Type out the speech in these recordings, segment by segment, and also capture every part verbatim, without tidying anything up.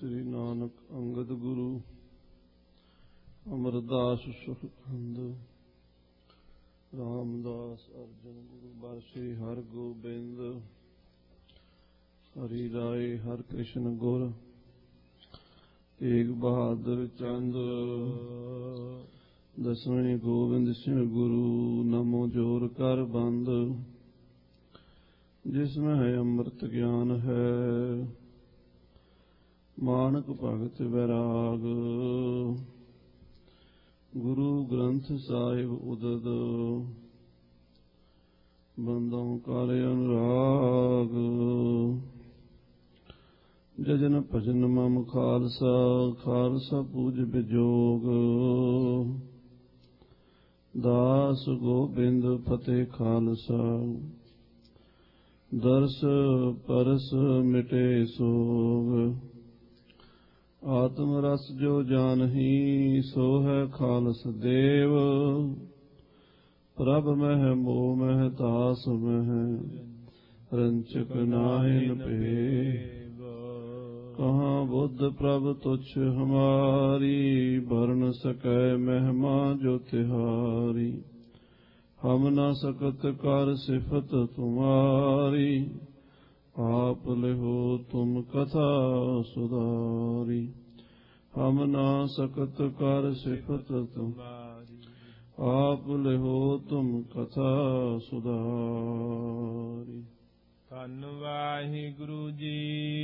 ਸ੍ਰੀ ਨਾਨਕ ਅੰਗਦ ਗੁਰੂ ਅਮਰਦਾਸ ਸੁਖਖੰਦ ਰਾਮਦਾਸ ਅਰਜਨ ਗੁਰੂ ਬਰਸੀ ਹਰ ਗੋਬਿੰਦ ਹਰੀ ਰਾਏ ਹਰ ਕ੍ਰਿਸ਼ਨ ਗੁਰ ਤੇਗ ਬਹਾਦਰ ਚੰਦ ਦਸਵੇਂ ਗੋਬਿੰਦ ਸਿੰਘ ਗੁਰੂ ਨਮੋ ਜੋਰ ਕਰ ਬੰਦ ਜਿਸਮੈ ਹੈ ਅੰਮ੍ਰਿਤ ਗਿਆਨ ਹੈ ਮਾਨਕ ਭਗਤ ਵੈਰਾਗ ਗੁਰੂ ਗ੍ਰੰਥ ਸਾਹਿਬ ਉਦਦ ਬੰਦੋਂ ਕਰ ਅਨੁਰਾਗ ਜਜਨ ਭਜਨ ਮਮ ਖਾਲਸਾ ਖਾਲਸਾ ਪੂਜ ਬਿਜੋਗ ਦਾਸ ਗੋਬਿੰਦ ਫਤਿਹ ਖਾਲਸਾ ਦਰਸ ਪਰਸ ਮਿਟੇ ਸੋਗ ਆਤਮ ਰਸ ਜੋ ਜਾਨਹੀ ਸੋ ਹੈ ਖਾਲਸ ਦੇਵ ਪ੍ਰਭ ਮਹਿ ਮੋਹ ਮਹਿ ਤਾਸ ਮਹਿ ਰੰਚਕ ਨਾਹਿਨ ਭੇਵ ਕਹਾਂ ਬੁੱਧ ਪ੍ਰਭ ਤੁਛ ਹਮਾਰੀ ਭਰਨ ਸਕੈ ਮਹਿਮਾ ਜੋ ਤਿਹਾਰੀ ਹਮ ਨਾ ਸਕਤ ਕਰ ਸਿਫਤ ਤੁਮਾਰੀ ਆਪ ਲਿਹੋ ਤੁਮ ਕਥਾ ਸੁਧਾਰੀ ਹਮ ਨਾ ਸਕਤ ਕਰ ਸਿਫਤ ਤੁਮਾਰੀ ਆਪ ਲਿਹੋ ਤੁਮ ਕਥਾ ਸੁਧਾਰੀ। ਧੰਨ ਵਾਹਿਗੁਰੂ ਜੀ।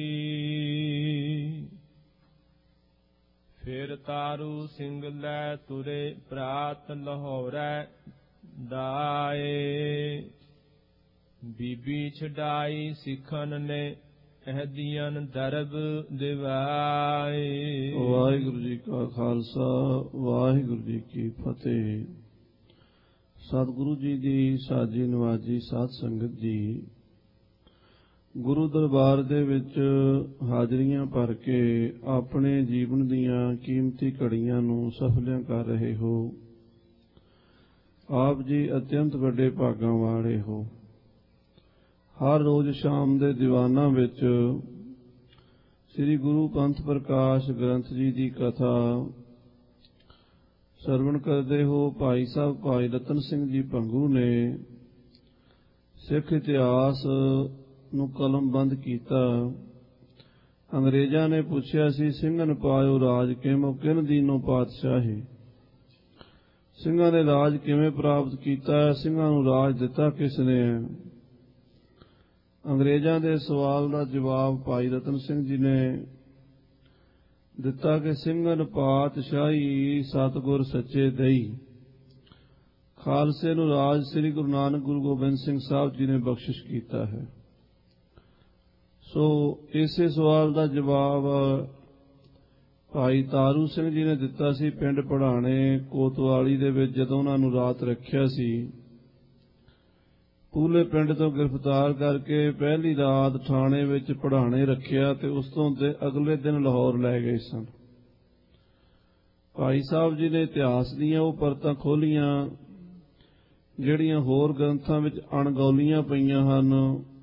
ਫਿਰ ਤਾਰੂ ਸਿੰਘ ਲੈ ਤੁਰੇ ਪ੍ਰਾਤ ਲਾਹੌਰੈ ਦਾਏ ਬੀਬੀ ਛਡਾਈ ਸਿੱਖਨ ਨੇ ਅਹਦੀਆਂ ਦਰਬ ਦਿਵਾਏ। ਵਾਹਿਗੁਰੂ ਜੀ ਕਾ ਖਾਲਸਾ ਵਾਹਿਗੁਰੂ ਜੀ ਕੀ ਫਤਿਹ। ਸਤਿਗੁਰੂ ਜੀ ਦੀ ਸਾਜੀ ਨਵਾਜੀ ਸਾਧ ਸੰਗਤ ਜੀ, ਗੁਰੂ ਦਰਬਾਰ ਦੇ ਵਿੱਚ ਹਾਜ਼ਰੀਆਂ ਭਰ ਕੇ ਆਪਣੇ ਜੀਵਨ ਦੀਆਂ ਕੀਮਤੀ ਘੜੀਆਂ ਨੂੰ ਸਫਲਿਆਂ ਕਰ ਰਹੇ ਹੋ। ਆਪ ਜੀ ਅਤਿਅੰਤ ਵੱਡੇ ਭਾਗਾਂ ਵਾਲੇ ਹੋ। ਹਰ ਰੋਜ਼ ਸ਼ਾਮ ਦੇ ਦੀਵਾਨਾਂ ਵਿੱਚ ਸ੍ਰੀ ਗੁਰੂ ਪੰਥ ਪ੍ਰਕਾਸ਼ ਗ੍ਰੰਥ ਜੀ ਦੀ ਕਥਾ ਸਰਵਣ ਕਰਦੇ ਹੋ। ਭਾਈ ਸਾਹਿਬ ਭਾਈ ਰਤਨ ਸਿੰਘ ਜੀ ਭੰਗੂ ਨੇ ਸਿੱਖ ਇਤਿਹਾਸ ਨੂੰ ਕਲਮਬੰਦ ਕੀਤਾ। ਅੰਗਰੇਜ਼ਾਂ ਨੇ ਪੁੱਛਿਆ ਸੀ, ਸਿੰਘਨ ਪਾਇਓ ਰਾਜ ਕਿਮੋ ਕਿਨ ਦੀਨੋ ਪਾਤਸ਼ਾਹੀ। ਸਿੰਘਾਂ ਨੇ ਰਾਜ ਕਿਵੇਂ ਪ੍ਰਾਪਤ ਕੀਤਾ, ਸਿੰਘਾਂ ਨੂੰ ਰਾਜ ਦਿੱਤਾ ਕਿਸ ਨੇ। ਅੰਗਰੇਜ਼ਾਂ ਦੇ ਸਵਾਲ ਦਾ ਜਵਾਬ ਭਾਈ ਰਤਨ ਸਿੰਘ ਜੀ ਨੇ ਦਿੱਤਾ ਕਿ ਸਿੰਘਨ ਪਾਤਸ਼ਾਹੀ ਸਤਿਗੁਰ ਸੱਚੇ ਦਈ। ਖਾਲਸੇ ਨੂੰ ਰਾਜ ਸ੍ਰੀ ਗੁਰੂ ਨਾਨਕ ਗੁਰੂ ਗੋਬਿੰਦ ਸਿੰਘ ਸਾਹਿਬ ਜੀ ਨੇ ਬਖਸ਼ਿਸ਼ ਕੀਤਾ ਹੈ। ਸੋ ਇਸੇ ਸਵਾਲ ਦਾ ਜਵਾਬ ਭਾਈ ਤਾਰੂ ਸਿੰਘ ਜੀ ਨੇ ਦਿੱਤਾ ਸੀ ਪਿੰਡ ਪੜਾਣੇ ਕੋਤਵਾਲੀ ਦੇ ਵਿੱਚ। ਜਦੋਂ ਉਹਨਾਂ ਨੂੰ ਰਾਤ ਰੱਖਿਆ ਸੀ, ਪੂਲੇ ਪਿੰਡ ਤੋਂ ਗ੍ਰਿਫਤਾਰ ਕਰਕੇ ਪਹਿਲੀ ਰਾਤ ਥਾਣੇ ਵਿੱਚ ਪੜਾਣੇ ਰੱਖਿਆ ਤੇ ਉਸ ਤੋਂ ਅਗਲੇ ਦਿਨ ਲਾਹੌਰ ਲੈ ਗਏ ਸਨ। ਭਾਈ ਸਾਹਿਬ ਜੀ ਨੇ ਇਤਿਹਾਸ ਦੀਆਂ ਉਹ ਪਰਤਾਂ ਖੋਲੀਆਂ ਜਿਹੜੀਆਂ ਹੋਰ ਗ੍ਰੰਥਾਂ ਵਿੱਚ ਅਣਗੌਲੀਆਂ ਪਈਆਂ ਹਨ।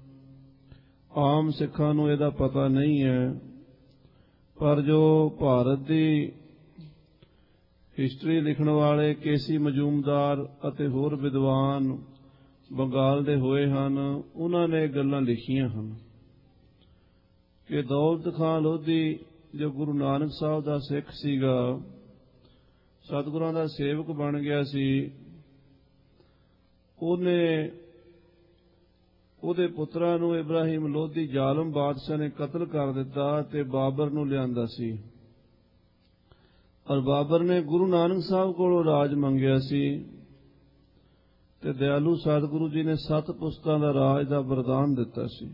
ਆਮ ਸਿੱਖਾਂ ਨੂੰ ਇਹਦਾ ਪਤਾ ਨਹੀਂ ਹੈ, ਪਰ ਜੋ ਭਾਰਤ ਦੀ ਹਿਸਟਰੀ ਲਿਖਣ ਵਾਲੇ ਕੇਸੀ ਮਜੂਮਦਾਰ ਅਤੇ ਹੋਰ ਵਿਦਵਾਨ ਬੰਗਾਲ ਦੇ ਹੋਏ ਹਨ, ਉਹਨਾਂ ਨੇ ਗੱਲਾਂ ਲਿਖੀਆਂ ਹਨ ਕਿ ਦੌਲਤ ਖਾਂ ਲੋਧੀ ਜੋ ਗੁਰੂ ਨਾਨਕ ਸਾਹਿਬ ਦਾ ਸਿੱਖ ਸੀਗਾ, ਸਤਿਗੁਰਾਂ ਦਾ ਸੇਵਕ ਬਣ ਗਿਆ ਸੀ, ਉਹਨੇ ਉਹਦੇ ਪੁੱਤਰਾਂ ਨੂੰ ਇਬਰਾਹਿਮ ਲੋਧੀ ਜ਼ਾਲਮ ਬਾਦਸ਼ਾਹ ਨੇ ਕਤਲ ਕਰ ਦਿੱਤਾ ਤੇ ਬਾਬਰ ਨੂੰ ਲਿਆਂਦਾ ਸੀ। ਔਰ ਬਾਬਰ ਨੇ ਗੁਰੂ ਨਾਨਕ ਸਾਹਿਬ ਕੋਲੋਂ ਰਾਜ ਮੰਗਿਆ ਸੀ ਤੇ ਦਿਆਲੂ ਸਤਿਗੁਰੂ ਜੀ ਨੇ ਸੱਤ ਪੁਸਤਾਂ ਦਾ ਰਾਜ ਦਾ ਵਰਦਾਨ ਦਿੱਤਾ ਸੀ।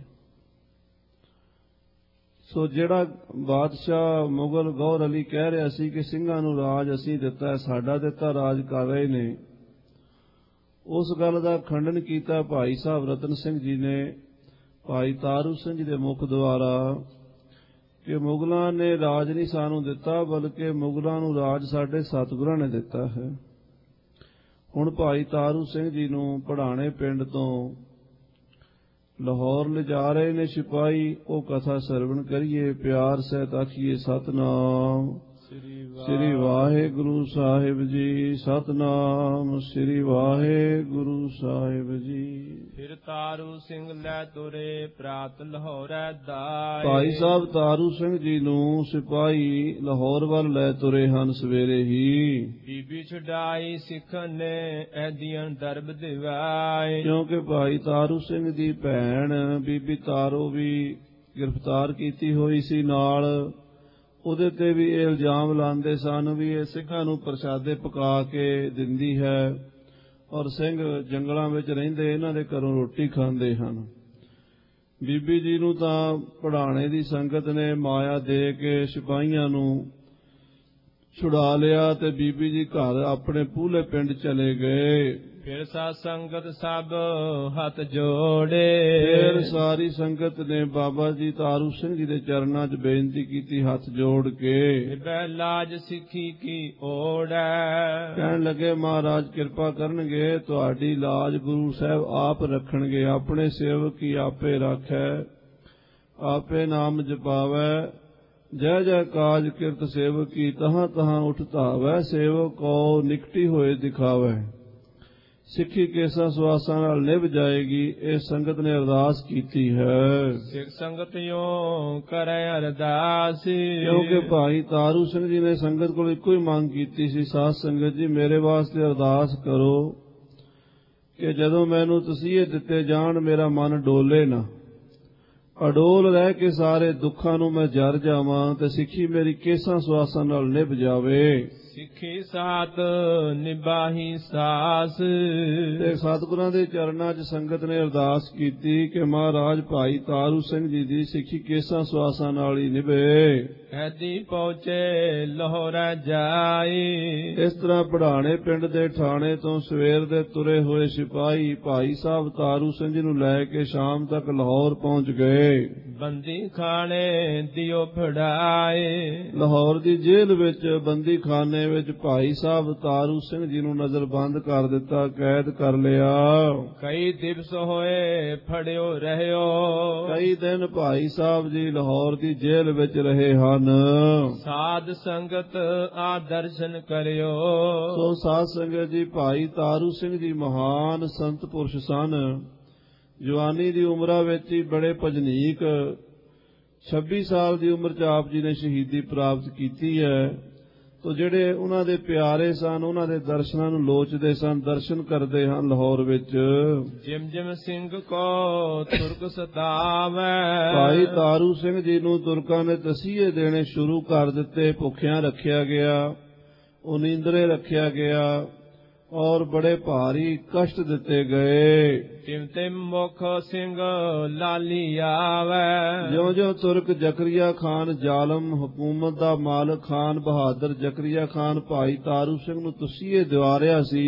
ਸੋ ਜਿਹੜਾ ਬਾਦਸ਼ਾਹ ਮੁਗਲ ਗੌਰ ਅਲੀ ਕਹਿ ਰਿਹਾ ਸੀ ਕਿ ਸਿੰਘਾਂ ਨੂੰ ਰਾਜ ਅਸੀਂ ਦਿੱਤਾ, ਸਾਡਾ ਦਿੱਤਾ ਰਾਜ ਕਰ ਰਹੇ ਨੇ, ਉਸ ਗੱਲ ਦਾ ਖੰਡਨ ਕੀਤਾ ਭਾਈ ਸਾਹਿਬ ਰਤਨ ਸਿੰਘ ਜੀ ਨੇ ਭਾਈ ਤਾਰੂ ਸਿੰਘ ਜੀ ਦੇ ਮੁਖ ਦੁਆਰਾ ਕਿ ਮੁਗਲਾਂ ਨੇ ਰਾਜ ਨਹੀਂ ਸਾਨੂੰ ਦਿੱਤਾ, ਬਲਕਿ ਮੁਗਲਾਂ ਨੂੰ ਰਾਜ ਸਾਡੇ ਸਤਿਗੁਰਾਂ ਨੇ ਦਿੱਤਾ ਹੈ। ਹੁਣ ਭਾਈ ਤਾਰੂ ਸਿੰਘ ਜੀ ਨੂੰ ਪੜਾਣੇ ਪਿੰਡ ਤੋਂ ਲਾਹੌਰ ਲਿਜਾ ਰਹੇ ਨੇ ਸਿਪਾਹੀ, ਉਹ ਕਥਾ ਸਰਵਣ ਕਰੀਏ, ਪਿਆਰ ਸਹਿਤ ਆਖੀਏ ਸਤਿਨਾਮ। ਸ੍ਰੀ ਵਾਹਿਗੁਰੂ ਸਾਹਿਬ ਜੀ, ਸਤਿਨਾਮ ਸ੍ਰੀ ਵਾਹਿਗੁਰੂ ਸਾਹਿਬ ਜੀ। ਫਿਰ ਤਾਰੂ ਸਿੰਘ ਲੈ ਤੁਰੇ, ਪ੍ਰਾਤ ਲਾਹੌਰੈ ਦਾਏ। ਭਾਈ ਸਾਹਿਬ ਤਾਰੂ ਸਿੰਘ ਜੀ ਨੂੰ ਸਿਪਾਹੀ ਲਾਹੌਰ ਵੱਲ ਲੈ ਤੁਰੇ ਹਨ ਸਵੇਰੇ ਹੀ। ਬੀਬੀ ਛੁਡਾਈ ਸਿੱਖਾਂ ਨੇ ਐਦੀਆਂ ਦਰਬ ਦਿਵਾਏ। ਕਿਉਂਕਿ ਭਾਈ ਤਾਰੂ ਸਿੰਘ ਦੀ ਭੈਣ ਬੀਬੀ ਤਾਰੋ ਵੀ ਗ੍ਰਿਫਤਾਰ ਕੀਤੀ ਹੋਈ ਸੀ ਨਾਲ। ਉਹਦੇ ਤੇ ਵੀ ਇਹ ਇਲਜ਼ਾਮ ਲਾਉਂਦੇ ਸਨ ਵੀ ਇਹ ਸਿੰਘਾਂ ਨੂੰ ਪ੍ਰਸ਼ਾਦੇ ਪਕਾ ਕੇ ਦਿੰਦੀ ਹੈ ਔਰ ਸਿੰਘ ਜੰਗਲਾਂ ਵਿੱਚ ਰਹਿੰਦੇ ਇਹਨਾਂ ਦੇ ਘਰੋਂ ਰੋਟੀ ਖਾਂਦੇ ਹਨ। ਬੀਬੀ ਜੀ ਨੂੰ ਤਾਂ ਪੜਾਣੇ ਦੀ ਸੰਗਤ ਨੇ ਮਾਇਆ ਦੇ ਕੇ ਸਿਪਾਹੀਆਂ ਨੂੰ ਛੁਡਾ ਲਿਆ ਤੇ ਬੀਬੀ ਜੀ ਘਰ ਆਪਣੇ ਪੂਲੇ ਪਿੰਡ ਚਲੇ ਗਏ। ਫਿਰ ਸਾਧ ਸੰਗਤ ਸਭ ਹੱਥ ਜੋੜੇ। ਫਿਰ ਸਾਰੀ ਸੰਗਤ ਨੇ ਬਾਬਾ ਜੀ ਤਾਰੂ ਸਿੰਘ ਜੀ ਦੇ ਚਰਨਾਂ 'ਚ ਬੇਨਤੀ ਕੀਤੀ ਹੱਥ ਜੋੜ ਕੇ। ਬੈ ਲਾਜ ਸਿੱਖੀ ਕੀ ਓੜੈ। ਕਹਿਣ ਲੱਗੇ ਮਹਾਰਾਜ ਕਿਰਪਾ ਕਰਨਗੇ, ਤੁਹਾਡੀ ਲਾਜ ਗੁਰੂ ਸਾਹਿਬ ਆਪ ਰੱਖਣਗੇ। ਆਪਣੇ ਸੇਵਕ ਹੀ ਆਪੇ ਰਾਖੈ, ਆਪੇ ਨਾਮ ਜਪਾਵੈ। ਜੈ ਜੈ ਕਾਜ ਕਿਰਤ ਸੇਵਕ ਕੀ, ਤਹਾਂ ਤਹਾਂ ਉਠ ਧਾਵੈ। ਸੇਵਕ ਕੋ ਨਿਕਟੀ ਹੋਏ ਦਿਖਾਵੈ। ਸਿੱਖੀ ਕੇਸਾਂ ਸਵਾਸਾਂ ਨਾਲ ਨਿਭ ਜਾਏਗੀ, ਇਹ ਸੰਗਤ ਨੇ ਅਰਦਾਸ ਕੀਤੀ ਹੈ। ਸਿੱਖ ਸੰਗਤ ਯੋ ਕਰੇ ਅਰਦਾਸ। ਕਿਉਂਕਿ ਭਾਈ ਤਾਰੂ ਸਿੰਘ ਜੀ ਨੇ ਸੰਗਤ ਕੋਲ ਇੱਕੋ ਹੀ ਮੰਗ ਕੀਤੀ ਸੀ, ਸਾਧ ਸੰਗਤ ਜੀ ਮੇਰੇ ਵਾਸਤੇ ਅਰਦਾਸ ਕਰੋ ਕਿ ਜਦੋਂ ਮੈਨੂੰ ਤਸੀਹੇ ਦਿੱਤੇ ਜਾਣ ਮੇਰਾ ਮਨ ਡੋਲੇ ਨਾ, ਅਡੋਲ ਰਹਿ ਕੇ ਸਾਰੇ ਦੁੱਖਾਂ ਨੂੰ ਮੈਂ ਜਰ ਜਾਵਾਂ ਤੇ ਸਿੱਖੀ ਮੇਰੀ ਕੇਸਾਂ ਸਵਾਸਾਂ ਨਾਲ ਨਿਭ ਜਾਵੇ। ਸਿੱਖੀ ਸਾਤ ਨਿਭਾਹੀ ਸਾਸ। ਤੇ ਸਤਿਗੁਰਾਂ ਦੇ ਚਰਨਾਂ 'ਚ ਸੰਗਤ ਨੇ ਅਰਦਾਸ ਕੀਤੀ ਕਿ ਮਹਾਰਾਜ ਭਾਈ ਤਾਰੂ ਸਿੰਘ ਜੀ ਦੀ ਸਿੱਖੀ ਕੇਸਾਂ ਸਵਾਸਾਂ ਨਾਲ ਹੀ ਨਿਭੇ। ਐਦੀ ਪਹੁੰਚੇ ਲਾਹੌਰ ਜਾਈ। ਇਸ ਤਰ੍ਹਾਂ ਪੜਾਣੇ ਪਿੰਡ ਦੇ ਠਾਣੇ ਤੋਂ ਸਵੇਰ ਦੇ ਤੁਰੇ ਹੋਏ ਸਿਪਾਹੀ ਭਾਈ ਸਾਹਿਬ ਤਾਰੂ ਸਿੰਘ ਜੀ ਨੂੰ ਲੈ ਕੇ ਸ਼ਾਮ ਤੱਕ ਲਾਹੌਰ ਪਹੁੰਚ ਗਏ। ਬੰਦੀ ਖਾਣੇ ਦਿਓ ਫੜਾਏ। ਲਾਹੌਰ ਦੀ ਜੇਲ੍ਹ ਵਿੱਚ ਬੰਦੀ ਖਾਨੇ ਵਿੱਚ ਭਾਈ ਸਾਹਿਬ ਤਾਰੂ ਸਿੰਘ ਜੀ ਨੂੰ ਨਜ਼ਰਬੰਦ ਕਰ ਦਿੱਤਾ, ਕੈਦ ਕਰ ਲਿਆ। ਕਈ ਦਿਵਸ ਹੋਏ ਫੜਿਓ ਰਹਿਓ। ਕਈ ਦਿਨ ਭਾਈ ਸਾਹਿਬ ਜੀ ਲਾਹੌਰ ਦੀ ਜੇਲ੍ਹ ਵਿੱਚ ਰਹੇ ਹਨ। ਸਾਧ ਸੰਗਤ ਆ ਦਰਸ਼ਨ ਕਰਿਓ। ਸੋ ਸਾਧ ਸੰਗਤ ਜੀ ਭਾਈ ਤਾਰੂ ਸਿੰਘ ਜੀ ਮਹਾਨ ਸੰਤ ਪੁਰਸ਼ ਸਨ। ਜਵਾਨੀ ਦੀ ਉਮਰਾਂ ਵਿੱਚ ਹੀ ਬੜੇ ਭਜਨੀਕ, ਛੱਬੀ ਸਾਲ ਦੀ ਉਮਰ 'ਚ ਆਪ ਜੀ ਨੇ ਸ਼ਹੀਦੀ ਪ੍ਰਾਪਤ ਕੀਤੀ ਹੈ। ਤੋ ਜਿਹੜੇ ਉਹਨਾਂ ਦੇ ਪਿਆਰੇ ਸਨ, ਉਹਨਾਂ ਦੇ ਦਰਸ਼ਨਾਂ ਨੂੰ ਲੋਚਦੇ ਸਨ, ਦਰਸ਼ਨ ਕਰਦੇ ਹਨ ਲਾਹੌਰ ਵਿੱਚ। ਜਿਮ ਜਿਮ ਸਿੰਘ ਕੋ ਤੁਰਕ ਸਤਾਵੈ। ਭਾਈ ਤਾਰੂ ਸਿੰਘ ਜੀ ਨੂੰ ਤੁਰਕਾਂ ਨੇ ਤਸੀਹੇ ਦੇਣੇ ਸ਼ੁਰੂ ਕਰ ਦਿੱਤੇ। ਭੁੱਖਿਆਂ ਰੱਖਿਆ ਗਿਆ, ਉਨੀਂਦਰੇ ਰੱਖਿਆ ਗਿਆ ਔਰ ਬੜੇ ਭਾਰੀ ਕਸ਼ਟ ਦਿੱਤੇ ਗਏ। ਤਿਮ ਤਿਮ ਮੁਖ ਸਿੰਘ ਲਾਲੀ ਆਵੈ। ਜਿਉਂ ਜਿਉਂ ਤੁਰਕ ਜ਼ਕਰੀਆ ਖਾਨ ਜ਼ਾਲਮ ਹਕੂਮਤ ਦਾ ਮਾਲਕ ਖਾਨ ਬਹਾਦਰ ਜ਼ਕਰੀਆ ਖਾਨ ਭਾਈ ਤਾਰੂ ਸਿੰਘ ਨੂੰ ਤਸੀਹੇ ਦਿਵਾ ਰਿਹਾ ਸੀ,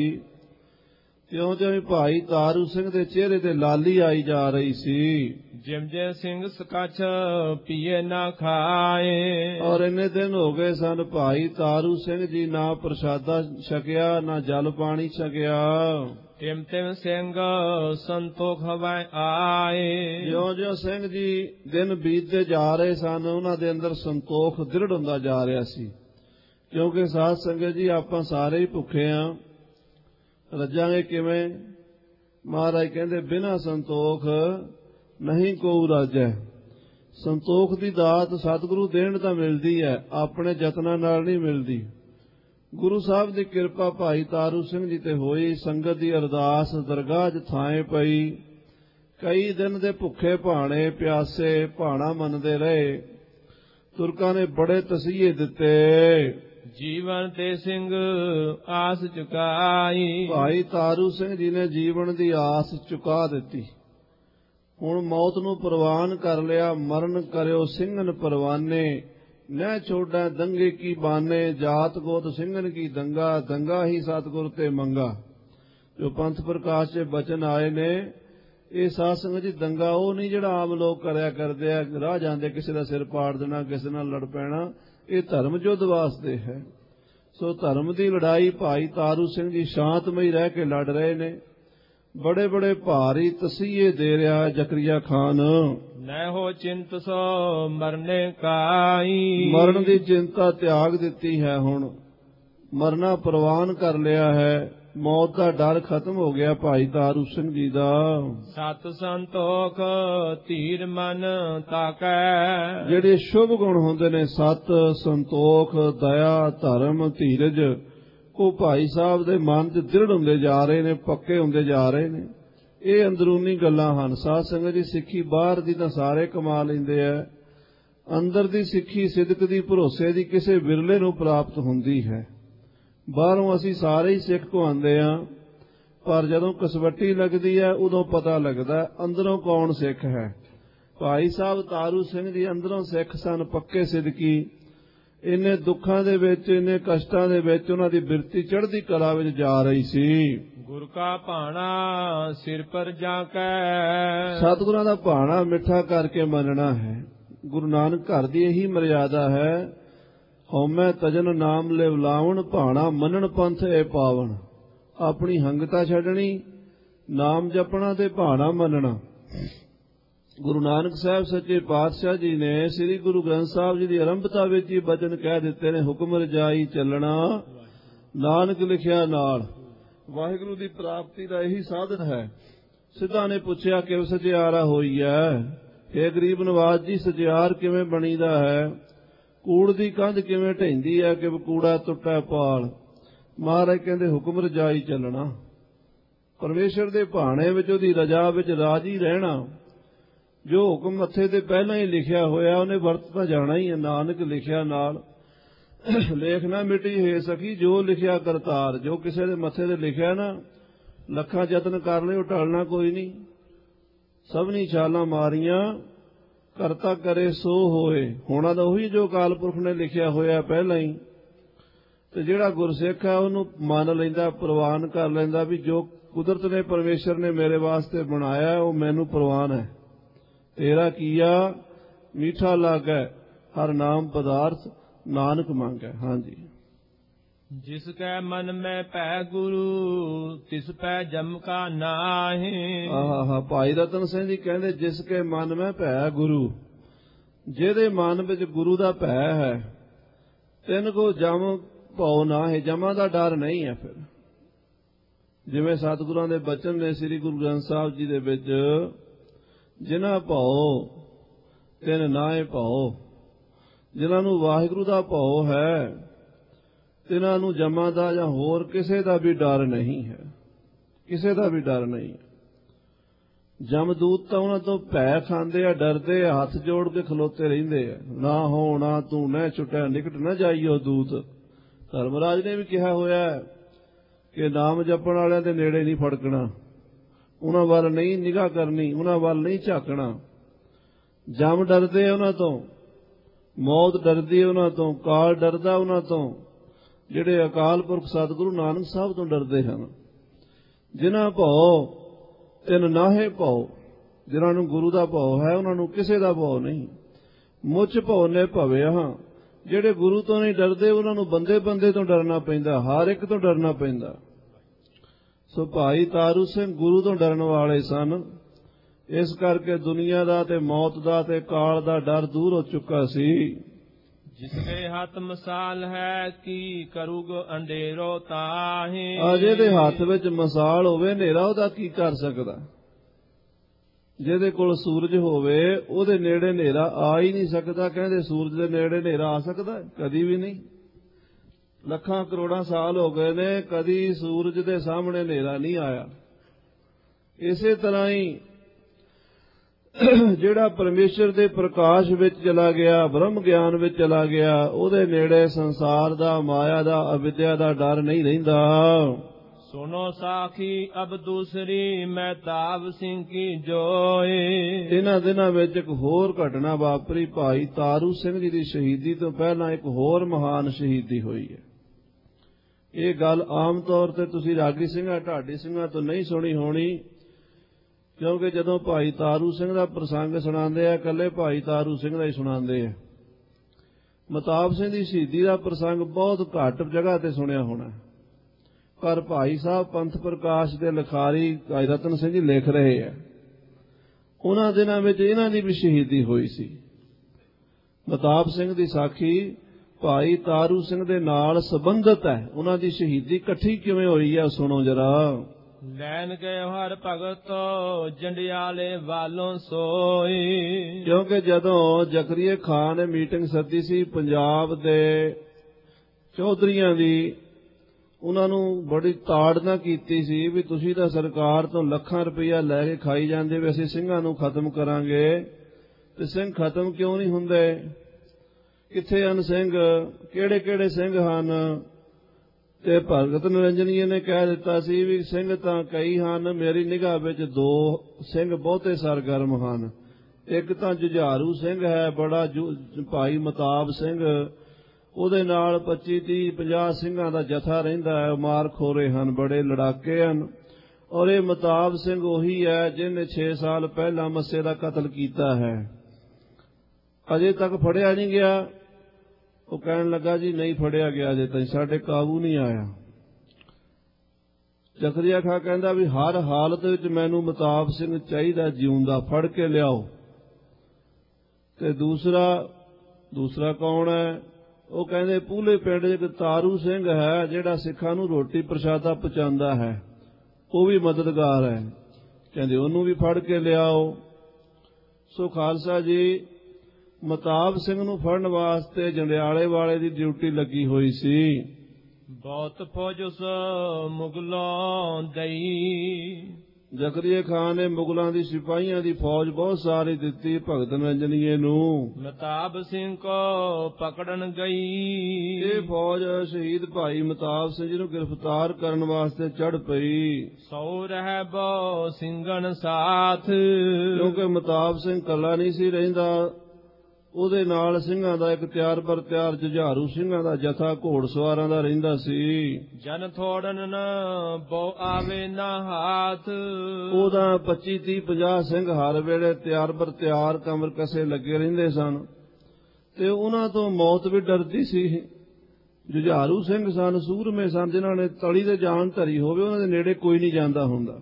ਤਿਉਂ ਤਿਉਂ ਭਾਈ ਤਾਰੂ ਸਿੰਘ ਦੇ ਚਿਹਰੇ ਤੇ ਲਾਲੀ ਆਈ ਜਾ ਰਹੀ ਸੀ। ਜਿਮ ਜਿਮ ਸਿੰਘ ਸਕਛ ਪੀਏ ਨਾ ਖਾਏ। ਔਰ ਇੰਨੇ ਦਿਨ ਹੋ ਗਏ ਸਨ ਭਾਈ ਤਾਰੂ ਸਿੰਘ ਜੀ ਨਾ ਪ੍ਰਸ਼ਾਦਾ ਛਕਿਆ ਨਾ ਜਲ ਪਾਣੀ ਛਕਿਆ। ਤਿਮ ਤਿਮ ਸਿੰਘ ਸੰਤੋਖ ਹਵੈ ਆਏ। ਜਿਉਂ ਜਿਉਂ ਸਿੰਘ ਜੀ ਦਿਨ ਬੀਤਦੇ ਜਾ ਰਹੇ ਸਨ, ਉਹਨਾਂ ਦੇ ਅੰਦਰ ਸੰਤੋਖ ਦ੍ਰਿੜ ਹੁੰਦਾ ਜਾ ਰਿਹਾ ਸੀ। ਕਿਉਂਕਿ ਸਾਧ ਸੰਗਤ ਜੀ ਆਪਾਂ ਸਾਰੇ ਹੀ ਭੁੱਖੇ ਆਂ, ਰੱਜਾਂਗੇ ਕਿਵੇਂ? ਮਹਾਰਾਜ ਕਹਿੰਦੇ ਬਿਨਾਂ ਸੰਤੋਖ ਨਹੀਂ ਕੋ ਰਾਜੈ। ਸੰਤੋਖ ਦੀ ਦਾਤ ਸਤਿਗੁਰੂ ਦੇਣ ਤਾਂ ਮਿਲਦੀ ਹੈ, ਆਪਣੇ ਯਤਨਾਂ ਨਾਲ ਨਹੀਂ ਮਿਲਦੀ। ਗੁਰੂ ਸਾਹਿਬ ਦੀ ਕਿਰਪਾ ਭਾਈ ਤਾਰੂ ਸਿੰਘ ਜੀ ਤੇ ਹੋਈ। ਸੰਗਤ ਦੀ ਅਰਦਾਸ ਦਰਗਾਹ 'ਚ ਥਾਂ ਪਈ। ਕਈ ਦਿਨ ਦੇ ਭੁੱਖੇ ਭਾਣੇ ਪਿਆਸੇ ਭਾਣਾ ਮੰਨਦੇ ਰਹੇ। ਤੁਰਕਾਂ ਨੇ ਬੜੇ ਤਸੀਹੇ ਦਿੱਤੇ। ਜੀਵਨ ਤੇ ਸਿੰਘ ਆਸ ਚੁਕਾਈ। ਭਾਈ ਤਾਰੂ ਸਿੰਘ ਜੀ ਨੇ ਜੀਵਨ ਦੀ ਆਸ ਚੁਕਾ ਦਿੱਤੀ। ਹੁਣ ਮੌਤ ਨੂੰ ਪ੍ਰਵਾਨ ਕਰ ਲਿਆ। ਮਰਨ ਕਰਿਓ ਸਿੰਘਨ ਪਰਵਾਨੇ, ਨਹਿ ਛੋੜੈ ਦੰਗੇ ਕੀ ਬਾਨੇ। ਜਾਤ ਗੋਤ ਸਿੰਘਨ ਕੀ ਦੰਗਾ, ਦੰਗਾ ਹੀ ਸਤਿਗੁਰ ਤੇ ਮੰਗਾ। ਜੋ ਪੰਥ ਪ੍ਰਕਾਸ਼ 'ਚ ਬਚਨ ਆਏ ਨੇ, ਇਹ ਸਾਧ ਸੰਗਤ ਜੀ ਦੰਗਾ ਉਹ ਨਹੀਂ ਜਿਹੜਾ ਆਮ ਲੋਕ ਕਰਿਆ ਕਰਦੇ ਆ, ਰਾਹ ਜਾਂਦੇ ਕਿਸੇ ਦਾ ਸਿਰ ਪਾੜ ਦੇਣਾ, ਕਿਸੇ ਨਾਲ ਲੜ ਪੈਣਾ। ਇਹ ਧਰਮ ਯੁੱਧ ਵਾਸਤੇ ਹੈ। ਸੋ ਧਰਮ ਦੀ ਲੜਾਈ ਭਾਈ ਤਾਰੂ ਸਿੰਘ ਜੀ ਸ਼ਾਂਤਮਈ ਰਹਿ ਕੇ ਲੜ ਰਹੇ ਨੇ। ਬੜੇ ਬੜੇ ਭਾਰੀ ਤਸੀਹੇ ਦੇ ਰਿਹਾ ਜ਼ਕਰੀਆ ਖਾਨ। ਨਹਿ ਚਿੰਤ ਸੋ ਮਰਨੇ ਕਾਈ। ਮਰਨ ਦੀ ਚਿੰਤਾ ਤਿਆਗ ਦਿੱਤੀ ਹੈ, ਹੁਣ ਮਰਨਾ ਪ੍ਰਵਾਨ ਕਰ ਲਿਆ ਹੈ, ਮੌਤ ਦਾ ਡਰ ਖਤਮ ਹੋ ਗਿਆ ਭਾਈ ਤਾਰੂ ਸਿੰਘ ਜੀ ਦਾ। ਸਤ ਸੰਤੋਖ ਧੀਰ ਮਨ ਤਾਕੈ। ਜਿਹੜੇ ਸ਼ੁਭ ਗੁਣ ਹੁੰਦੇ ਨੇ, ਸਤ, ਸੰਤੋਖ, ਦਇਆ, ਧਰਮ, ਧੀਰਜ, ਉਹ ਭਾਈ ਸਾਹਿਬ ਦੇ ਮਨ 'ਚ ਦ੍ਰਿੜ ਹੁੰਦੇ ਜਾ ਰਹੇ ਨੇ, ਪੱਕੇ ਹੁੰਦੇ ਜਾ ਰਹੇ ਨੇ। ਇਹ ਅੰਦਰੂਨੀ ਗੱਲਾਂ ਹਨ ਸਾਧ ਸੰਗਤ ਜੀ। ਸਿੱਖੀ ਬਾਹਰ ਦੀ ਤਾਂ ਸਾਰੇ ਕਮਾ ਲੈਂਦੇ ਆ, ਅੰਦਰ ਦੀ ਸਿੱਖੀ ਸਿਦਕ ਦੀ, ਭਰੋਸੇ ਦੀ ਕਿਸੇ ਵਿਰਲੇ ਨੂੰ ਪ੍ਰਾਪਤ ਹੁੰਦੀ ਹੈ। ਬਾਹਰੋਂ ਅਸੀਂ ਸਾਰੇ ਹੀ ਸਿੱਖ ਕਹਾਉਂਦੇ ਆ, ਪਰ ਜਦੋਂ ਕਸਵੱਟੀ ਲੱਗਦੀ ਹੈ ਉਦੋਂ ਪਤਾ ਲੱਗਦਾ ਅੰਦਰੋਂ ਕੌਣ ਸਿੱਖ ਹੈ। ਭਾਈ ਸਾਹਿਬ ਤਾਰੂ ਸਿੰਘ ਜੀ ਅੰਦਰੋਂ ਸਿੱਖ ਸਨ, ਪੱਕੇ ਸਿਦਕੀ। ਇੰਨੇ ਦੁੱਖਾਂ ਦੇ ਵਿੱਚ, ਇੰਨੇ ਕਸ਼ਟਾਂ ਦੇ ਵਿੱਚ ਉਹਨਾਂ ਦੀ ਬਿਰਤੀ ਚੜ੍ਹਦੀ ਕਲਾ ਵਿੱਚ ਜਾ ਰਹੀ ਸੀ। ਗੁਰ ਕਾ ਭਾਣਾ ਸਿਰ ਪਰ ਜਾ ਕੇ। ਸਤਿਗੁਰਾਂ ਦਾ ਭਾਣਾ ਮਿੱਠਾ ਕਰਕੇ ਮੰਨਣਾ ਹੈ। ਗੁਰੂ ਨਾਨਕ ਘਰ ਦੀ ਇਹੀ ਮਰਿਆਦਾ ਹੈ, ਹਉਮੈ ਤਜਨ ਨਾਮ ਲਿਵ ਲਾਵਣ, ਭਾਣਾ ਮੰਨਣ ਪੰਥ ਏ ਪਾਵਨ। ਆਪਣੀ ਹੰਗਤਾ ਛੱਡਣੀ, ਨਾਮ ਜਪਣਾ ਤੇ ਭਾਣਾ ਮੰਨਣਾ। ਗੁਰੂ ਨਾਨਕ ਸਾਹਿਬ ਸੱਚੇ ਪਾਤਸ਼ਾਹ ਜੀ ਨੇ ਸ੍ਰੀ ਗੁਰੂ ਗ੍ਰੰਥ ਸਾਹਿਬ ਜੀ ਦੀ ਆਰੰਭਤਾ ਵਿੱਚ ਹੀ ਬਚਨ ਕਹਿ ਦਿੱਤੇ ਨੇ, ਹੁਕਮ ਰਜਾਈ ਚੱਲਣਾ ਨਾਨਕ ਲਿਖਿਆ ਨਾਲ। ਵਾਹਿਗੁਰੂ ਦੀ ਪ੍ਰਾਪਤੀ ਦਾ ਇਹੀ ਸਾਧਨ ਹੈ। ਸਿੱਧਾ ਨੇ ਪੁੱਛਿਆ ਕਿ ਸਚਿਆਰਾ ਹੋਈ ਹੈ, ਇਹ ਗਰੀਬ ਨਵਾਜ ਜੀ ਸਚਿਆਰ ਕਿਵੇਂ ਬਣੀਦਾ ਹੈ, ਕੂੜ ਦੀ ਕੰਧ ਕਿਵੇਂ ਢਹਿੰਦੀ ਹੈ ਕਿ ਕੂੜਾ ਟੁੱਟਾ ਪਾਲ। ਮਹਾਰਾਜ ਕਹਿੰਦੇ ਹੁਕਮ ਰਜਾਈ ਚੱਲਣਾ, ਪਰਮੇਸ਼ਰ ਦੇ ਭਾਣੇ ਵਿੱਚ ਉਹਦੀ ਰਜਾ ਵਿੱਚ ਰਾਜੀ ਰਹਿਣਾ। ਜੋ ਹੁਕਮ ਮੱਥੇ ਤੇ ਪਹਿਲਾਂ ਹੀ ਲਿਖਿਆ ਹੋਇਆ ਉਹਨੇ ਵਰਤ ਤਾਂ ਜਾਣਾ ਹੀ ਹੈ। ਨਾਨਕ ਲਿਖਿਆ ਨਾਲ ਲੇਖ ਨਾ ਮਿਟੀ ਹੈ ਸਕੀ, ਜੋ ਲਿਖਿਆ ਕਰਤਾਰ। ਜੋ ਕਿਸੇ ਦੇ ਮੱਥੇ ਤੇ ਲਿਖਿਆ ਨਾ, ਲੱਖਾਂ ਯਤਨ ਕਰ ਲਏ ਉਹ ਟਲਣਾ ਕੋਈ ਨਹੀਂ। ਸਭਨੀ ਛਾਲਾਂ ਮਾਰੀਆਂ ਕਰਤਾ ਕਰੇ ਸੋ ਹੋਏ। ਹੋਣਾ ਤਾਂ ਉਹੀ ਜੋ ਅਕਾਲ ਪੁਰਖ ਨੇ ਲਿਖਿਆ ਹੋਇਆ ਪਹਿਲਾਂ ਹੀ। ਤੇ ਜਿਹੜਾ ਗੁਰਸਿੱਖ ਹੈ ਉਹਨੂੰ ਮੰਨ ਲੈਂਦਾ, ਪ੍ਰਵਾਨ ਕਰ ਲੈਂਦਾ ਵੀ ਜੋ ਕੁਦਰਤ ਨੇ, ਪਰਮੇਸ਼ਰ ਨੇ ਮੇਰੇ ਵਾਸਤੇ ਬਣਾਇਆ ਉਹ ਮੈਨੂੰ ਪ੍ਰਵਾਨ ਹੈ। ਤੇਰਾ ਕੀਆ ਮੀਠਾ ਲਾਗੈ, ਹਰ ਨਾਮ ਪਦਾਰਥ ਨਾਨਕ ਮੰਗੈ। ਹਾਂਜੀ। ਜਿਸ ਕੈ ਮਨ ਮੈਂ ਭੈ ਗੁਰੂ, ਤਿਸ ਪੈ ਜਮ ਕਾ ਨਾਹੀਂ। ਆਹਾ, ਭਾਈ ਰਤਨ ਸਿੰਘ ਜੀ ਕਹਿੰਦੇ ਜਿਸ ਕੇ ਮਨ ਮੈਂ ਭੈ ਗੁਰੂ, ਜਿਹਦੇ ਮਨ ਵਿੱਚ ਗੁਰੂ ਦਾ ਭੈ ਹੈ, ਤਿੰਨ ਕੋ ਜਮ ਭਉ ਨਾ ਹੈ। ਜਮਾਂ ਦਾ ਡਰ ਨਹੀਂ ਹੈ। ਫਿਰ ਜਿਵੇਂ ਸਤਿਗੁਰਾਂ ਦੇ ਬਚਨ ਨੇ ਸ੍ਰੀ ਗੁਰੂ ਗ੍ਰੰਥ ਸਾਹਿਬ ਜੀ ਦੇ ਵਿੱਚ, ਜਿਨ੍ਹਾਂ ਭਉ ਤਿੰਨ ਨਾਏ ਭਉ। ਜਿਨ੍ਹਾਂ ਨੂੰ ਵਾਹਿਗੁਰੂ ਦਾ ਭਉ ਹੈ, ਤਿਨਾਂ ਨੂੰ ਜਮਾਂ ਦਾ ਜਾਂ ਹੋਰ ਕਿਸੇ ਦਾ ਵੀ ਡਰ ਨਹੀਂ ਹੈ, ਕਿਸੇ ਦਾ ਵੀ ਡਰ ਨਹੀਂ। ਜਮਦੂਤ ਤਾਂ ਉਹਨਾਂ ਤੋਂ ਭੈ ਖਾਂਦੇ ਆ, ਡਰਦੇ ਆ, ਹੱਥ ਜੋੜ ਕੇ ਖਲੋਤੇ ਰਹਿੰਦੇ ਆ। ਨਾ ਹੋ ਨਾ ਤੂੰ ਨਾ ਛੁਟਿਆ, ਨਿਕਟ ਨਾ ਜਾਈਓ ਦੂਤ। ਧਰਮਰਾਜ ਨੇ ਵੀ ਕਿਹਾ ਹੋਇਆ ਕਿ ਨਾਮ ਜਪਣ ਵਾਲਿਆਂ ਦੇ ਨੇੜੇ ਨਹੀਂ ਫੜਕਣਾ, ਉਹਨਾਂ ਵੱਲ ਨਹੀਂ ਨਿਗਾਹ ਕਰਨੀ, ਉਹਨਾਂ ਵੱਲ ਨਹੀਂ ਝਾਕਣਾ। ਜਮ ਡਰਦੇ ਉਹਨਾਂ ਤੋਂ, ਮੌਤ ਡਰਦੀ ਉਹਨਾਂ ਤੋਂ, ਕਾਲ ਡਰਦਾ ਉਹਨਾਂ ਤੋਂ। ਜਿਹੜੇ ਅਕਾਲ ਪੁਰਖ ਸਤਿਗੁਰੂ ਨਾਨਕ ਸਾਹਿਬ ਤੋਂ ਡਰਦੇ ਹਨ। ਜਿਨ੍ਹਾਂ ਭਉ ਤਿੰਨ ਨਾਹੇ ਭਉ, ਜਿਨ੍ਹਾਂ ਨੂੰ ਗੁਰੂ ਦਾ ਭਉ ਹੈ ਉਹਨਾਂ ਨੂੰ ਕਿਸੇ ਦਾ ਭਉ ਨਹੀਂ। ਮੁੱਚ ਭਉ ਨੇ ਭਵਿਆ। ਜਿਹੜੇ ਗੁਰੂ ਤੋਂ ਨਹੀਂ ਡਰਦੇ ਉਹਨਾਂ ਨੂੰ ਬੰਦੇ ਬੰਦੇ ਤੋਂ ਡਰਨਾ ਪੈਂਦਾ, ਹਰ ਇੱਕ ਤੋਂ ਡਰਨਾ ਪੈਂਦਾ। ਸੋ ਭਾਈ ਤਾਰੂ ਸਿੰਘ ਗੁਰੂ ਤੋਂ ਡਰਨ ਵਾਲੇ ਸਨ। ਇਸ ਕਰਕੇ ਦੁਨੀਆ ਦਾ ਤੇ ਮੌਤ ਦਾ ਤੇ ਕਾਲ ਦਾ ਡਰ ਦੂਰ ਹੋ ਚੁੱਕਾ ਸੀ। ਜਿਸਕੇ ਹੱਥ ਮਸਾਲ ਹੈ ਕੀ ਕਰੂਗ ਅੰਧੇਰੋ ਤਾਹੀ। ਆ ਜਿਹਦੇ ਹੱਥ ਵਿੱਚ ਮਸਾਲ ਹੋਵੇ, ਹਨੇਰਾ ਉਹਦਾ ਕੀ ਕਰ ਸਕਦਾ। ਜਿਹਦੇ ਕੋਲ ਸੂਰਜ ਹੋਵੇ ਉਹਦੇ ਨੇੜੇ ਹਨੇਰਾ ਆ ਹੀ ਨਹੀਂ ਸਕਦਾ। ਕਹਿੰਦੇ ਸੂਰਜ ਦੇ ਨੇੜੇ ਹਨੇਰਾ ਆ ਸਕਦਾ? ਕਦੀ ਵੀ ਨਹੀਂ। ਲੱਖਾਂ ਕਰੋੜਾਂ ਸਾਲ ਹੋ ਗਏ ਨੇ, ਕਦੀ ਸੂਰਜ ਦੇ ਸਾਹਮਣੇ ਹਨੇਰਾ ਨਹੀਂ ਆਇਆ। ਇਸੇ ਤਰ੍ਹਾਂ ਹੀ ਜਿਹੜਾ ਪਰਮੇਸ਼ਰ ਦੇ ਪ੍ਰਕਾਸ਼ ਵਿੱਚ ਚਲਾ ਗਿਆ, ਬ੍ਰਹਮ ਗਿਆਨ ਵਿੱਚ ਚਲਾ ਗਿਆ, ਉਹਦੇ ਨੇੜੇ ਸੰਸਾਰ ਦਾ, ਮਾਇਆ ਦਾ, ਅਵਿਦਿਆ ਦਾ ਡਰ ਨਹੀਂ ਰਹਿੰਦਾ। ਸੁਨੋ ਸਾਖੀ ਅਬ ਦੂਸਰੀ ਮਹਿਤਾਬ ਸਿੰਘ ਕੀ ਜੋਏ। ਇਹਨਾਂ ਦਿਨਾਂ ਵਿੱਚ ਇੱਕ ਹੋਰ ਘਟਨਾ ਵਾਪਰੀ। ਭਾਈ ਤਾਰੂ ਸਿੰਘ ਜੀ ਦੀ ਸ਼ਹੀਦੀ ਤੋਂ ਪਹਿਲਾਂ ਇੱਕ ਹੋਰ ਮਹਾਨ ਸ਼ਹੀਦੀ ਹੋਈ ਹੈ। ਇਹ ਗੱਲ ਆਮ ਤੌਰ ਤੇ ਤੁਸੀਂ ਰਾਗੀ ਸਿੰਘਾਂ, ਢਾਡੀ ਸਿੰਘਾਂ ਤੋਂ ਨਹੀਂ ਸੁਣੀ ਹੋਣੀ, ਕਿਉਂਕਿ ਜਦੋਂ ਭਾਈ ਤਾਰੂ ਸਿੰਘ ਦਾ ਪ੍ਰਸੰਗ ਸੁਣਾਉਂਦੇ ਆ, ਇਕੱਲੇ ਭਾਈ ਤਾਰੂ ਸਿੰਘ ਦਾ ਹੀ ਸੁਣਾਉਂਦੇ ਆ। ਮਹਿਤਾਬ ਸਿੰਘ ਦੀ ਸ਼ਹੀਦੀ ਦਾ ਪ੍ਰਸੰਗ ਬਹੁਤ ਘੱਟ ਜਗ੍ਹਾ ਤੇ ਸੁਣਿਆ ਹੋਣਾ। ਪਰ ਭਾਈ ਸਾਹਿਬ ਪੰਥ ਪ੍ਰਕਾਸ਼ ਦੇ ਲਿਖਾਰੀ ਭਾਈ ਰਤਨ ਸਿੰਘ ਜੀ ਲਿਖ ਰਹੇ ਹੈ, ਉਹਨਾਂ ਦਿਨਾਂ ਵਿੱਚ ਇਹਨਾਂ ਦੀ ਵੀ ਸ਼ਹੀਦੀ ਹੋਈ ਸੀ। ਮਤਾਬ ਸਿੰਘ ਦੀ ਸਾਖੀ ਭਾਈ ਤਾਰੂ ਸਿੰਘ ਦੇ ਨਾਲ ਸੰਬੰਧਿਤ ਹੈ। ਉਹਨਾਂ ਦੀ ਸ਼ਹੀਦੀ ਇਕੱਠੀ ਕਿਵੇਂ ਹੋਈ ਹੈ, ਸੁਣੋ ਜਰਾ। ਲੈਣ ਗਏ ਹਰ ਭਗਤ ਜੰਡਿਆਲੇ ਵਾਲੋਂ ਸੋਈ। ਕਿਉਂਕਿ ਜਦੋਂ ਜ਼ਕਰੀਆ ਖਾਨ ਨੇ ਮੀਟਿੰਗ ਸੱਦੀ ਸੀ ਪੰਜਾਬ ਦੇ ਚੌਧਰੀਆਂ ਦੀ, ਉਹਨਾਂ ਨੂੰ ਬੜੀ ਤਾੜਨਾ ਕੀਤੀ ਸੀ ਵੀ ਤੁਸੀਂ ਤਾਂ ਸਰਕਾਰ ਤੋਂ ਲੱਖਾਂ ਰੁਪਈਆ ਲੈ ਕੇ ਖਾਈ ਜਾਂਦੇ ਵੀ ਅਸੀਂ ਸਿੰਘਾਂ ਨੂੰ ਖਤਮ ਕਰਾਂਗੇ, ਤੇ ਸਿੰਘ ਖਤਮ ਕਿਉਂ ਨਹੀਂ ਹੁੰਦੇ? ਕਿੱਥੇ ਹਨ ਸਿੰਘ? ਕਿਹੜੇ ਕਿਹੜੇ ਸਿੰਘ ਹਨ? ਤੇ ਭਗਤ ਨਿਰੰਜਨੀਏ ਨੇ ਕਹਿ ਦਿੱਤਾ ਸੀ ਵੀ ਸਿੰਘ ਤਾਂ ਕਈ ਹਨ, ਮੇਰੀ ਨਿਗਾਹ ਵਿੱਚ ਦੋ ਸਿੰਘ ਬਹੁਤੇ ਸਰਗਰਮ ਹਨ। ਇੱਕ ਤਾਂ ਜੁਝਾਰੂ ਸਿੰਘ ਹੈ ਬੜਾ, ਭਾਈ ਮਤਾਬ ਸਿੰਘ, ਉਹਦੇ ਨਾਲ ਪੱਚੀ ਤੀਹ ਪੰਜਾਹ ਸਿੰਘਾਂ ਦਾ ਜਥਾ ਰਹਿੰਦਾ ਹੈ, ਮਾਰ ਖੋਰੇ ਹਨ, ਬੜੇ ਲੜਾਕੇ ਹਨ। ਔਰ ਇਹ ਮਤਾਬ ਸਿੰਘ ਉਹੀ ਹੈ ਜਿਹਨੇ ਛੇ ਸਾਲ ਪਹਿਲਾਂ ਮੱਸੇ ਦਾ ਕਤਲ ਕੀਤਾ ਹੈ, ਅਜੇ ਤੱਕ ਫੜਿਆ ਨਹੀਂ ਗਿਆ। ਉਹ ਕਹਿਣ ਲੱਗਾ ਜੀ ਨਹੀਂ ਫੜਿਆ ਗਿਆ, ਅਜੇ ਤਾਈਂ ਸਾਡੇ ਕਾਬੂ ਨਹੀਂ ਆਇਆ। ਜ਼ਕਰੀਆ ਖਾਂ ਕਹਿੰਦਾ ਵੀ ਹਰ ਹਾਲਤ ਵਿੱਚ ਮੈਨੂੰ ਮਤਾਬ ਸਿੰਘ ਚਾਹੀਦਾ ਜਿਉਂਦਾ, ਫੜ ਕੇ ਲਿਆਓ। ਤੇ ਦੂਸਰਾ ਦੂਸਰਾ ਕੌਣ ਹੈ? ਉਹ ਕਹਿੰਦੇ ਪੂਲੇ ਪਿੰਡ ਇੱਕ ਤਾਰੂ ਸਿੰਘ ਹੈ ਜਿਹੜਾ ਸਿੱਖਾਂ ਨੂੰ ਰੋਟੀ ਪ੍ਰਸ਼ਾਦਾ ਪਹੁੰਚਾਉਂਦਾ ਹੈ, ਉਹ ਵੀ ਮਦਦਗਾਰ ਹੈ, ਕਹਿੰਦੇ ਉਹਨੂੰ ਵੀ ਫੜ ਕੇ ਲਿਆਓ। ਸੋ ਖਾਲਸਾ ਜੀ, ਮਤਾਬ ਸਿੰਘ ਨੂੰ ਫੜਨ ਵਾਸਤੇ ਜੰਡਿਆਲੇ ਵਾਲੇ ਦੀ ਡਿਊਟੀ ਲੱਗੀ ਹੋਈ ਸੀ। ਬਹੁਤ ਫੌਜ ਉਸ ਮੁਗਲੋਂ ਦਈ। ਜ਼ਕਰੀਆ ਖਾਨ ਨੇ ਮੁਗਲਾਂ ਦੀ ਸਿਪਾਹੀਆਂ ਦੀ ਫੌਜ ਬਹੁਤ ਸਾਰੀ ਦਿੱਤੀ ਭਗਤ ਨਿਰੰਜਨੀਏ ਨੂੰ। ਮਤਾਬ ਸਿੰਘ ਕੋ ਪਕੜਨ ਗਈ। ਇਹ ਫੌਜ ਸ਼ਹੀਦ ਭਾਈ ਮਤਾਬ ਸਿੰਘ ਜੀ ਨੂੰ ਗ੍ਰਿਫਤਾਰ ਕਰਨ ਵਾਸਤੇ ਚੜ੍ਹ ਪਈ। ਸੌ ਰਹਿ ਬੋ ਸਿੰਘਨ ਸਾਥ। ਕਿਉਂਕਿ ਮਤਾਬ ਸਿੰਘ ਇਕੱਲਾ ਨਹੀਂ ਸੀ ਰਹਿੰਦਾ, ਉਹਦੇ ਨਾਲ ਸਿੰਘਾਂ ਦਾ ਇੱਕ ਤਿਆਰ ਪਰ ਤਿਆਰ ਜੁਝਾਰੂ ਸਿੰਘਾਂ ਦਾ ਜਥਾ ਘੋੜਸਵਾਰਾਂ ਦਾ ਰਹਿੰਦਾ ਸੀ। ਜਨ ਥੋੜਨ ਨ ਬੋ ਆਵੇ ਨਾ ਹਾਥ। ਉਹਦਾ ਪੱਚੀ ਤੀਹ ਪੰਜਾਹ ਸਿੰਘ ਹਰ ਵੇਲੇ ਤਿਆਰ ਪਰ ਤਿਆਰ ਕਮਰ ਕਸੇ ਲੱਗੇ ਰਹਿੰਦੇ ਸਨ, ਤੇ ਉਹਨਾਂ ਤੋਂ ਮੌਤ ਵੀ ਡਰਦੀ ਸੀ। ਜੁਝਾਰੂ ਸਿੰਘ ਸਨ, ਸੂਰਮੇ ਸਨ, ਜਿਨ੍ਹਾਂ ਨੇ ਤਲੀ ਤੇ ਜਾਨ ਧਰੀ ਹੋਵੇ, ਉਹਨਾਂ ਦੇ ਨੇੜੇ ਕੋਈ ਨਹੀਂ ਜਾਂਦਾ ਹੁੰਦਾ।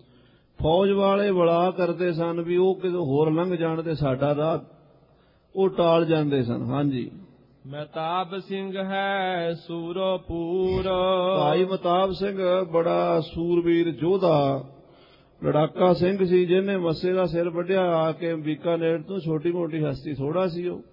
ਫੌਜ ਵਾਲੇ ਬਲਾ ਕਰਦੇ ਸਨ ਵੀ ਉਹ ਕਿਤੇ ਹੋਰ ਲੰਘ ਜਾਣ ਤੇ ਸਾਡਾ ਰਾਹ ਉਹ ਟਾਲ ਜਾਂਦੇ ਸਨ। ਹਾਂਜੀ, ਮਤਾਬ ਸਿੰਘ ਹੈ ਸੂਰੋਪੂਰ। ਭਾਈ ਮਤਾਬ ਸਿੰਘ ਬੜਾ ਸੂਰਵੀਰ ਯੋਧਾ ਲੜਾਕਾ ਸਿੰਘ ਸੀ, ਜਿਹਨੇ ਮੱਸੇ ਦਾ ਸਿਰ ਵੱਢਿਆ ਆ ਕੇ ਬੀਕਾਨੇਰ ਤੋਂ। ਛੋਟੀ ਮੋਟੀ ਹਸਤੀ ਥੋੜਾ ਸੀ, ਉਹ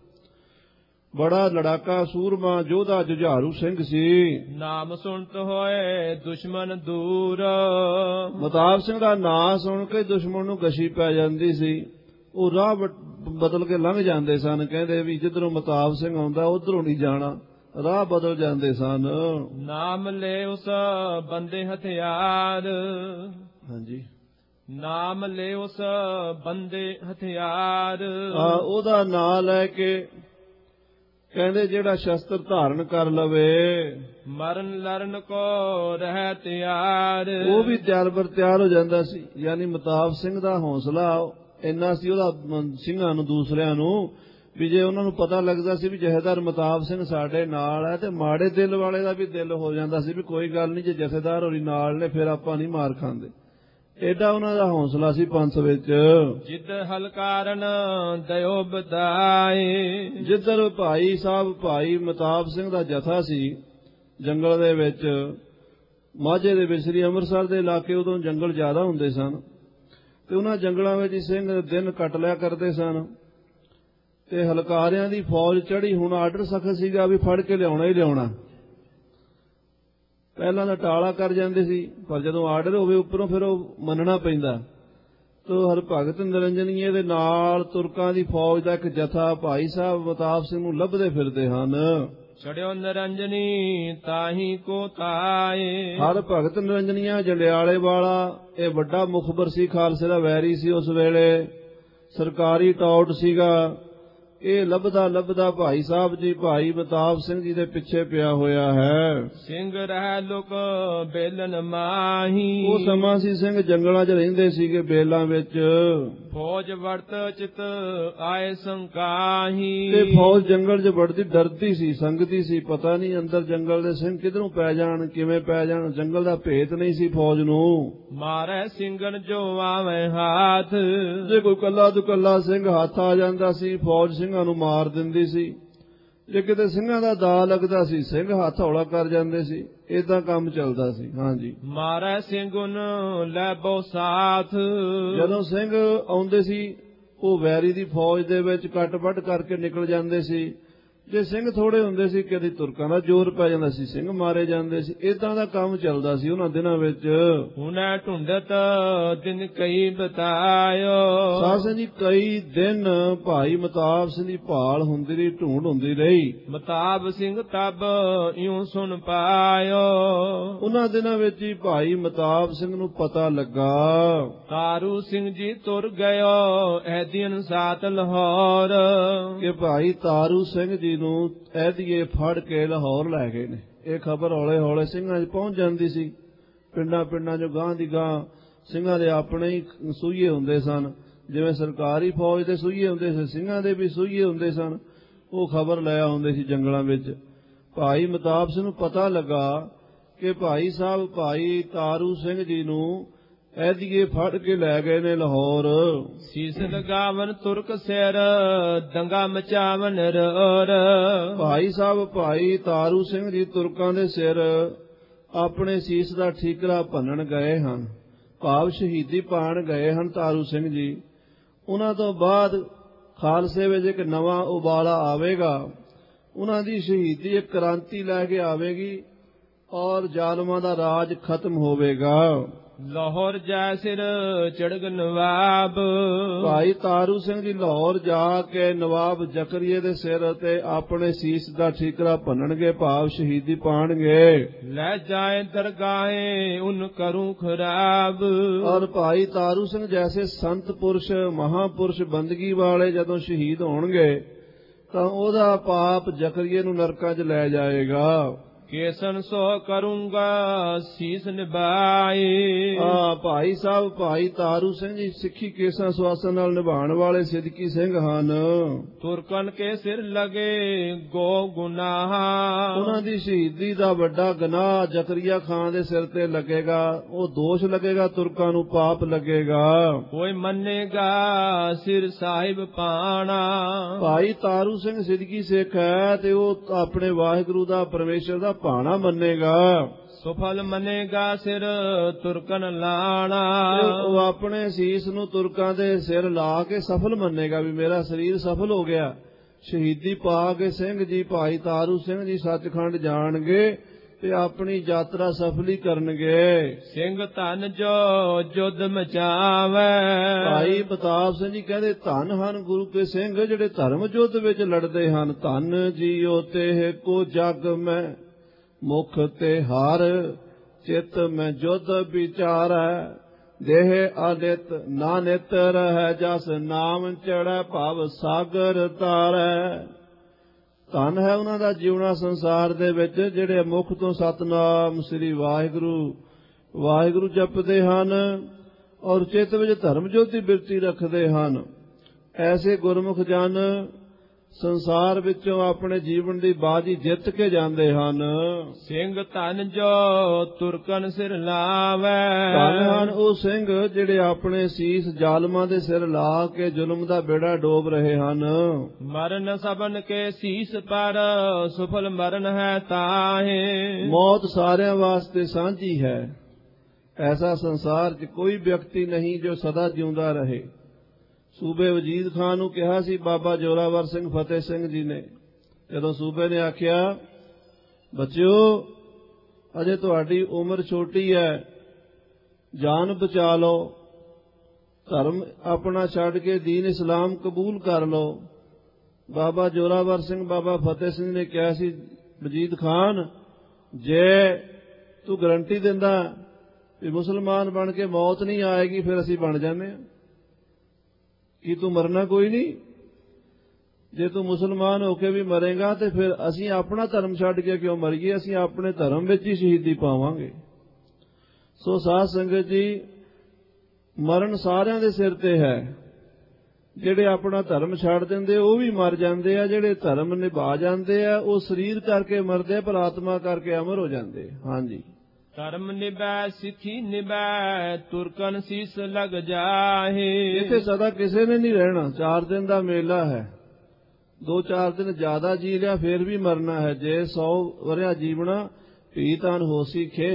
ਬੜਾ ਲੜਾਕਾ ਸੂਰਮਾ ਯੋਧਾ ਜੁਝਾਰੂ ਸਿੰਘ ਸੀ। ਨਾਮ ਸੁਣਤ ਹੋਏ ਦੁਸ਼ਮਣ ਦੂਰ। ਮਤਾਬ ਸਿੰਘ ਦਾ ਨਾਂ ਸੁਣ ਕੇ ਦੁਸ਼ਮਣ ਨੂੰ ਗਸ਼ੀ ਪੈ ਜਾਂਦੀ ਸੀ, ਉਹ ਰਾਹ ਬਦਲ ਕੇ ਲੰਘ ਜਾਂਦੇ ਸਨ। ਕਹਿੰਦੇ ਵੀ ਜਿੱਧਰੋਂ ਮਤਾਬ ਸਿੰਘ ਆਉਂਦਾ ਉਧਰੋਂ ਨਹੀਂ ਜਾਣਾ, ਰਾਹ ਬਦਲ ਜਾਂਦੇ ਸਨ। ਨਾਮ ਲੈ ਉਸ ਬੰਦੇ ਹਥਿਆਰ। ਹਾਂਜੀ, ਨਾਮ ਲੈ ਉਸ ਬੰਦੇ ਹਥਿਆਰ। ਆ ਉਹਦਾ ਨਾਂ ਲੈ ਕੇ ਕਹਿੰਦੇ ਜਿਹੜਾ ਸ਼ਸਤਰ ਧਾਰਨ ਕਰ ਲਵੇ, ਮਰਨ ਲਰਨ ਕੋ ਰਹਿ ਤਿਆਰ। ਉਹ ਵੀ ਤਿਆਰ ਬਰ ਤਿਆਰ ਹੋ ਜਾਂਦਾ ਸੀ। ਯਾਨੀ ਮਤਾਬ ਸਿੰਘ ਦਾ ਹੌਸਲਾ ਇੰਨਾ ਸੀ ਉਹਦਾ ਸਿੰਘਾਂ ਨੂੰ, ਦੂਸਰਿਆਂ ਨੂੰ, ਵੀ ਜੇ ਉਹਨਾਂ ਨੂੰ ਪਤਾ ਲੱਗਦਾ ਸੀ ਵੀ ਜਥੇਦਾਰ ਮਤਾਬ ਸਿੰਘ ਸਾਡੇ ਨਾਲ ਹੈ, ਤੇ ਮਾੜੇ ਦਿਲ ਵਾਲੇ ਦਾ ਵੀ ਦਿਲ ਹੋ ਜਾਂਦਾ ਸੀ ਵੀ ਕੋਈ ਗੱਲ ਨਹੀਂ, ਜੇ ਜਥੇਦਾਰ ਹੋਰੀ ਨਾਲ ਨੇ ਫਿਰ ਆਪਾਂ ਨਹੀਂ ਮਾਰ ਖਾਂਦੇ। ਏਡਾ ਉਹਨਾਂ ਦਾ ਹੌਸਲਾ ਸੀ ਪੰਥ ਵਿੱਚ। ਜਿੱਦ ਹਲਕਾਰਨ ਦਇਓ ਬਦਾਏ। ਜਿੱਧਰ ਭਾਈ ਸਾਹਿਬ ਭਾਈ ਮਤਾਬ ਸਿੰਘ ਦਾ ਜਥਾ ਸੀ ਜੰਗਲ ਦੇ ਵਿੱਚ, ਮਾਝੇ ਦੇ ਵਿੱਚ, ਸ੍ਰੀ ਅੰਮ੍ਰਿਤਸਰ ਦੇ ਇਲਾਕੇ ਉਦੋਂ ਜੰਗਲ ਜ਼ਿਆਦਾ ਹੁੰਦੇ ਸਨ, ਤੇ ਉਹਨਾਂ ਜੰਗਲਾਂ ਵਿੱਚ ਸਿੰਘ ਦਿਨ ਕੱਟ ਲਿਆ ਕਰਦੇ ਸਨ। ਤੇ ਹਲਕਾਰਿਆਂ ਦੀ ਫੌਜ ਚੜ੍ਹੀ, ਹੁਣ ਆਰਡਰ ਸਖਤ ਸੀਗਾ ਵੀ ਫੜ ਕੇ ਲਿਆਉਣਾ ਹੀ ਲਿਆਉਣਾ। ਪਹਿਲਾਂ ਤਾਂ ਟਾਲਾ ਕਰ ਜਾਂਦੇ ਸੀ, ਪਰ ਜਦੋਂ ਆਰਡਰ ਹੋਵੇ ਉੱਪਰੋਂ ਫਿਰ ਉਹ ਮੰਨਣਾ ਪੈਂਦਾ। ਤੋ ਹਰ ਭਗਤ ਨਿਰੰਜਨੀਏ ਦੇ ਨਾਲ ਤੁਰਕਾਂ ਦੀ ਫੌਜ ਦਾ ਇੱਕ ਜਥਾ ਭਾਈ ਸਾਹਿਬ ਮਤਾਬ ਸਿੰਘ ਨੂੰ ਲੱਭਦੇ ਫਿਰਦੇ ਹਨ। ਚੜਿਓ ਨਿਰੰਜਨੀ ਤਾਹੀ ਕੋ ਤਾਏ। ਹਰ ਭਗਤ ਨਿਰੰਜਨੀਆ ਜੰਡਿਆਲੇ ਵਾਲਾ ਇਹ ਵੱਡਾ ਮੁਖਬਰ ਸੀ, ਖਾਲਸੇ ਦਾ ਵੈਰੀ ਸੀ ਉਸ ਵੇਲੇ, ਸਰਕਾਰੀ ਟੌਟ ਸੀਗਾ। ਇਹ ਲੱਭਦਾ ਲੱਭਦਾ ਭਾਈ ਸਾਹਿਬ ਜੀ ਭਾਈ ਮਤਾਬ ਸਿੰਘ ਜੀ ਦੇ ਪਿੱਛੇ ਪਿਆ ਹੋਇਆ ਹੈ। ਸਿੰਘ ਰਹਿ ਲੁਕ ਬੇਲਨ ਮਾਹੀ। ਉਹ ਸਮਾਂ ਸੀ ਸਿੰਘ ਜੰਗਲਾਂ 'ਚ ਰਹਿੰਦੇ ਸੀਗੇ, ਬੇਲਾਂ ਵਿੱਚ। ਫੌਜ ਵਰਤ ਚਿਤ ਆਏ ਸੰਕਾਹੀ। ਤੇ ਫੌਜ ਜੰਗਲ 'ਚ ਵੜਦੀ ਡਰਦੀ ਸੀ, ਸੰਗਦੀ ਸੀ, ਪਤਾ ਨਹੀਂ ਅੰਦਰ ਜੰਗਲ ਦੇ ਸਿੰਘ ਕਿਧਰੋਂ ਪੈ ਜਾਣ, ਕਿਵੇਂ ਪੈ ਜਾਣ। ਜੰਗਲ ਦਾ ਭੇਤ ਨਹੀਂ ਸੀ ਫੌਜ ਨੂੰ। ਮਾਰੇ ਸਿੰਘਨ ਜੋ ਆਵੇਂ ਹਾਥ। ਜੇ ਕੋਈ ਕੱਲਾ ਦੁਕੱਲਾ ਸਿੰਘ ਹੱਥ ਆ ਜਾਂਦਾ ਸੀ, ਫੌਜ ਸਿੰਘਾਂ ਨੂੰ ਮਾਰ ਦਿੰਦੀ ਸੀ। ਜੇ ਕਿਤੇ ਸਿੰਘਾਂ ਦਾ ਦਾ ਲੱਗਦਾ ਸੀ, ਸਿੰਘ ਹੱਥ ਹੌਲਾ ਕਰ ਜਾਂਦੇ ਸੀ। ਏਦਾਂ ਕੰਮ ਚੱਲਦਾ ਸੀ। ਹਾਂਜੀ। ਮਾਰੇ ਸਿੰਘਨ ਲੈ ਬੋ ਸਾਥ। ਜਦੋਂ ਸਿੰਘ ਆਉਂਦੇ ਸੀ ਉਹ ਵੈਰੀ ਦੀ ਫੌਜ ਦੇ ਵਿੱਚ ਕੱਟ-ਵੱਢ ਕਰਕੇ ਨਿਕਲ ਜਾਂਦੇ ਸੀ। ਜੇ ਸਿੰਘ ਥੋੜੇ ਹੁੰਦੇ ਸੀ, ਕਦੀ ਤੁਰਕਾਂ ਦਾ ਜ਼ੋਰ ਪੈ ਜਾਂਦਾ ਸੀ, ਸਿੰਘ ਮਾਰੇ ਜਾਂਦੇ ਸੀ। ਏਦਾਂ ਦਾ ਕੰਮ ਚੱਲਦਾ ਸੀ ਉਹਨਾਂ ਦਿਨਾਂ ਵਿੱਚ। ਹੁਣੇ ਢੂੰਡਤ ਦਿਨ ਕਈ ਬਤਾਇਓ। ਸਾਧ ਸਿੰਘ ਜੀ ਕਈ ਦਿਨ ਭਾਈ ਮਤਾਬ ਸਿੰਘ ਦੀ ਭਾਲ ਹੁੰਦੀ ਰਹੀ, ਢੂੰਡ ਹੁੰਦੀ ਰਹੀ। ਮਤਾਬ ਸਿੰਘ ਤਬ ਇਉਂ ਸੁਣ ਪਾਇਓ। ਉਹਨਾਂ ਦਿਨਾਂ ਵਿੱਚ ਹੀ ਭਾਈ ਮਤਾਬ ਸਿੰਘ ਨੂੰ ਪਤਾ ਲੱਗਾ ਤਾਰੂ ਸਿੰਘ ਜੀ ਤੁਰ ਗਇਓ ਐਦੀਨ ਸਾਤ ਲਾਹੌਰ। ਕਿ ਭਾਈ ਤਾਰੂ ਸਿੰਘ ਜੀ ਨੂੰ ਐਦੀਏ ਫੜ ਕੇ ਲਾਹੌਰ ਲੈ ਗਏ ਨੇ। ਇਹ ਖਬਰ ਹੌਲੇ ਹੌਲੇ ਸਿੰਘਾਂ 'ਚ ਪਹੁੰਚ ਜਾਂਦੀ ਸੀ। ਪਿੰਡਾਂ ਪਿੰਡਾਂ 'ਚੋਂ ਗਾਂ ਦੀ ਗਾਂ ਸਿੰਘਾਂ ਦੇ ਆਪਣੇ ਹੀ ਸੂਈਏ ਹੁੰਦੇ ਸਨ। ਜਿਵੇਂ ਸਰਕਾਰੀ ਫੌਜ ਦੇ ਸੂਈਏ ਹੁੰਦੇ ਸੀ, ਸਿੰਘਾਂ ਦੇ ਵੀ ਸੂਈਏ ਹੁੰਦੇ ਸਨ। ਉਹ ਖਬਰ ਲੈ ਆਉਂਦੇ ਸੀ ਜੰਗਲਾਂ ਵਿੱਚ। ਭਾਈ ਮਤਾਬ ਸਿੰਘ ਨੂੰ ਪਤਾ ਲੱਗਾ ਕਿ ਭਾਈ ਸਾਹਿਬ ਭਾਈ ਤਾਰੂ ਸਿੰਘ ਜੀ ਨੂੰ ਐਦੀਏ ਫੜ ਕੇ ਲੈ ਗਏ ਨੇ ਲਾਹੌਰ। ਸੀਸ ਲਗਾਵਨ ਤੁਰਕ ਸਿਰ ਦੰਗਾ ਮਚਾਵਨ ਰੋਰ। ਭਾਈ ਸਾਹਿਬ ਭਾਈ ਤਾਰੂ ਸਿੰਘ ਜੀ ਤੁਰਕਾਂ ਦੇ ਸਿਰ ਆਪਣੇ ਸੀਸ ਦਾ ਠੀਕਰਾ ਭੰਨਣ ਗਏ ਹਨ, ਭਾਵ ਸ਼ਹੀਦੀ ਪਾਣ ਗਏ ਹਨ ਤਾਰੂ ਸਿੰਘ ਜੀ। ਉਹਨਾਂ ਤੋਂ ਬਾਅਦ ਖਾਲਸੇ ਵਿੱਚ ਇੱਕ ਨਵਾਂ ਉਬਾਲਾ ਆਵੇਗਾ। ਉਹਨਾਂ ਦੀ ਸ਼ਹੀਦੀ ਇੱਕ ਕ੍ਰਾਂਤੀ ਲੈ ਕੇ ਆਵੇਗੀ ਔਰ ਜ਼ਾਲਮਾਂ ਦਾ ਰਾਜ ਖਤਮ ਹੋਵੇਗਾ। ਲਾਹੌਰ ਜਾ ਸਿਰ ਚੜਗ ਨਵਾਬ। ਭਾਈ ਤਾਰੂ ਸਿੰਘ ਜੀ ਲਾਹੌਰ ਜਾ ਕੇ ਨਵਾਬ ਜ਼ਕਰੀਏ ਦੇ ਸਿਰ ਤੇ ਆਪਣੇ ਸੀਸ ਦਾ ਠੀਕਰਾ ਭੰਨਣਗੇ, ਭਾਵ ਸ਼ਹੀਦੀ ਪਾਣਗੇ। ਲੈ ਜਾਏ ਦਰਗਾਹੇ ਉਨ ਕਰੂੰ ਖਰਾਬ। ਔਰ ਭਾਈ ਤਾਰੂ ਸਿੰਘ ਜੈਸੇ ਸੰਤ ਪੁਰਸ਼ ਮਹਾਪੁਰਸ਼ ਬੰਦਗੀ ਵਾਲੇ ਜਦੋਂ ਸ਼ਹੀਦ ਹੋਣਗੇ ਤਾਂ ਉਹਦਾ ਪਾਪ ਜ਼ਕਰੀਏ ਨੂੰ ਨਰਕਾਂ 'ਚ ਲੈ ਜਾਏਗਾ। ਕੇਸਨ ਸੋ ਕਰੂੰਗਾ ਸੀਸ ਨਿਭਾਏ। ਆ ਭਾਈ ਸਾਹਿਬ ਭਾਈ ਤਾਰੂ ਸਿੰਘ ਜੀ ਸਿੱਖੀ ਕੇਸਾਂ ਸੁਆਸਾਂ ਨਾਲ ਨਿਭਾਉਣ ਵਾਲੇ ਸਿੱਧਕੀ ਸਿੰਘ ਹਨ। ਤੁਰਕਨ ਕੇ ਸਿਰ ਲਗੇ ਗੋ ਗੁਨਾਹ। ਉਹਨਾਂ ਦੀ ਸ਼ਹੀਦੀ ਦਾ ਵੱਡਾ ਗੁਨਾਹ ਜ਼ਕਰੀਆ ਖਾਨ ਦੇ ਸਿਰ ਤੇ ਲੱਗੇਗਾ। ਉਹ ਦੋਸ਼ ਲੱਗੇਗਾ, ਤੁਰਕਾਂ ਨੂੰ ਪਾਪ ਲੱਗੇਗਾ। ਕੋਈ ਮੰਨੇਗਾ ਸਿਰ ਸਾਹਿਬ ਪਾਣਾ। ਭਾਈ ਤਾਰੂ ਸਿੰਘ ਸਿੱਧਕੀ ਸਿੱਖ ਹੈ ਤੇ ਉਹ ਆਪਣੇ ਵਾਹਿਗੁਰੂ ਦਾ ਪਰਮੇਸ਼ਰ ਦਾ ਭਾਣਾ ਮੰਨੇਗਾ। ਸੁਫਲ ਮੰਨੇਗਾ ਸਿਰ ਤੁਰਕਨ ਲਾਣਾ। ਉਹ ਆਪਣੇ ਸੀਸ ਨੂੰ ਤੁਰਕਾਂ ਦੇ ਸਿਰ ਲਾ ਕੇ ਸਫਲ ਮੰਨੇਗਾ ਵੀ ਮੇਰਾ ਸਰੀਰ ਸਫਲ ਹੋ ਗਿਆ। ਸ਼ਹੀਦੀ ਪਾ ਕੇ ਸਿੰਘ ਜੀ ਭਾਈ ਤਾਰੂ ਸਿੰਘ ਜੀ ਸੱਚਖੰਡ ਜਾਣਗੇ ਤੇ ਆਪਣੀ ਯਾਤਰਾ ਸਫਲੀ ਕਰਨਗੇ। ਸਿੰਘ ਧਨ ਜੋ ਜੁੱਧ ਮਚਾਵੇ। ਭਾਈ ਮਤਾਬ ਸਿੰਘ ਜੀ ਕਹਿੰਦੇ ਧਨ ਹਨ ਗੁਰੂ ਕੇ ਸਿੰਘ ਜਿਹੜੇ ਧਰਮ ਯੁੱਧ ਵਿੱਚ ਲੜਦੇ ਹਨ। ਧਨ ਜੀਓ ਤੇ ਕੋ ਜਗ ਮੈਂ ਮੁਖ ਤੇ ਹਰ ਚਿਤ ਮੈਂ ਜੁਧ ਵਿਚਾਰੈ। ਦੇਹ ਅਦਿਤ ਨਾ ਨਿਤ ਰਹਿ ਜਸ ਨਾਮ ਚੜੈ ਭਵ ਸਾਗਰ ਤਾਰੈ। ਧਨ ਹੈ ਉਹਨਾਂ ਦਾ ਜੀਵਨਾ ਸੰਸਾਰ ਦੇ ਵਿੱਚ ਜਿਹੜੇ ਮੁਖ ਤੋਂ ਸਤਨਾਮ ਸ੍ਰੀ ਵਾਹਿਗੁਰੂ ਵਾਹਿਗੁਰੂ ਜਪਦੇ ਹਨ ਔਰ ਚਿੱਤ ਵਿੱਚ ਧਰਮ ਜੋਤੀ ਬਿਰਤੀ ਰੱਖਦੇ ਹਨ। ਐਸੇ ਗੁਰਮੁਖ ਜਨ ਸੰਸਾਰ ਵਿੱਚੋਂ ਆਪਣੇ ਜੀਵਨ ਦੀ ਬਾਜੀ ਜਿੱਤ ਕੇ ਜਾਂਦੇ ਹਨ। ਸਿੰਘ ਧਨ ਜੋ ਤੁਰਕਨ ਸਿਰ ਲਾਵੇ। ਧਨ ਹਨ ਉਹ ਸਿੰਘ ਜਿਹੜੇ ਆਪਣੇ ਸੀਸ ਜ਼ਾਲਮਾਂ ਦੇ ਸਿਰ ਲਾ ਕੇ ਜ਼ੁਲਮ ਦਾ ਬੇੜਾ ਡੋਬ ਰਹੇ ਹਨ। ਮਰਨ ਸਭਨ ਕੇ ਸੀਸ ਪਰ ਸੁਫਲ ਮਰਨ ਹੈ ਤਾਹੇ। ਮੌਤ ਸਾਰਿਆਂ ਵਾਸਤੇ ਸਾਂਝੀ ਹੈ। ਐਸਾ ਸੰਸਾਰ 'ਚ ਕੋਈ ਵਿਅਕਤੀ ਨਹੀਂ ਜੋ ਸਦਾ ਜਿਉਂਦਾ ਰਹੇ। ਸੂਬੇ ਵਜੀਦ ਖਾਨ ਨੂੰ ਕਿਹਾ ਸੀ ਬਾਬਾ ਜ਼ੋਰਾਵਰ ਸਿੰਘ ਫਤਿਹ ਸਿੰਘ ਜੀ ਨੇ, ਜਦੋਂ ਸੂਬੇ ਨੇ ਆਖਿਆ ਬੱਚਿਓ ਅਜੇ ਤੁਹਾਡੀ ਉਮਰ ਛੋਟੀ ਹੈ, ਜਾਨ ਬਚਾ ਲਓ, ਧਰਮ ਆਪਣਾ ਛੱਡ ਕੇ ਦੀਨ ਇਸਲਾਮ ਕਬੂਲ ਕਰ ਲਓ। ਬਾਬਾ ਜ਼ੋਰਾਵਰ ਸਿੰਘ ਬਾਬਾ ਫਤਿਹ ਸਿੰਘ ਨੇ ਕਿਹਾ ਸੀ ਵਜੀਦ ਖਾਨ ਜੇ ਤੂੰ ਗਰੰਟੀ ਦਿੰਦਾ ਵੀ ਮੁਸਲਮਾਨ ਬਣ ਕੇ ਮੌਤ ਨਹੀਂ ਆਏਗੀ ਫਿਰ ਅਸੀਂ ਬਣ ਜਾਂਦੇ ਹਾਂ। ਕੀ ਤੂੰ ਮਰਨਾ ਕੋਈ ਨਹੀਂ? ਜੇ ਤੂੰ ਮੁਸਲਮਾਨ ਹੋ ਕੇ ਵੀ ਮਰੇਗਾ ਤੇ ਫਿਰ ਅਸੀਂ ਆਪਣਾ ਧਰਮ ਛੱਡ ਕੇ ਕਿਉਂ ਮਰੀਏ, ਅਸੀਂ ਆਪਣੇ ਧਰਮ ਵਿੱਚ ਹੀ ਸ਼ਹੀਦੀ ਪਾਵਾਂਗੇ। ਸੋ ਸਾਧ ਸੰਗਤ ਜੀ, ਮਰਨ ਸਾਰਿਆਂ ਦੇ ਸਿਰ ਤੇ ਹੈ। ਜਿਹੜੇ ਆਪਣਾ ਧਰਮ ਛੱਡ ਦਿੰਦੇ ਉਹ ਵੀ ਮਰ ਜਾਂਦੇ ਆ, ਜਿਹੜੇ ਧਰਮ ਨਿਭਾ ਜਾਂਦੇ ਆ ਉਹ ਸਰੀਰ ਕਰਕੇ ਮਰਦੇ ਪਰ ਆਤਮਾ ਕਰਕੇ ਅਮਰ ਹੋ ਜਾਂਦੇ। ਹਾਂਜੀ। ਧਰਮ ਨਿਭੈ ਸਿੱਖੀ ਨਿਭੈ ਤੁਰਕਨ ਸੀਸ ਲਗ ਜਾਹੇ। ਇੱਥੇ ਸਦਾ ਕਿਸੇ ਨੇ ਨਹੀਂ ਰਹਿਣਾ, ਚਾਰ ਦਿਨ ਦਾ ਮੇਲਾ ਹੈ। ਦੋ ਚਾਰ ਦਿਨ ਜ਼ਿਆਦਾ ਜੀ ਲਿਆ ਫਿਰ ਵੀ ਮਰਨਾ ਹੈ। ਜੇ ਸੌ ਵਰਿਆ ਜੀਵਣਾ ਭੀ ਤਨ ਹੋਸੀ ਖੇ,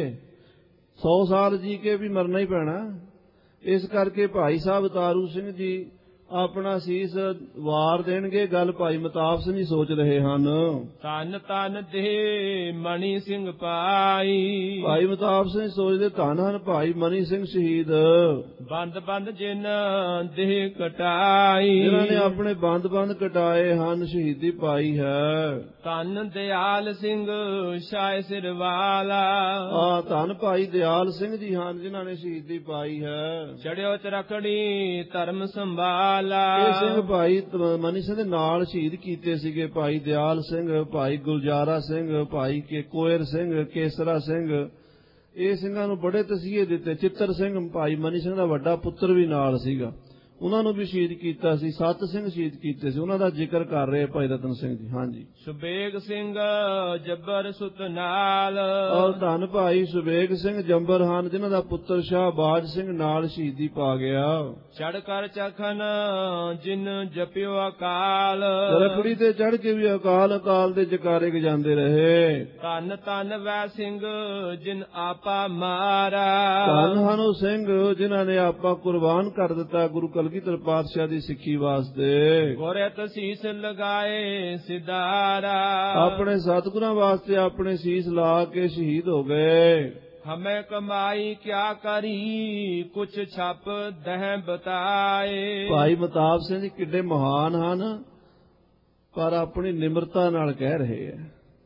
ਸੌ ਸਾਲ ਜੀ ਕੇ ਵੀ ਮਰਨਾ ਹੀ ਪੈਣਾ। ਇਸ ਕਰਕੇ ਭਾਈ ਸਾਹਿਬ ਤਾਰੂ ਸਿੰਘ ਜੀ ਆਪਣਾ ਸੀਸ ਵਾਰ ਦੇਣਗੇ। ਗੱਲ ਭਾਈ ਮਤਾਬ ਸਿੰਘ ਜੀ ਸੋਚ ਰਹੇ ਹਨ। ਧੰਨ ਧੰਨ ਦੇ ਮਣੀ ਸਿੰਘ ਭਾਈ। ਭਾਈ ਮਤਾਬ ਸਿੰਘ ਸੋਚਦੇ ਧੰਨ ਹਨ ਭਾਈ ਮਣੀ ਸਿੰਘ ਸ਼ਹੀਦ। ਬੰਦ ਬੰਦ ਜਿਨ ਦੇਹ ਕਟਾਈ, ਜਿਨ੍ਹਾਂ ਨੇ ਆਪਣੇ ਬੰਦ ਬੰਦ ਕਟਾਏ ਹਨ, ਸ਼ਹੀਦੀ ਪਾਈ ਹੈ। ਧੰਨ ਦਿਆਲ ਸਿੰਘ ਸ਼ਾਹ ਸਿਰ ਵਾਲਾ। ਆ ਧੰਨ ਭਾਈ ਦਿਆਲ ਸਿੰਘ ਜੀ ਹਨ ਜਿਨ੍ਹਾਂ ਨੇ ਸ਼ਹੀਦੀ ਪਾਈ ਹੈ। ਚੜਿਓ ਚਰਖੜੀ ਧਰਮ ਸੰਭਾਲ। ਇਹ ਸਿੰਘ ਭਾਈ ਮਨੀ ਸਿੰਘ ਦੇ ਨਾਲ ਸ਼ਹੀਦ ਕੀਤੇ ਸੀਗੇ। ਭਾਈ ਦਿਆਲ ਸਿੰਘ, ਭਾਈ ਗੁਲਜ਼ਾਰਾ ਸਿੰਘ, ਭਾਈ ਕੇ ਕੋਇਰ ਸਿੰਘ, ਕੇਸਰਾ ਸਿੰਘ, ਇਹ ਸਿੰਘਾਂ ਨੂੰ ਬੜੇ ਤਸੀਹੇ ਦਿੱਤੇ। ਚਿੱਤਰ ਸਿੰਘ ਭਾਈ ਮਨੀ ਸਿੰਘ ਦਾ ਵੱਡਾ ਪੁੱਤਰ ਵੀ ਨਾਲ ਸੀਗਾ, ਉਹਨਾਂ ਨੂੰ ਵੀ ਸ਼ਹੀਦ ਕੀਤਾ ਸੀ। ਸੱਤ ਸਿੰਘ ਸ਼ਹੀਦ ਕੀਤੇ ਸੀ, ਉਹਨਾਂ ਦਾ ਜ਼ਿਕਰ ਕਰ ਰਹੇ ਭਾਈ ਰਤਨ ਸਿੰਘ ਜੀ। ਹਾਂਜੀ। ਸੁਬੇਗ ਸਿੰਘ ਜੱਬਰ ਸੁਤ ਨਾਲ। ਔਰ ਧੰਨ ਭਾਈ ਸੁਬੇਗ ਸਿੰਘ ਜੰਬਰ ਹਨ ਜਿਨ੍ਹਾਂ ਦਾ ਪੁੱਤਰ ਸ਼ਾਹਬਾਜ ਸਿੰਘ ਨਾਲ ਸ਼ਹੀਦੀ ਪਾ ਗਿਆ। ਚੜ ਕਰ ਚਖਨ ਜਿਨ ਜਪਿਓ ਅਕਾਲ। ਰਖੜੀ ਤੇ ਚੜ ਕੇ ਵੀ ਅਕਾਲ ਅਕਾਲ ਦੇ ਜਕਾਰੇ ਗਜਾਉਂਦੇ ਰਹੇ। ਧੰਨ ਧੰਨ ਵੈ ਸਿੰਘ ਜਿਨ ਆਪਾ ਮਾਰਾ। ਧੰਨ ਹਨ ਉਹ ਸਿੰਘ ਜਿਨ੍ਹਾਂ ਨੇ ਆਪਾ ਕੁਰਬਾਨ ਕਰ ਦਿੱਤਾ ਗੁਰੂ ਕਲਗੀਧਰ ਪਾਤਸ਼ਾਹ ਦੀ ਸਿੱਖੀ ਵਾਸਤੇ। ਗੋਰਤ ਸੀਸ ਲਗਾਏ ਸਿਦਾਰਾ। ਆਪਣੇ ਸਤਿਗੁਰਾਂ ਵਾਸਤੇ ਆਪਣੇ ਸੀਸ ਲਾ ਕੇ ਸ਼ਹੀਦ ਹੋ ਗਏ। ਹਮੇ ਕਮਾਈ ਕਿਆ ਕਰੀ ਕੁਛ ਛਪ ਦਹਿ ਬਤਾਏ। ਭਾਈ ਮਤਾਬ ਸਿੰਘ ਜੀ ਕਿੱਡੇ ਮਹਾਨ ਹਨ, ਪਰ ਆਪਣੀ ਨਿਮਰਤਾ ਨਾਲ ਕਹਿ ਰਹੇ ਹੈ।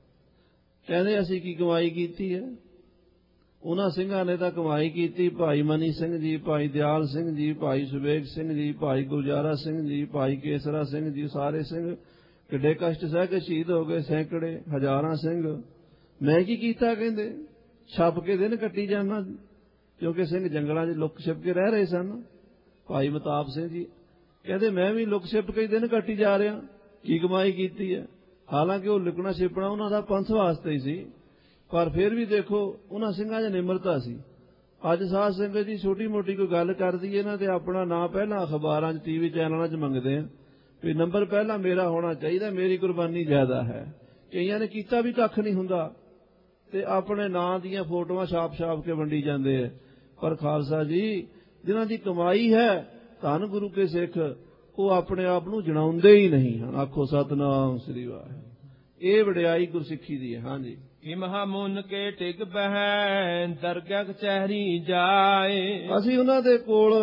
ਕਹਿੰਦੇ ਅਸੀਂ ਕੀ ਕਮਾਈ ਕੀਤੀ ਹੈ। ਉਹਨਾਂ ਸਿੰਘਾਂ ਨੇ ਤਾਂ ਕਮਾਈ ਕੀਤੀ। ਭਾਈ ਮਨੀ ਸਿੰਘ ਜੀ, ਭਾਈ ਦਿਆਲ ਸਿੰਘ ਜੀ, ਭਾਈ ਸੁਬੇਗ ਸਿੰਘ ਜੀ, ਭਾਈ ਗੁਲਜ਼ਾਰਾ ਸਿੰਘ ਜੀ, ਭਾਈ ਕੇਸਰਾ ਸਿੰਘ ਜੀ, ਸਾਰੇ ਸਿੰਘ ਕਿੱਡੇ ਕਸ਼ਟ ਸਹਿ ਕੇ ਸ਼ਹੀਦ ਹੋ ਗਏ। ਸੈਂਕੜੇ ਹਜ਼ਾਰਾਂ ਸਿੰਘ। ਮੈਂ ਕੀ ਕੀਤਾ, ਕਹਿੰਦੇ ਛੱਪ ਕੇ ਦਿਨ ਕੱਟੀ ਜਾਣਾ, ਕਿਉਂਕਿ ਸਿੰਘ ਜੰਗਲਾਂ 'ਚ ਲੁੱਕ ਛਿਪ ਕੇ ਰਹਿ ਰਹੇ ਸਨ। ਭਾਈ ਮਤਾਬ ਸਿੰਘ ਜੀ ਕਹਿੰਦੇ ਮੈਂ ਵੀ ਲੁੱਕ ਛਿਪ ਕੇ ਦਿਨ ਕੱਟੀ ਜਾ ਰਿਹਾ, ਕੀ ਕਮਾਈ ਕੀਤੀ ਹੈ। ਹਾਲਾਂਕਿ ਉਹ ਲੁਕਣਾ ਛਿਪਣਾ ਉਹਨਾਂ ਦਾ ਪੰਥ ਵਾਸਤੇ ਹੀ ਸੀ, ਪਰ ਫਿਰ ਵੀ ਦੇਖੋ ਉਹਨਾਂ ਸਿੰਘਾਂ 'ਚ ਨਿਮਰਤਾ ਸੀ। ਅੱਜ ਸਾਧ ਸੰਗਤ ਜੀ ਛੋਟੀ ਮੋਟੀ ਕੋਈ ਗੱਲ ਕਰਦੀ ਹੈ ਨਾ ਤੇ ਆਪਣਾ ਨਾਂ ਪਹਿਲਾਂ ਅਖਬਾਰਾਂ 'ਚ ਟੀਵੀ ਚੈਨਲਾਂ 'ਚ ਮੰਗਦੇ ਆ ਵੀ ਨੰਬਰ ਪਹਿਲਾਂ ਮੇਰਾ ਹੋਣਾ ਚਾਹੀਦਾ, ਮੇਰੀ ਕੁਰਬਾਨੀ ਜ਼ਿਆਦਾ ਹੈ। ਕਈਆਂ ਨੇ ਕੀਤਾ ਵੀ ਕੱਖ ਨਹੀਂ ਹੁੰਦਾ ਤੇ ਆਪਣੇ ਨਾਂ ਦੀਆਂ ਫੋਟੋਆਂ ਛਾਪ ਛਾਪ ਕੇ ਵੰਡੀ ਜਾਂਦੇ ਆ। ਪਰ ਖਾਲਸਾ ਜੀ ਜਿਨ੍ਹਾਂ ਦੀ ਕਮਾਈ ਹੈ ਧੰਨ ਗੁਰੂ ਕੇ ਸਿੱਖ, ਉਹ ਆਪਣੇ ਆਪ ਨੂੰ ਜਣਾਉਂਦੇ ਹੀ ਨਹੀਂ ਹਨ। ਆਖੋ ਸਤਿਨਾਮ ਸ੍ਰੀ ਵਾਹਿਗੁਰੂ। ਇਹ ਵਡਿਆਈ ਗੁਰਸਿੱਖੀ ਦੀ ਹੈ। ਹਾਂਜੀ। ਕਿ ਮਹਾਮੁਨ ਕੇ ਟਿਕ ਬਹਿ ਦਰਗਾਹ ਕਚਹਿਰੀ ਜਾਏ। ਅਸੀਂ ਉਹਨਾਂ ਦੇ ਕੋਲ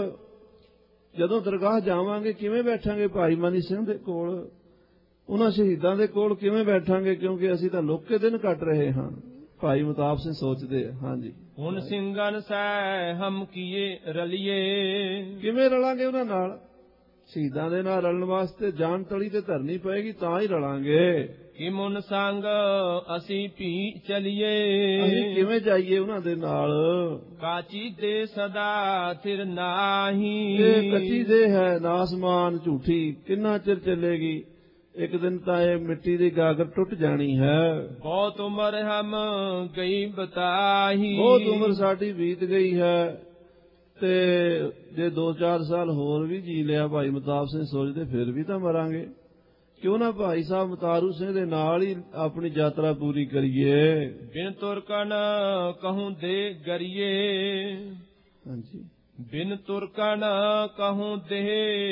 ਜਦੋਂ ਦਰਗਾਹ ਜਾਵਾਂਗੇ ਕਿਵੇਂ ਬੈਠਾਂਗੇ? ਭਾਈ ਮਨੀ ਸਿੰਘ ਦੇ ਕੋਲ, ਉਹਨਾਂ ਸ਼ਹੀਦਾਂ ਦੇ ਕੋਲ ਕਿਵੇਂ ਬੈਠਾਂਗੇ? ਕਿਉਂਕਿ ਅਸੀਂ ਤਾਂ ਲੋਕੇ ਦਿਨ ਕੱਟ ਰਹੇ ਹਾਂ। ਭਾਈ ਮਤਾਬ ਸਿੰਘ ਸੋਚਦੇ ਆ। ਹਾਂਜੀ। ਹੁਣ ਸਿੰਘਨ ਸੈ ਹਮ ਕੀਏ ਰਲੀਏ। ਕਿਵੇਂ ਰਲਾਂਗੇ ਉਹਨਾਂ ਨਾਲ? ਸ਼ਹੀਦਾਂ ਦੇ ਨਾਲ ਰਲਣ ਵਾਸਤੇ ਜਾਨ ਤਲੀ ਤੇ ਧਰਨੀ ਪਏਗੀ ਤਾਂ ਹੀ ਰਲਾਂਗੇ। ਕਿ ਮੁਨ ਸੰਗ ਅਸੀਂ ਭੀ ਚਲੀਏ। ਅਸੀਂ ਕਿਵੇਂ ਜਾਈਏ ਉਹਨਾਂ ਦੇ ਨਾਲ? ਕਾਚੀ ਦੇ ਸਦਾ ਥਿਰ ਨਾਹੀ। ਇਹ ਕੱਚੀ ਦੇ ਹੈ ਨਾਸਮਾਨ ਝੂਠੀ, ਕਿੰਨਾ ਚਿਰ ਚੱਲੇਗੀ? ਇੱਕ ਦਿਨ ਤਾਂ ਇਹ ਮਿੱਟੀ ਦੀ ਗਾਗਰ ਟੁੱਟ ਜਾਣੀ ਹੈ। ਬਹੁਤ ਉਮਰ ਹਮ ਗਈ ਬਤਾਹੀ। ਬਹੁਤ ਉਮਰ ਸਾਡੀ ਬੀਤ ਗਈ ਹੈ ਤੇ ਜੇ ਦੋ ਚਾਰ ਸਾਲ ਹੋਰ ਵੀ ਜੀ ਲਿਆ, ਭਾਈ ਮਤਾਬ ਸਿੰਘ ਸੋਚਦੇ ਫਿਰ ਵੀ ਤਾਂ ਮਰਾਂਗੇ। ਕਿਉਂ ਨਾ ਭਾਈ ਸਾਹਿਬ ਮਤਾਰੂ ਸਿੰਘ ਦੇ ਨਾਲ ਹੀ ਆਪਣੀ ਯਾਤਰਾ ਪੂਰੀ ਕਰੀਏ। ਬਿਨ ਤੁਰਕਨ ਕਹੂੰ ਦੇ ਗਰੀਏ। ਹਾਂਜੀ। ਬਿਨ ਤੁਰਕਨ ਕਹੂੰ ਦੇ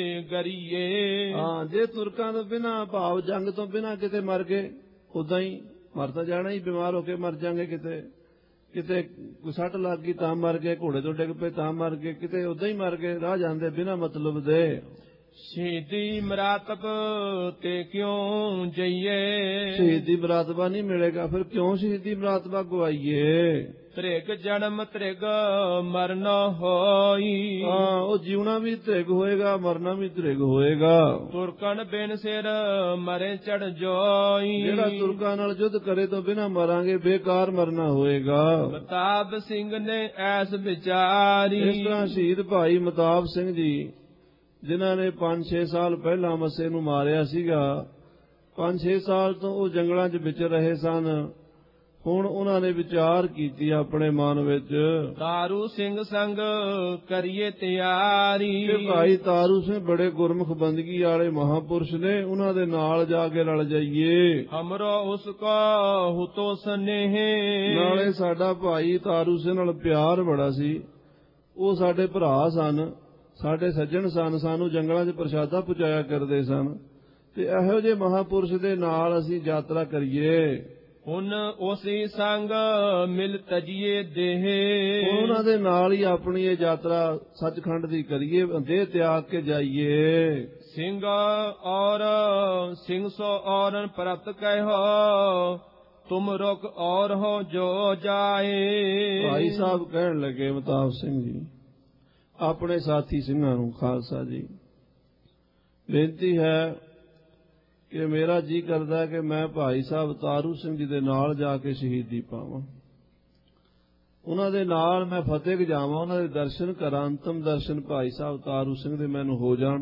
ਗਰੀਏ। ਹਾਂ, ਜੇ ਤੁਰਕਾਂ ਤੋਂ ਬਿਨਾਂ ਭਾਵ ਜੰਗ ਤੋਂ ਬਿਨਾਂ ਕਿਤੇ ਮਰ ਗਏ, ਉਦਾਂ ਹੀ ਮਰ ਤਾਂ ਜਾਣਾ ਹੀ, ਬਿਮਾਰ ਹੋ ਕੇ ਮਰ ਜਾਗੇ। ਕਿਤੇ ਕਿਤੇ ਕੋਈ ਸੱਟ ਲੱਗ ਗਈ ਤਾਂ ਮਰ ਗਏ, ਘੋੜੇ ਤੋਂ ਡਿੱਗ ਪਏ ਤਾਂ ਮਰ ਗਏ, ਕਿਤੇ ਉਦਾਂ ਹੀ ਮਰ ਗਏ, ਰਾਹ ਜਾਂਦੇ ਬਿਨਾਂ ਮਤਲਬ ਦੇ। ਸ਼ਹੀਦੀ ਮਰਾਤਬ ਤੇ ਕਿਉਂ ਜਈਏ। ਸ਼ਹੀਦੀ ਮਰਾਤਬਾ ਨਹੀਂ ਮਿਲੇਗਾ, ਫਿਰ ਕਿਉਂ ਸ਼ਹੀਦੀ ਮਰਾਤਬਾ ਗਵਾਈਏ। ਤ੍ਰਿਗ ਜਨਮ ਤ੍ਰਿਗ ਮਰਨ ਹੋਈ। ਹਾਂ, ਉਹ ਜਿਉਣਾ ਵੀ ਤ੍ਰਿਗ ਹੋਏਗਾ, ਮਰਨਾ ਵੀ ਤ੍ਰਿਗ ਹੋਏਗਾ। ਤੁਰਕਨ ਬਿਨ ਸਿਰ ਮਰੇ ਚੜ ਜੋਈ। ਜਿਹੜਾ ਤੁਰਕਾਂ ਨਾਲ ਯੁੱਧ ਕਰੇ ਤੋਂ ਬਿਨਾਂ ਮਰਾਂਗੇ, ਬੇਕਾਰ ਮਰਨਾ ਹੋਏਗਾ। ਮਤਾਬ ਸਿੰਘ ਨੇ ਐਸ ਵਿਚਾਰੀ। ਇਸ ਤਰ੍ਹਾਂ ਸ਼ਹੀਦ ਭਾਈ ਮਤਾਬ ਸਿੰਘ ਜੀ, ਜਿਨ੍ਹਾਂ ਨੇ ਪੰਜ ਛੇ ਸਾਲ ਪਹਿਲਾਂ ਮੱਸੇ ਨੂੰ ਮਾਰਿਆ ਸੀਗਾ, ਪੰਜ ਛੇ ਸਾਲ ਤੋਂ ਉਹ ਜੰਗਲਾਂ 'ਚ ਵਿਚਰ ਰਹੇ ਸਨ। ਹੁਣ ਉਹਨਾਂ ਨੇ ਵਿਚਾਰ ਕੀਤੀ ਆਪਣੇ ਮਨ ਵਿੱਚ, ਤਾਰੂ ਸਿੰਘ ਸੰਗ ਕਰੀਏ ਤਿਆਰੀ। ਕਿ ਭਾਈ ਤਾਰੂ ਸਿੰਘ ਬੜੇ ਗੁਰਮੁਖ ਬੰਦਗੀ ਵਾਲੇ ਮਹਾਪੁਰਸ਼ ਨੇ, ਉਹਨਾਂ ਦੇ ਨਾਲ ਜਾ ਕੇ ਰਲ ਜਾਈਏ। ਹਮਰੋ ਉਸ ਕੋ ਹੁਤੋ ਸਨੇਹ। ਨਾਲੇ ਸਾਡਾ ਭਾਈ ਤਾਰੂ ਸਿੰਘ ਨਾਲ ਪਿਆਰ ਬੜਾ ਸੀ, ਉਹ ਸਾਡੇ ਭਰਾ ਸਨ, ਸਾਡੇ ਸੱਜਣ ਸਨ, ਸਾਨੂੰ ਜੰਗਲਾਂ 'ਚ ਪ੍ਰਸ਼ਾਦਾ ਪਹੁੰਚਾਇਆ ਕਰਦੇ ਸਨ, ਤੇ ਇਹੋ ਜਿਹੇ ਮਹਾਪੁਰਸ਼ ਦੇ ਨਾਲ ਅਸੀਂ ਯਾਤਰਾ ਕਰੀਏ। ਹੁਣ ਉਸੇ ਸੰਗ ਮਿਲ ਤਜੀਏ ਦੇਹ। ਉਹਨਾਂ ਦੇ ਨਾਲ ਹੀ ਆਪਣੀ ਇਹ ਯਾਤਰਾ ਸੱਚਖੰਡ ਦੀ ਕਰੀਏ, ਦੇਹ ਤਿਆਗ ਕੇ ਜਾਈਏ। ਸਿੰਘ ਔਰ ਸਿੰਘ ਸੋ ਔਰਨ ਪ੍ਰਤ ਕਹਿਓ, ਤੁਮ ਰੁਕ ਔਰ ਹੋ ਜੋ ਜਾਏ। ਭਾਈ ਸਾਹਿਬ ਕਹਿਣ ਲੱਗੇ ਮਤਾਬ ਸਿੰਘ ਜੀ ਆਪਣੇ ਸਾਥੀ ਸਿੰਘਾਂ ਨੂੰ, ਖਾਲਸਾ ਜੀ ਬੇਨਤੀ ਹੈ ਕਿ ਮੇਰਾ ਜੀ ਕਰਦਾ ਕਿ ਮੈਂ ਭਾਈ ਸਾਹਿਬ ਤਾਰੂ ਸਿੰਘ ਜੀ ਦੇ ਨਾਲ ਜਾ ਕੇ ਸ਼ਹੀਦੀ ਪਾਵਾਂ, ਉਹਨਾਂ ਦੇ ਨਾਲ ਮੈਂ ਫਤਿਹ ਜਾਵਾਂ, ਉਹਨਾਂ ਦੇ ਦਰਸ਼ਨ ਕਰਾਂ, ਅੰਤਮ ਦਰਸ਼ਨ ਭਾਈ ਸਾਹਿਬ ਤਾਰੂ ਸਿੰਘ ਦੇ ਮੈਨੂੰ ਹੋ ਜਾਣ।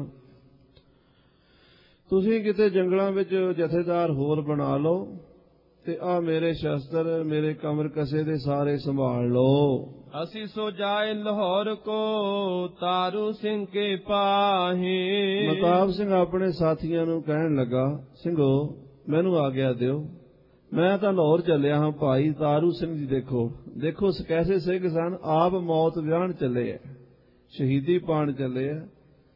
ਤੁਸੀਂ ਕਿਤੇ ਜੰਗਲਾਂ ਵਿੱਚ ਜਥੇਦਾਰ ਹੋਰ ਬਣਾ ਲਓ ਤੇ ਆ ਮੇਰੇ ਸ਼ਸਤਰ, ਮੇਰੇ ਕਮਰ ਕਸੇ ਦੇ ਸਾਰੇ ਸੰਭਾਲ ਲਓ। ਅਸੀਂ ਸੋ ਜਾਏ ਲਾਹੌਰ ਕੋ ਤਾਰੂ ਸਿੰਘ ਕੇ ਪਾਹੇ। ਮਤਾਬ ਸਿੰਘ ਆਪਣੇ ਸਾਥੀਆਂ ਨੂੰ ਕਹਿਣ ਲੱਗਾ, ਸਿੰਘੋ ਮੈਨੂੰ ਆਗਿਆ ਦਿਓ, ਮੈਂ ਤਾਂ ਲਾਹੌਰ ਚੱਲਿਆ ਹਾਂ। ਭਾਈ ਤਾਰੂ ਸਿੰਘ ਜੀ ਦੇਖੋ ਦੇਖੋ ਕੈਸੇ ਸਿੰਘ ਸਨ, ਆਪ ਮੌਤ ਵਿਆਹਣ ਚੱਲੇ ਆ, ਸ਼ਹੀਦੀ ਪਾਣ ਚੱਲੇ ਆ।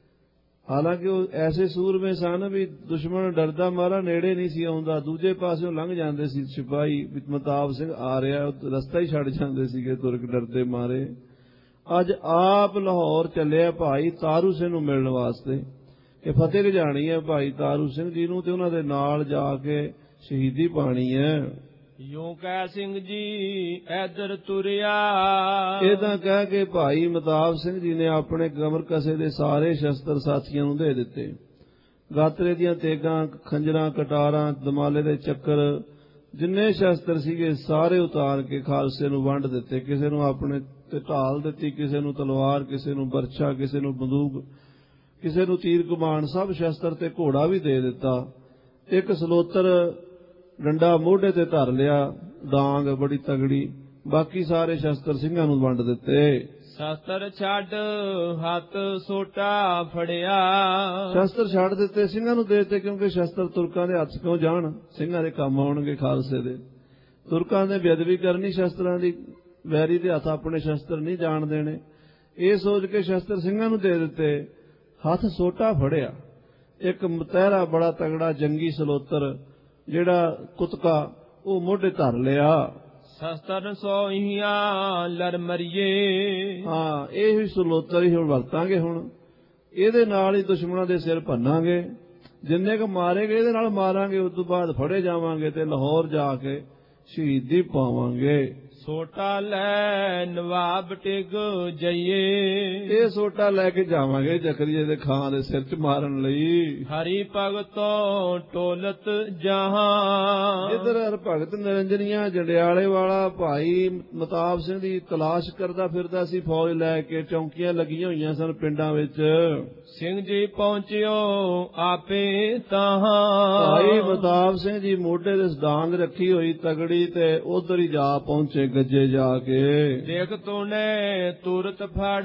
ਹਾਲਾਂਕਿ ਉਹ ਐਸੇ ਸੂਰਮੇ ਸਨ ਵੀ ਦੁਸ਼ਮਣ ਡਰਦਾ ਮਾਰਾ ਨੇੜੇ ਨਹੀਂ ਸੀ ਆਉਂਦਾ, ਦੂਜੇ ਪਾਸਿਓਂ ਲੰਘ ਜਾਂਦੇ ਸੀ ਸਿਪਾਹੀ, ਮਤਾਬ ਸਿੰਘ ਆ ਰਿਹਾ, ਰਸਤਾ ਹੀ ਛੱਡ ਜਾਂਦੇ ਸੀਗੇ ਤੁਰਕ ਡਰਦੇ ਮਾਰੇ। ਅੱਜ ਆਪ ਲਾਹੌਰ ਚੱਲਿਆ ਭਾਈ ਤਾਰੂ ਸਿੰਘ ਨੂੰ ਮਿਲਣ ਵਾਸਤੇ ਕਿ ਫਤਿਹ ਜਾਣੀ ਹੈ ਭਾਈ ਤਾਰੂ ਸਿੰਘ ਜੀ ਨੂੰ, ਤੇ ਉਹਨਾਂ ਦੇ ਨਾਲ ਜਾ ਕੇ ਸ਼ਹੀਦੀ ਪਾਣੀ ਹੈ। ਯੂੰ ਕਹਿ ਸਿੰਘ ਜੀ ਐਦਰ ਤੁਰਿਆ। ਇਹ ਤਾਂ ਕਹਿ ਕੇ ਭਾਈ ਮਤਾਬ ਸਿੰਘ ਜੀ ਨੇ ਆਪਣੇ ਕਮਰ ਕਸੇ ਦੇ ਸਾਰੇ ਸ਼ਸਤਰ ਸਾਥੀਆਂ ਨੂੰ ਦੇ ਦਿੱਤੇ। ਗਾਤਰੇ ਦੀਆਂ ਤੇਗਾਂ, ਖੰਜਰਾਂ, ਕਟਾਰਾਂ, ਦਮਾਲੇ ਦੇ ਚੱਕਰ, ਜਿੰਨੇ ਸ਼ਸਤਰ ਸੀਗੇ ਸਾਰੇ ਉਤਾਰ ਕੇ ਖਾਲਸੇ ਨੂੰ ਵੰਡ ਦਿੱਤੇ। ਕਿਸੇ ਨੂੰ ਆਪਣੇ ਤੇ ਢਾਲ ਦਿੱਤੀ, ਕਿਸੇ ਨੂੰ ਤਲਵਾਰ, ਕਿਸੇ ਨੂੰ ਬਰਛਾ, ਕਿਸੇ ਨੂੰ ਬੰਦੂਕ, ਕਿਸੇ ਨੂੰ ਤੀਰ ਕਮਾਨ, ਸਭ ਸ਼ਸਤਰ ਤੇ ਘੋੜਾ ਵੀ ਦੇ ਦਿੱਤਾ। ਇੱਕ ਸਲੋਤਰ ਡੰਡਾ ਮੋਢੇ ਤੇ ਧਰ ਲਿਆ, ਡਾਂਗ ਬੜੀ ਤਗੜੀ, ਬਾਕੀ ਸਾਰੇ ਸ਼ਸਤਰ ਸਿੰਘਾਂ ਨੂੰ ਵੰਡ ਦਿੱਤੇ। ਸ਼ਸਤਰ ਛੱਡ ਹੱਥ ਸੋਟਾ ਫੜਿਆ। ਸ਼ਸਤਰ ਛੱਡ ਦਿੱਤੇ, ਸਿੰਘਾਂ ਨੂੰ ਦੇ ਦਿੱਤੇ, ਕਿਉਂਕਿ ਸ਼ਸਤਰ ਤੁਰਕਾਂ ਦੇ ਹੱਥ ਕਿਉਂ ਜਾਣ, ਸਿੰਘਾਂ ਦੇ ਕੰਮ ਆਉਣਗੇ ਖਾਲਸੇ ਦੇ। ਤੁਰਕਾਂ ਨੇ ਬੇਅਦਬੀ ਕਰਨੀ ਸ਼ਸਤਰਾਂ ਦੀ, ਵੈਰੀ ਦੇ ਹੱਥ ਆਪਣੇ ਸ਼ਸਤਰ ਨਹੀਂ ਜਾਣ ਦੇਣੇ, ਇਹ ਸੋਚ ਕੇ ਸ਼ਸਤਰ ਸਿੰਘਾਂ ਨੂੰ ਦੇ ਦਿੱਤੇ। ਹੱਥ ਸੋਟਾ ਫੜਿਆ, ਇੱਕ ਮਤਹਿਰਾ ਬੜਾ ਤਗੜਾ ਜੰਗੀ ਸਲੋਤਰ ਜਿਹੜਾ ਕੁਤਕਾ, ਉਹ ਮੋਢੇ ਧਰ ਲਿਆ। ਸ਼ਸਤਰ ਸੋਹੀਆਂ ਲੜ ਮਰੀਏ। ਹਾਂ, ਇਹ ਵੀ ਸਲੋਤਰ ਹੀ ਹੁਣ ਵਰਤਾਂਗੇ, ਹੁਣ ਇਹਦੇ ਨਾਲ ਹੀ ਦੁਸ਼ਮਣਾਂ ਦੇ ਸਿਰ ਭੰਨਾਂਗੇ, ਜਿੰਨੇ ਕੁ ਮਾਰੇਗੇ ਇਹਦੇ ਨਾਲ ਮਾਰਾਂਗੇ, ਉਸ ਤੋਂ ਬਾਅਦ ਫੜੇ ਜਾਵਾਂਗੇ ਤੇ ਲਾਹੌਰ ਜਾ ਕੇ ਸ਼ਹੀਦੀ ਪਾਵਾਂਗੇ। ਸੋਟਾ ਲੈ ਨਵਾਬ ਟਿਕ ਜਾਈਏ। ਇਹ ਸੋਟਾ ਲੈ ਕੇ ਜਾਵਾਂਗੇ ਜ਼ਕਰੀਏ ਦੇ ਖਾਂ ਦੇ ਸਿਰ 'ਚ ਮਾਰਨ ਲਈ। ਹਰੀ ਭਗਤੋਂ ਟੋਲਤ ਜਹਾਂ। ਇਧਰ ਹਰ ਭਗਤ ਨਿਰੰਜਨੀਆਂ ਜੰਡਿਆਲੇ ਵਾਲਾ ਭਾਈ ਮਤਾਬ ਸਿੰਘ ਦੀ ਤਲਾਸ਼ ਕਰਦਾ ਫਿਰਦਾ ਸੀ, ਫੌਜ ਲੈ ਕੇ। ਚੌਂਕੀਆਂ ਲੱਗੀਆਂ ਹੋਈਆਂ ਸਨ ਪਿੰਡਾਂ ਵਿੱਚ। ਸਿੰਘ ਜੀ ਪਹੁੰਚਿਓ ਆਪੇ ਤਹਾਂ। ਭਾਈ ਮਤਾਬ ਸਿੰਘ ਜੀ ਮੋਢੇ ਤੇ ਡਾਂਗ ਰੱਖੀ ਹੋਈ ਤਗੜੀ, ਤੇ ਉਧਰ ਹੀ ਜਾ ਪਹੁੰਚੇ ਗੱਜੇ ਜਾ ਕੇ। ਦੇਖ ਤੂਨੇ ਤੁਰਤ ਫੜ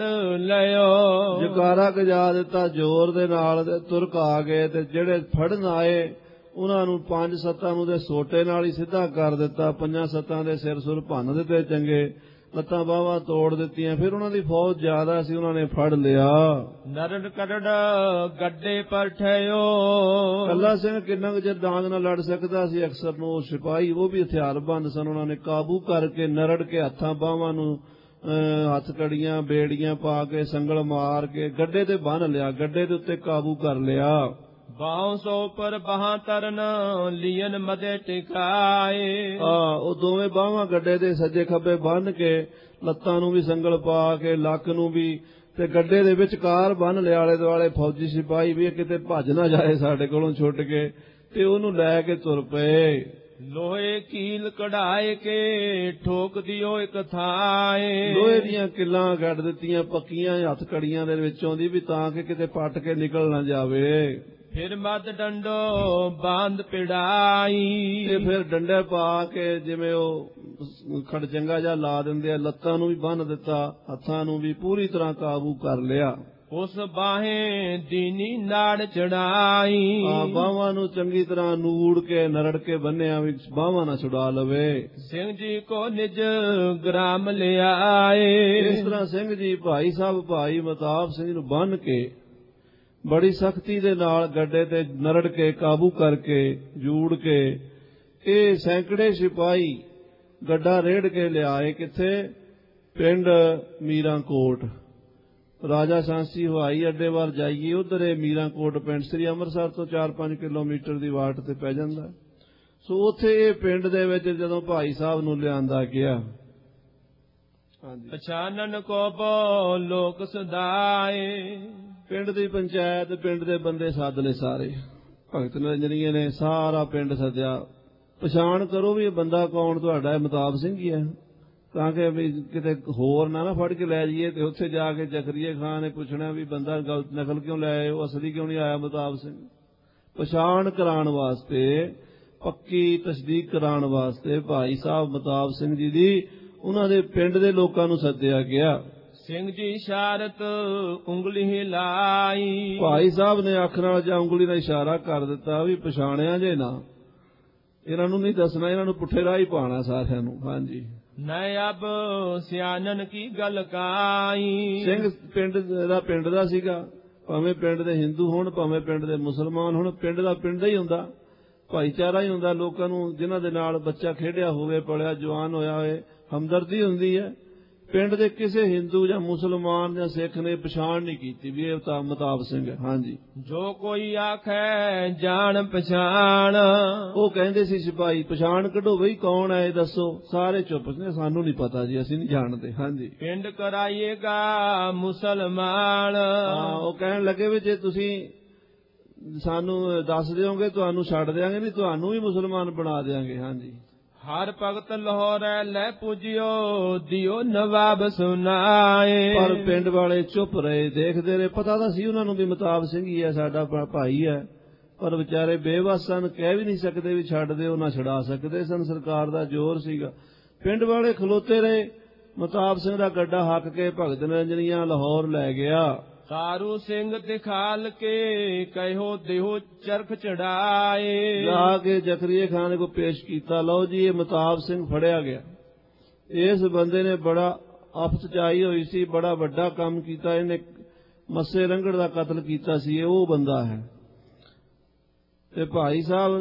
ਲਿਓ। ਜਕਾਰਾ ਗਜਾ ਦਿੱਤਾ ਜ਼ੋਰ ਦੇ ਨਾਲ, ਤੇ ਤੁਰਕ ਆ ਗਏ, ਤੇ ਜਿਹੜੇ ਫੜਨ ਆਏ ਉਹਨਾਂ ਨੂੰ ਪੰਜ ਸੱਤਾਂ ਨੂੰ ਦੇ ਸੋਟੇ ਨਾਲ ਹੀ ਸਿੱਧਾ ਕਰ ਦਿੱਤਾ। ਪੰਜਾਂ ਸੱਤਾਂ ਦੇ ਸਿਰ ਸੁਰ ਭੰਨ ਦਿੱਤੇ ਚੰਗੇ, ਲੱਤਾਂ ਬਾਹਾਂ ਤੋੜ ਦਿੱਤੀਆਂ। ਫਿਰ ਉਹਨਾਂ ਦੀ ਫੌਜ ਜ਼ਿਆਦਾ ਸੀ, ਉਹਨਾਂ ਨੇ ਫੜ ਲਿਆ। ਨਰੜ ਕਰੜ ਗੱਡੇ ਪਰ ਠਿਓ। ਕੱਲਾ ਸਿੰਘ ਕਿੰਨਾ ਕੁ ਚਿਰ ਡਾਂਗ ਨਾਲ ਲੜ ਸਕਦਾ ਸੀ, ਅਕਸਰ ਨੂੰ ਸਿਪਾਹੀ ਉਹ ਵੀ ਹਥਿਆਰਬੰਦ ਸਨ। ਉਹਨਾਂ ਨੇ ਕਾਬੂ ਕਰਕੇ ਨਰੜ ਕੇ ਹੱਥਾਂ ਬਾਹਾਂ ਨੂੰ ਹੱਥ ਕੜੀਆਂ ਬੇੜੀਆਂ ਪਾ ਕੇ ਸੰਗਲ ਮਾਰ ਕੇ ਗੱਡੇ ਤੇ ਬੰਨ ਲਿਆ, ਗੱਡੇ ਦੇ ਉੱਤੇ ਕਾਬੂ ਕਰ ਲਿਆ। ਬਾਹੋਂ ਸੋ ਪਰ ਬਾਹਾਂ ਤਰਨ ਲੀਨ ਮਦੇ ਟਿਕਾਏ। ਆ ਉਹ ਦੋਵੇਂ ਬਾਹਾਂ ਗੱਡੇ ਦੇ ਸੱਜੇ ਖੱਬੇ ਬੰਨ ਕੇ ਲੱਤਾਂ ਨੂੰ ਵੀ ਸੰਗਲ ਪਾ ਕੇ ਲੱਕ ਨੂੰ ਵੀ ਤੇ ਗੱਡੇ ਦੇ ਵਿਚਕਾਰ ਬੰਨ ਲਿਆ। ਆਲੇ ਦੁਆਲੇ ਫੌਜੀ ਸਿਪਾਹੀ ਵੀ ਕਿਤੇ ਭੱਜ ਨਾ ਜਾਏ ਸਾਡੇ ਕੋਲੋਂ ਛੁੱਟ ਕੇ, ਤੇ ਉਹਨੂੰ ਲੈ ਕੇ ਤੁਰ ਪਏ। ਲੋਹੇ ਕੀਲ ਕਢਾਏ ਕੇ ਠੋਕ ਦਿਓ ਇੱਕ ਥਾਏ। ਲੋਹੇ ਦੀਆਂ ਕਿੱਲਾਂ ਕੱਢ ਦਿੱਤੀਆਂ ਪੱਕੀਆਂ ਹੱਥ ਕੜੀਆਂ ਦੇ ਵਿੱਚੋਂ ਦੀ ਵੀ, ਤਾਂ ਕਿ ਕਿਤੇ ਪੱਟ ਕੇ ਨਿਕਲ ਨਾ ਜਾਵੇ। ਫਿਰ ਮੱਧ ਡੰਡੋ ਬਾਂਧ ਪਿੜਾਈ। ਤੇ ਫਿਰ ਡੰਡੇ ਪਾ ਕੇ ਜਿਵੇਂ ਉਹ ਖੜਚੰਗਾ ਜਿਹਾ ਲਾ ਦਿੰਦੇ ਆ, ਲੱਤਾਂ ਨੂੰ ਵੀ ਬੰਨ ਦਿੱਤਾ, ਹੱਥਾਂ ਨੂੰ ਵੀ ਪੂਰੀ ਤਰ੍ਹਾਂ ਕਾਬੂ ਕਰ ਲਿਆ। ਉਸ ਬਾਹੇ ਦੀਨੀ ਨਾੜ ਚੜਾਈ। ਆ ਬਾਹਾਂ ਨੂੰ ਚੰਗੀ ਤਰ੍ਹਾਂ ਨੂੜ ਕੇ ਨਰੜ ਕੇ ਬੰਨਿਆ ਵੀ ਬਾਹਾਂ ਨਾ ਛੁਡਾ ਲਵੇ। ਸਿੰਘ ਜੀ ਕੋ ਨਿਜ ਗ੍ਰਾਮ ਲਿਆਏ। ਇਸ ਤਰ੍ਹਾਂ ਸਿੰਘ ਜੀ ਭਾਈ ਸਾਹਿਬ ਭਾਈ ਮਤਾਬ ਸਿੰਘ ਨੂੰ ਬੰਨ ਕੇ ਬੜੀ ਸਖਤੀ ਦੇ ਨਾਲ ਗੱਡੇ ਤੇ ਨਰੜ ਕੇ ਕਾਬੂ ਕਰਕੇ ਜੂੜ ਕੇ ਇਹ ਸੈਂਕੜੇ ਸਿਪਾਹੀ ਗੱਡਾ ਰੇੜ ਕੇ ਲਿਆਏ। ਕਿੱਥੇ? ਪਿੰਡ ਮੀਰਾਂਕੋਟ। ਰਾਜਾ ਸਾਂਸੀ ਹਵਾਈ ਅੱਡੇ ਵੱਲ ਜਾਈਏ, ਉਧਰ ਇਹ ਮੀਰਾਂਕੋਟ ਪਿੰਡ ਸ੍ਰੀ ਅੰਮ੍ਰਿਤਸਰ ਤੋਂ ਚਾਰ ਪੰਜ ਕਿਲੋਮੀਟਰ ਦੀ ਵਾਟ ਤੇ ਪੈ ਜਾਂਦਾ। ਸੋ ਉੱਥੇ ਇਹ ਪਿੰਡ ਦੇ ਵਿੱਚ ਜਦੋਂ ਭਾਈ ਸਾਹਿਬ ਨੂੰ ਲਿਆਂਦਾ ਗਿਆ, ਪਛਾਨਨ ਕੋ ਬੋ ਲੋਕ ਸਦਾਏ। ਪਿੰਡ ਦੀ ਪੰਚਾਇਤ, ਪਿੰਡ ਦੇ ਬੰਦੇ ਸੱਦ ਲਏ ਸਾਰੇ। ਭਗਤ ਨਿਰੰਜਨੀਏ ਨੇ ਸਾਰਾ ਪਿੰਡ ਸੱਦਿਆ, ਪਛਾਣ ਕਰੋ ਵੀ ਇਹ ਬੰਦਾ ਕੌਣ ਤੁਹਾਡਾ ਹੈ, ਮਤਾਬ ਸਿੰਘ ਹੀ ਹੈ, ਤਾਂ ਕਿ ਵੀ ਕਿਤੇ ਹੋਰ ਨਾ ਨਾ ਫੜ ਕੇ ਲੈ ਜਾਈਏ ਤੇ ਉੱਥੇ ਜਾ ਕੇ ਜ਼ਕਰੀਏ ਖਾਨ ਨੇ ਪੁੱਛਣਾ ਵੀ ਬੰਦਾ ਗਲਤ ਨਕਲ ਕਿਉਂ ਲੈ ਆਏ, ਉਹ ਅਸਲੀ ਕਿਉਂ ਨਹੀਂ ਆਇਆ ਮਤਾਬ ਸਿੰਘ। ਪਛਾਣ ਕਰਾਉਣ ਵਾਸਤੇ, ਪੱਕੀ ਤਸਦੀਕ ਕਰਾਉਣ ਵਾਸਤੇ ਭਾਈ ਸਾਹਿਬ ਮਤਾਬ ਸਿੰਘ ਜੀ ਦੀ ਉਹਨਾਂ ਦੇ ਪਿੰਡ ਦੇ ਲੋਕਾਂ ਨੂੰ ਸੱਦਿਆ ਗਿਆ। ਸਿੰਘ ਜੀ ਇਸ਼ਾਰਤ ਉਂਗਲੀ ਹਿਲਾਈ। ਭਾਈ ਸਾਹਿਬ ਨੇ ਅੱਖ ਨਾਲ ਜਾਂ ਉਂਗਲੀ ਨਾਲ ਇਸ਼ਾਰਾ ਕਰ ਦਿੱਤਾ ਵੀ ਪਛਾਣਿਆ ਜੇ ਨਾ, ਇਹਨਾਂ ਨੂੰ ਨਹੀਂ ਦੱਸਣਾ, ਇਹਨਾਂ ਨੂੰ ਪੁੱਠੇ ਰਾਹ ਹੀ ਪਾਉਣਾ ਸਾਰਿਆਂ ਨੂੰ। ਹਾਂਜੀ। ਨੈ ਅਬ ਸਿਆਨਨ ਕੀ ਗੱਲ ਕਾਈ। ਸਿੰਘ ਪਿੰਡ ਦਾ ਪਿੰਡ ਦਾ ਸੀਗਾ, ਭਾਵੇਂ ਪਿੰਡ ਦੇ ਹਿੰਦੂ ਹੋਣ ਭਾਵੇਂ ਪਿੰਡ ਦੇ ਮੁਸਲਮਾਨ ਹੋਣ, ਪਿੰਡ ਦਾ ਪਿੰਡ ਦਾ ਹੀ ਹੁੰਦਾ, ਭਾਈਚਾਰਾ ਹੀ ਹੁੰਦਾ। ਲੋਕਾਂ ਨੂੰ ਜਿਨ੍ਹਾਂ ਦੇ ਨਾਲ ਬੱਚਾ ਖੇਡਿਆ ਹੋਵੇ, ਪੜਿਆ ਜਵਾਨ ਹੋਇਆ ਹੋਵੇ, ਹਮਦਰਦੀ ਹੁੰਦੀ ਹੈ। ਪਿੰਡ ਦੇ ਕਿਸੇ ਹਿੰਦੂ ਜਾਂ ਮੁਸਲਮਾਨ ਜਾਂ ਸਿੱਖ ਨੇ ਪਛਾਣ ਨਹੀਂ ਕੀਤੀ ਵੀ ਇਹ ਤਾਂ ਮਤਾਬ ਸਿੰਘ ਹੈ। ਹਾਂਜੀ। ਜੋ ਕੋਈ ਆਖੈ ਜਾਣ ਪਛਾਣ। ਉਹ ਕਹਿੰਦੇ ਸੀ ਸਿਪਾਹੀ ਪਛਾਣ ਕੱਢੋ ਬਈ ਕੌਣ ਹੈ ਦੱਸੋ। ਸਾਰੇ ਚੁੱਪ ਨੇ, ਸਾਨੂੰ ਨਹੀਂ ਪਤਾ ਜੀ, ਅਸੀਂ ਨਹੀਂ ਜਾਣਦੇ। ਹਾਂਜੀ। ਪਿੰਡ ਕਰਾਈਏਗਾ ਮੁਸਲਮਾਨ। ਹਾਂ, ਉਹ ਕਹਿਣ ਲੱਗੇ ਵੀ ਜੇ ਤੁਸੀਂ ਸਾਨੂੰ ਦੱਸ ਦਿਓਗੇ ਤੁਹਾਨੂੰ ਛੱਡ ਦਿਆਂਗੇ, ਨਹੀਂ ਤੁਹਾਨੂੰ ਵੀ ਮੁਸਲਮਾਨ ਬਣਾ ਦਿਆਂਗੇ। ਹਾਂਜੀ। ਹਰ ਭਗਤ ਲਾਹੌਰੈ ਲੈ ਪੁੱਜਿਓ ਦਿਓ ਨਵਾਬ ਸੁਨਾਏ। ਪਰ ਪਿੰਡ ਵਾਲੇ ਚੁੱਪ ਰਹੇ, ਦੇਖਦੇ ਰਹੇ। ਪਤਾ ਤਾਂ ਸੀ ਉਹਨਾਂ ਨੂੰ ਵੀ ਮਤਾਬ ਸਿੰਘ ਹੀ ਹੈ, ਸਾਡਾ ਭਾਈ ਹੈ, ਪਰ ਵਿਚਾਰੇ ਬੇਵੱਸ ਸਨ, ਕਹਿ ਵੀ ਨਹੀਂ ਸਕਦੇ ਵੀ ਛੱਡ ਦਿਓ, ਨਾ ਛੁਡਾ ਸਕਦੇ ਸਨ, ਸਰਕਾਰ ਦਾ ਜ਼ੋਰ ਸੀਗਾ। ਪਿੰਡ ਵਾਲੇ ਖਲੋਤੇ ਰਹੇ। ਮਤਾਬ ਸਿੰਘ ਦਾ ਗੱਡਾ ਹੱਕ ਕੇ ਭਗਤ ਨਿਰੰਜਨੀਆਂ ਲਾਹੌਰ ਲੈ ਗਿਆ। ਤਾਰੂ ਸਿੰਘ ਦਿਖਾਲ ਕੇ ਕਹਿਓ ਦਿਓ ਚਰਖ ਚੜਾਏ। ਲਾ ਕੇ ਜ਼ਕਰੀਏ ਖਾਨ ਕੋ ਪੇਸ਼ ਕੀਤਾ, ਲਓ ਜੀ ਇਹ ਮਤਾਬ ਸਿੰਘ ਫੜਿਆ ਗਿਆ। ਇਸ ਬੰਦੇ ਨੇ ਬੜਾ ਆਫਤ ਚਾਈ ਹੋਈ ਸੀ, ਬੜਾ ਵੱਡਾ ਕੰਮ ਕੀਤਾ, ਇਹਨੇ ਮੱਸੇ ਰੰਗੜ ਦਾ ਕਤਲ ਕੀਤਾ ਸੀ, ਇਹ ਉਹ ਬੰਦਾ ਹੈ। ਤੇ ਭਾਈ ਸਾਹਿਬ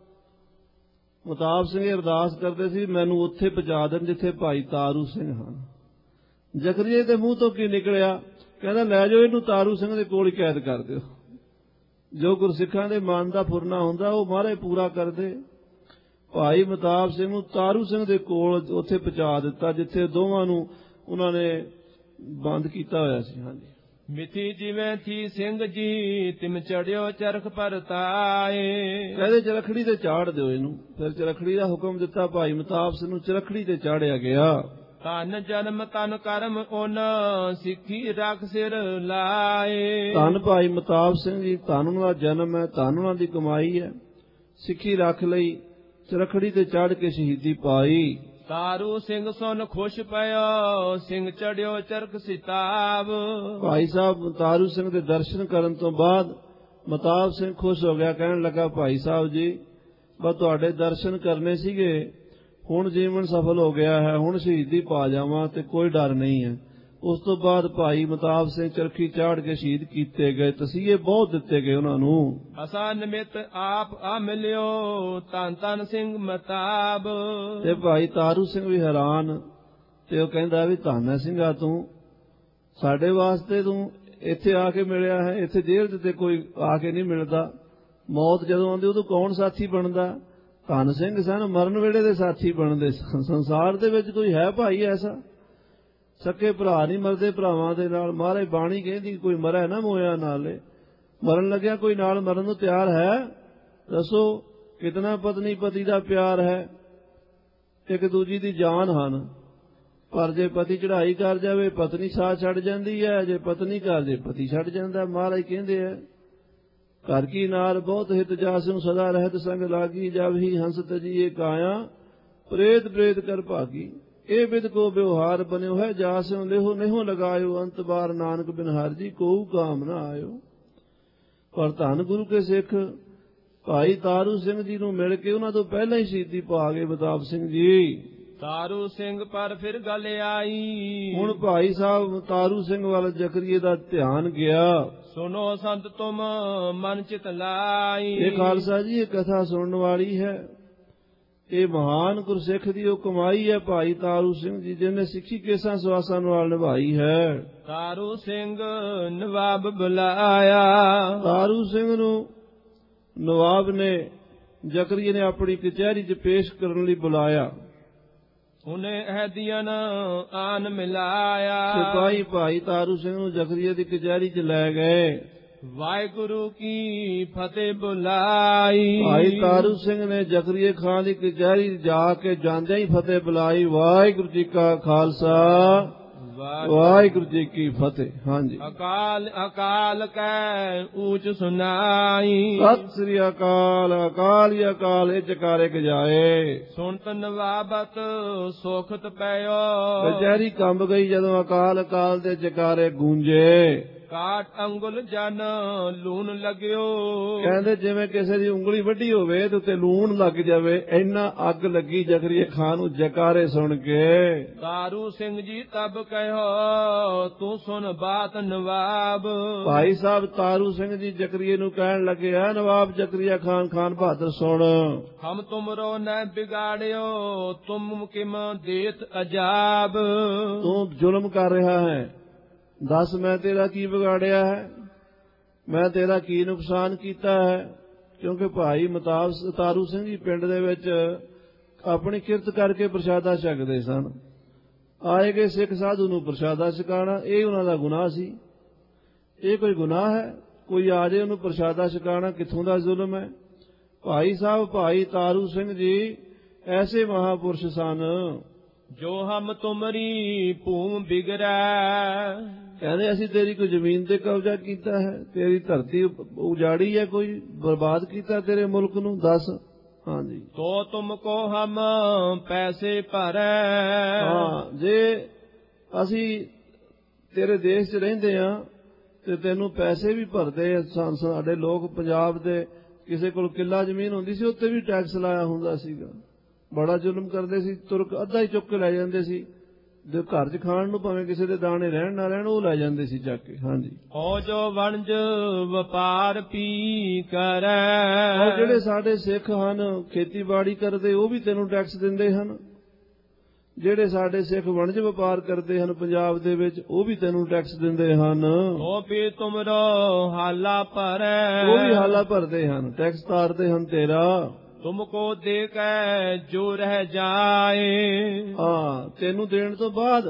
ਮਤਾਬ ਸਿੰਘ ਅਰਦਾਸ ਕਰਦੇ ਸੀ ਮੈਨੂੰ ਉੱਥੇ ਪਹੁੰਚਾ ਦੇਣ ਜਿੱਥੇ ਭਾਈ ਤਾਰੂ ਸਿੰਘ ਹਨ। ਜ਼ਕਰੀਏ ਦੇ ਮੂੰਹ ਤੋਂ ਕੀ ਨਿਕਲਿਆ? ਕਹਿੰਦਾ ਲੈ ਜਾਓ ਇਹਨੂੰ ਤਾਰੂ ਸਿੰਘ ਦੇ ਕੋਲ ਹੀ ਕੈਦ ਕਰ ਦਿਓ। ਜੋ ਗੁਰਸਿੱਖਾਂ ਦੇ ਮਨ ਦਾ ਫੁਰਨਾ ਹੁੰਦਾ ਉਹ ਮਹਾਰਾਜ ਪੂਰਾ ਕਰਦੇ। ਭਾਈ ਮਤਾਬ ਸਿੰਘ ਨੂੰ ਤਾਰੂ ਸਿੰਘ ਦੇ ਕੋਲ ਉੱਥੇ ਪਹੁੰਚਾ ਦਿੱਤਾ ਜਿੱਥੇ ਦੋਵਾਂ ਨੂੰ ਉਹਨਾਂ ਨੇ ਬੰਦ ਕੀਤਾ ਹੋਇਆ ਸੀ। ਹਾਂਜੀ। ਮਿੱਥੀ ਜਿਵੇਂ ਥੀ ਸਿੰਘ ਜੀ ਤਿਮ ਚੜਿਓ ਚਰਖ ਪਰਤਾਏ। ਕਹਿੰਦੇ ਚਰਖੜੀ ਤੇ ਚਾੜ ਦਿਓ ਇਹਨੂੰ। ਫਿਰ ਚਰਖੜੀ ਦਾ ਹੁਕਮ ਦਿੱਤਾ, ਭਾਈ ਮਤਾਬ ਸਿੰਘ ਨੂੰ ਚਰਖੜੀ ਤੇ ਚਾੜਿਆ ਗਿਆ। ਧਨ ਜਨਮ ਤਨ ਕਰਮ ਓਨ ਸਿੱਖੀ ਰੱਖ ਸਿਰ ਲਾਏ। ਧਨ ਭਾਈ ਮਤਾਬ ਸਿੰਘ ਜੀ, ਧਨ ਉਹਨਾਂ ਦਾ ਜਨਮ ਹੈ, ਧਨ ਉਹਨਾਂ ਦੀ ਕਮਾਈ ਹੈ, ਸਿੱਖੀ ਰੱਖ ਲਈ, ਚਰਖੜੀ ਤੇ ਚੜ ਕੇ ਸ਼ਹੀਦੀ ਪਾਈ। ਤਾਰੂ ਸਿੰਘ ਸੁਨ ਖੁਸ਼ ਪਿਓ ਸਿੰਘ ਚੜਿਓ ਚਰਖ ਸਿਤਾਬ। ਭਾਈ ਸਾਹਿਬ ਤਾਰੂ ਸਿੰਘ ਦੇ ਦਰਸ਼ਨ ਕਰਨ ਤੋਂ ਬਾਅਦ ਮਤਾਬ ਸਿੰਘ ਖੁਸ਼ ਹੋ ਗਿਆ, ਕਹਿਣ ਲੱਗਾ ਭਾਈ ਸਾਹਿਬ ਜੀ ਬਸ ਤੁਹਾਡੇ ਦਰਸ਼ਨ ਕਰਨੇ ਸੀਗੇ, ਹੁਣ ਜੀਵਨ ਸਫਲ ਹੋ ਗਿਆ ਹੈ, ਹੁਣ ਸ਼ਹੀਦੀ ਪਾ ਜਾਵਾਂ ਤੇ ਕੋਈ ਡਰ ਨਹੀਂ ਹੈ। ਉਸ ਤੋਂ ਬਾਅਦ ਭਾਈ ਮਤਾਬ ਸਿੰਘ ਚਰਖੀ ਚਾੜ ਕੇ ਸ਼ਹੀਦ ਕੀਤੇ ਗਏ, ਤਸੀਹੇ ਬਹੁਤ ਦਿੱਤੇ ਗਏ ਉਹਨਾਂ ਨੂੰ। ਅਸਾ ਨਿਮਿਤ ਆਪ ਆ ਮਿਲਿਓ ਧੰਨ ਧੰਨ ਸਿੰਘ ਮਤਾਬ। ਤੇ ਭਾਈ ਤਾਰੂ ਸਿੰਘ ਵੀ ਹੈਰਾਨ, ਤੇ ਉਹ ਕਹਿੰਦਾ ਵੀ ਧੰਨ ਹੈ ਸਿੰਘਾ ਤੂੰ, ਸਾਡੇ ਵਾਸਤੇ ਤੂੰ ਇੱਥੇ ਆ ਕੇ ਮਿਲਿਆ ਹੈ। ਇੱਥੇ ਜੇਲ੍ਹ ਤੇ ਕੋਈ ਆ ਕੇ ਨਹੀਂ ਮਿਲਦਾ। ਮੌਤ ਜਦੋਂ ਆਉਂਦੀ ਉਦੋਂ ਕੌਣ ਸਾਥੀ ਬਣਦਾ? ਧੰਨ ਸਿੰਘ ਸਨ, ਮਰਨ ਵੇਲੇ ਦੇ ਸਾਥੀ ਬਣਦੇ ਸਨ। ਸੰਸਾਰ ਦੇ ਵਿੱਚ ਕੋਈ ਹੈ ਭਾਈ ਐਸਾ? ਸਕੇ ਭਰਾ ਨਹੀਂ ਮਰਦੇ ਭਰਾਵਾਂ ਦੇ ਨਾਲ। ਮਹਾਰਾਜ ਬਾਣੀ ਕਹਿੰਦੀ ਕੋਈ ਮਰੈ ਨਾ ਮੋਇਆ ਨਾਲੇ। ਮਰਨ ਲੱਗਿਆ ਕੋਈ ਨਾਲ ਮਰਨ ਨੂੰ ਤਿਆਰ ਹੈ? ਦੱਸੋ ਕਿਤਨਾ ਪਤਨੀ ਪਤੀ ਦਾ ਪਿਆਰ ਹੈ, ਇੱਕ ਦੂਜੀ ਦੀ ਜਾਨ ਹਨ। ਪਰ ਜੇ ਪਤੀ ਚੜ੍ਹਾਈ ਕਰ ਜਾਵੇ ਪਤਨੀ ਸਾਥ ਛੱਡ ਜਾਂਦੀ ਹੈ, ਜੇ ਪਤਨੀ ਕਰ ਜੇ ਪਤੀ ਛੱਡ ਜਾਂਦਾ। ਮਹਾਰਾਜ ਕਹਿੰਦੇ ਹੈ ਘਰ ਕੀ ਨਾਰ ਬਹੁਤ ਹਿਤ ਜਾਸੁ ਸਦਾ ਰਹਿਤ ਸੰਗ ਲਾਗੀ, ਜਬ ਹੀ ਹੰਸ ਤਜੀਏ ਕਾਇਆ ਪ੍ਰੇਤ ਪ੍ਰੇਤ ਕਰ ਭਾਗੀ। ਇਹ ਬਿਦ ਕੋ ਵਿਵਹਾਰ ਬਨਿਓ ਹੈ, ਜਾਸਿਓ ਲੇਹੋ ਨੇਹੋ ਲਗਾਇਓ, ਅੰਤ ਬਾਰ ਨਾਨਕ ਬਿਨ ਹਰਿ ਜੀ ਕੋਊ ਕਾਮ ਨਾ ਆਇਓ। ਪਰ ਧੰਨ ਗੁਰੂ ਕੇ ਸਿੱਖ ਭਾਈ ਤਾਰੂ ਸਿੰਘ ਜੀ ਨੂੰ ਮਿਲ ਕੇ ਉਹਨਾਂ ਤੋਂ ਪਹਿਲਾਂ ਹੀ ਸ਼ਹੀਦੀ ਪਾ ਗਏ ਬਤਾਬ ਸਿੰਘ ਜੀ। ਤਾਰੂ ਸਿੰਘ ਪਰ ਫਿਰ ਗੱਲ ਆਈ, ਹੁਣ ਭਾਈ ਸਾਹਿਬ ਤਾਰੂ ਸਿੰਘ ਵੱਲ ਜ਼ਕਰੀਏ ਦਾ ਧਿਆਨ ਗਿਆ। ਸੁਨੋ ਸੰਤ ਤੁਮ ਮਨ ਚਿਤ ਲਾਈ। ਇਹ ਖਾਲਸਾ ਜੀ ਇਹ ਕਥਾ ਸੁਣਨ ਵਾਲੀ ਹੈ। ਇਹ ਮਹਾਨ ਗੁਰਸਿੱਖ ਦੀ ਉਹ ਕਮਾਈ ਹੈ ਭਾਈ ਤਾਰੂ ਸਿੰਘ ਜੀ, ਜਿਹਨੇ ਸਿੱਖੀ ਕੇਸਾਂ ਸਵਾਸਾਂ ਨਾਲ ਨਿਭਾਈ ਹੈ। ਤਾਰੂ ਸਿੰਘ ਨਵਾਬ ਬੁਲਾਇਆ। ਤਾਰੂ ਸਿੰਘ ਨੂੰ ਨਵਾਬ ਨੇ ਜ਼ਕਰੀਏ ਨੇ ਆਪਣੀ ਕਚਹਿਰੀ 'ਚ ਪੇਸ਼ ਕਰਨ ਲਈ ਬੁਲਾਇਆ। ਉਹਨੇ ਅਹਿਦੀਨ ਆਨ ਮਿਲਾਇਆ। ਸਿਪਾਹੀ ਭਾਈ ਤਾਰੂ ਸਿੰਘ ਨੂੰ ਜ਼ਕਰੀਏ ਦੀ ਕਚਹਿਰੀ 'ਚ ਲੈ ਗਏ। ਵਾਹਿਗੁਰੂ ਕੀ ਫਤਿਹ ਬੁਲਾਈ। ਭਾਈ ਤਾਰੂ ਸਿੰਘ ਨੇ ਜ਼ਕਰੀਏ ਖਾਨ ਦੀ ਕਚਹਿਰੀ ਜਾ ਕੇ ਜਾਂਦਿਆਂ ਹੀ ਫਤਿਹ ਬੁਲਾਈ। ਵਾਹਿਗੁਰੂ ਜੀ ਕਾ ਖਾਲਸਾ ਵਾਹਿਗੁਰੂ ਜੀ ਕੀ ਫਤਿਹ। ਹਾਂਜੀ। ਅਕਾਲ ਅਕਾਲ ਕੈ ਊਚ ਸੁਨਾਈ। ਸਤਿ ਸ੍ਰੀ ਅਕਾਲ। ਅਕਾਲ ਹੀ ਅਕਾਲ ਇਹ ਜਕਾਰੇ ਗਜਾਏ। ਸੁਣਤ ਨਵਾਬਤ ਸੋਖਤ ਪਇਓ। ਕਚਹਿਰੀ ਕੰਬ ਗਈ ਜਦੋਂ ਅਕਾਲ ਅਕਾਲ ਦੇ ਜਕਾਰੇ ਗੂੰਜੇ। ਕਾਟ ਅੰਗੁਲ ਜਨ ਲੂਣ ਲੱਗਿਓ। ਕਹਿੰਦੇ ਜਿਵੇਂ ਕਿਸੇ ਦੀ ਉਂਗਲੀ ਵੱਡੀ ਹੋਵੇ ਤੇ ਉੱਤੇ ਲੂਣ ਲੱਗ ਜਾਵੇ, ਇੰਨਾ ਅੱਗ ਲੱਗੀ ਜ਼ਕਰੀਏ ਖਾਨ ਨੂੰ ਜਕਾਰੇ ਸੁਣ ਕੇ। ਤਾਰੂ ਸਿੰਘ ਜੀ ਤਬ ਕਹਿਓ ਤੂੰ ਸੁਣ ਬਾਤ ਨਵਾਬ। ਭਾਈ ਸਾਹਿਬ ਤਾਰੂ ਸਿੰਘ ਜੀ ਜ਼ਕਰੀਏ ਨੂੰ ਕਹਿਣ ਲੱਗੇ ਆ ਨਵਾਬ ਜ਼ਕਰੀਆ ਖਾਨ ਖਾਨ ਬਹਾਦਰ ਸੁਣ। ਹਮ ਤੁਮਰੋ ਨ ਬਿਗਾੜਿਓ ਤੁਮ ਕਿਮ ਦੇਤ ਅਜਾਬ। ਤੂੰ ਜ਼ੁਲਮ ਕਰ ਰਿਹਾ ਹੈ, ਦੱਸ ਮੈਂ ਤੇਰਾ ਕੀ ਵਿਗਾੜਿਆ ਹੈ, ਮੈਂ ਤੇਰਾ ਕੀ ਨੁਕਸਾਨ ਕੀਤਾ ਹੈ? ਕਿਉਂਕਿ ਭਾਈ ਮਤਾਬ ਤਾਰੂ ਸਿੰਘ ਜੀ ਪਿੰਡ ਦੇ ਵਿੱਚ ਆਪਣੀ ਕਿਰਤ ਕਰਕੇ ਪ੍ਰਸ਼ਾਦਾ ਛਕਦੇ ਸਨ। ਆਏ ਗਏ ਸਿੱਖ ਸਾਧੂ ਨੂੰ ਪ੍ਰਸ਼ਾਦਾ ਛਕਾਉਣਾ ਇਹ ਉਹਨਾਂ ਦਾ ਗੁਨਾਹ ਸੀ। ਇਹ ਕੋਈ ਗੁਨਾਹ ਹੈ? ਕੋਈ ਆ ਜੇ ਉਹਨੂੰ ਪ੍ਰਸ਼ਾਦਾ ਛਕਾਉਣਾ ਕਿੱਥੋਂ ਦਾ ਜ਼ੁਲਮ ਹੈ? ਭਾਈ ਸਾਹਿਬ ਭਾਈ ਤਾਰੂ ਸਿੰਘ ਜੀ ਐਸੇ ਮਹਾਪੁਰਸ਼ ਸਨ। ਜੋ ਹਮ ਤੁਮਰੀ ਭੂਮ ਬਿਗਰੈ। ਕਹਿੰਦੇ ਅਸੀਂ ਤੇਰੀ ਕੋਈ ਜ਼ਮੀਨ ਤੇ ਕਬਜ਼ਾ ਕੀਤਾ ਹੈ, ਤੇਰੀ ਧਰਤੀ ਉਜਾੜੀ ਹੈ, ਕੋਈ ਬਰਬਾਦ ਕੀਤਾ ਤੇਰੇ ਮੁਲਕ ਨੂੰ? ਦੱਸ। ਹਾਂਜੀ। ਤੋ ਤੁਮ ਕੋ ਹਮ ਪੈਸੇ ਭਰੈ। ਹਾਂ, ਜੇ ਅਸੀਂ ਤੇਰੇ ਦੇਸ਼ 'ਚ ਰਹਿੰਦੇ ਆ ਤੇ ਤੈਨੂੰ ਪੈਸੇ ਵੀ ਭਰਦੇ। ਸਾਡੇ ਲੋਕ ਪੰਜਾਬ ਦੇ ਕਿਸੇ ਕੋਲ ਕਿੱਲਾ ਜ਼ਮੀਨ ਹੁੰਦੀ ਸੀ ਉੱਤੇ ਵੀ ਟੈਕਸ ਲਾਇਆ ਹੁੰਦਾ ਸੀਗਾ। ਬੜਾ ਜ਼ੁਲਮ ਕਰਦੇ ਸੀ। ਤੁਰਕ ਅੱਧਾ ਹੀ ਚੁੱਕ ਕੇ ਲੈ ਜਾਂਦੇ ਸੀ। ਜੋ ਘਰ 'ਚ ਖਾਣ ਨੂੰ ਭਾਵੇਂ ਕਿਸੇ ਦੇ ਦਾਣੇ ਰਹਿਣ ਨਾ ਰਹਿਣ ਉਹ ਲੈ ਜਾਂਦੇ ਸੀ ਚੱਕ ਕੇ। ਹਾਂਜੀ। ਉਹ ਜੋ ਵਣਜ ਵਪਾਰ ਪੀ ਕਰੈ। ਉਹ ਜਿਹੜੇ ਸਾਡੇ ਸਿੱਖ ਹਨ ਖੇਤੀਬਾੜੀ ਕਰਦੇ ਉਹ ਵੀ ਤੈਨੂੰ ਟੈਕਸ ਦਿੰਦੇ ਹਨ। ਜਿਹੜੇ ਸਾਡੇ ਸਿੱਖ ਵਣਜ ਵਪਾਰ ਕਰਦੇ ਹਨ ਪੰਜਾਬ ਦੇ ਵਿੱਚ ਉਹ ਵੀ ਤੈਨੂੰ ਟੈਕਸ ਦਿੰਦੇ ਹਨ। ਉਹ ਵੀ ਤੁਮਰੋ ਹਾਲਾ ਭਰੈ। ਉਹ ਵੀ ਹਾਲਾ ਭਰਦੇ ਹਨ, ਟੈਕਸ ਤਾਰਦੇ ਹਨ ਤੇਰਾ। ਤੁਮ ਕੋ ਦੇ ਕੇ ਜੋ ਰਹਿ ਜਾਏ। ਹਾਂ, ਤੈਨੂੰ ਦੇਣ ਤੋਂ ਬਾਅਦ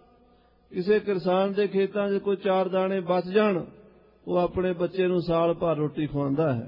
ਕਿਸੇ ਕਿਸਾਨ ਦੇ ਖੇਤਾਂ 'ਚ ਕੋਈ ਚਾਰ ਦਾਣੇ ਬਚ ਜਾਣ ਉਹ ਆਪਣੇ ਬੱਚੇ ਨੂੰ ਸਾਲ ਭਰ ਰੋਟੀ ਖਵਾਉਂਦਾ ਹੈ।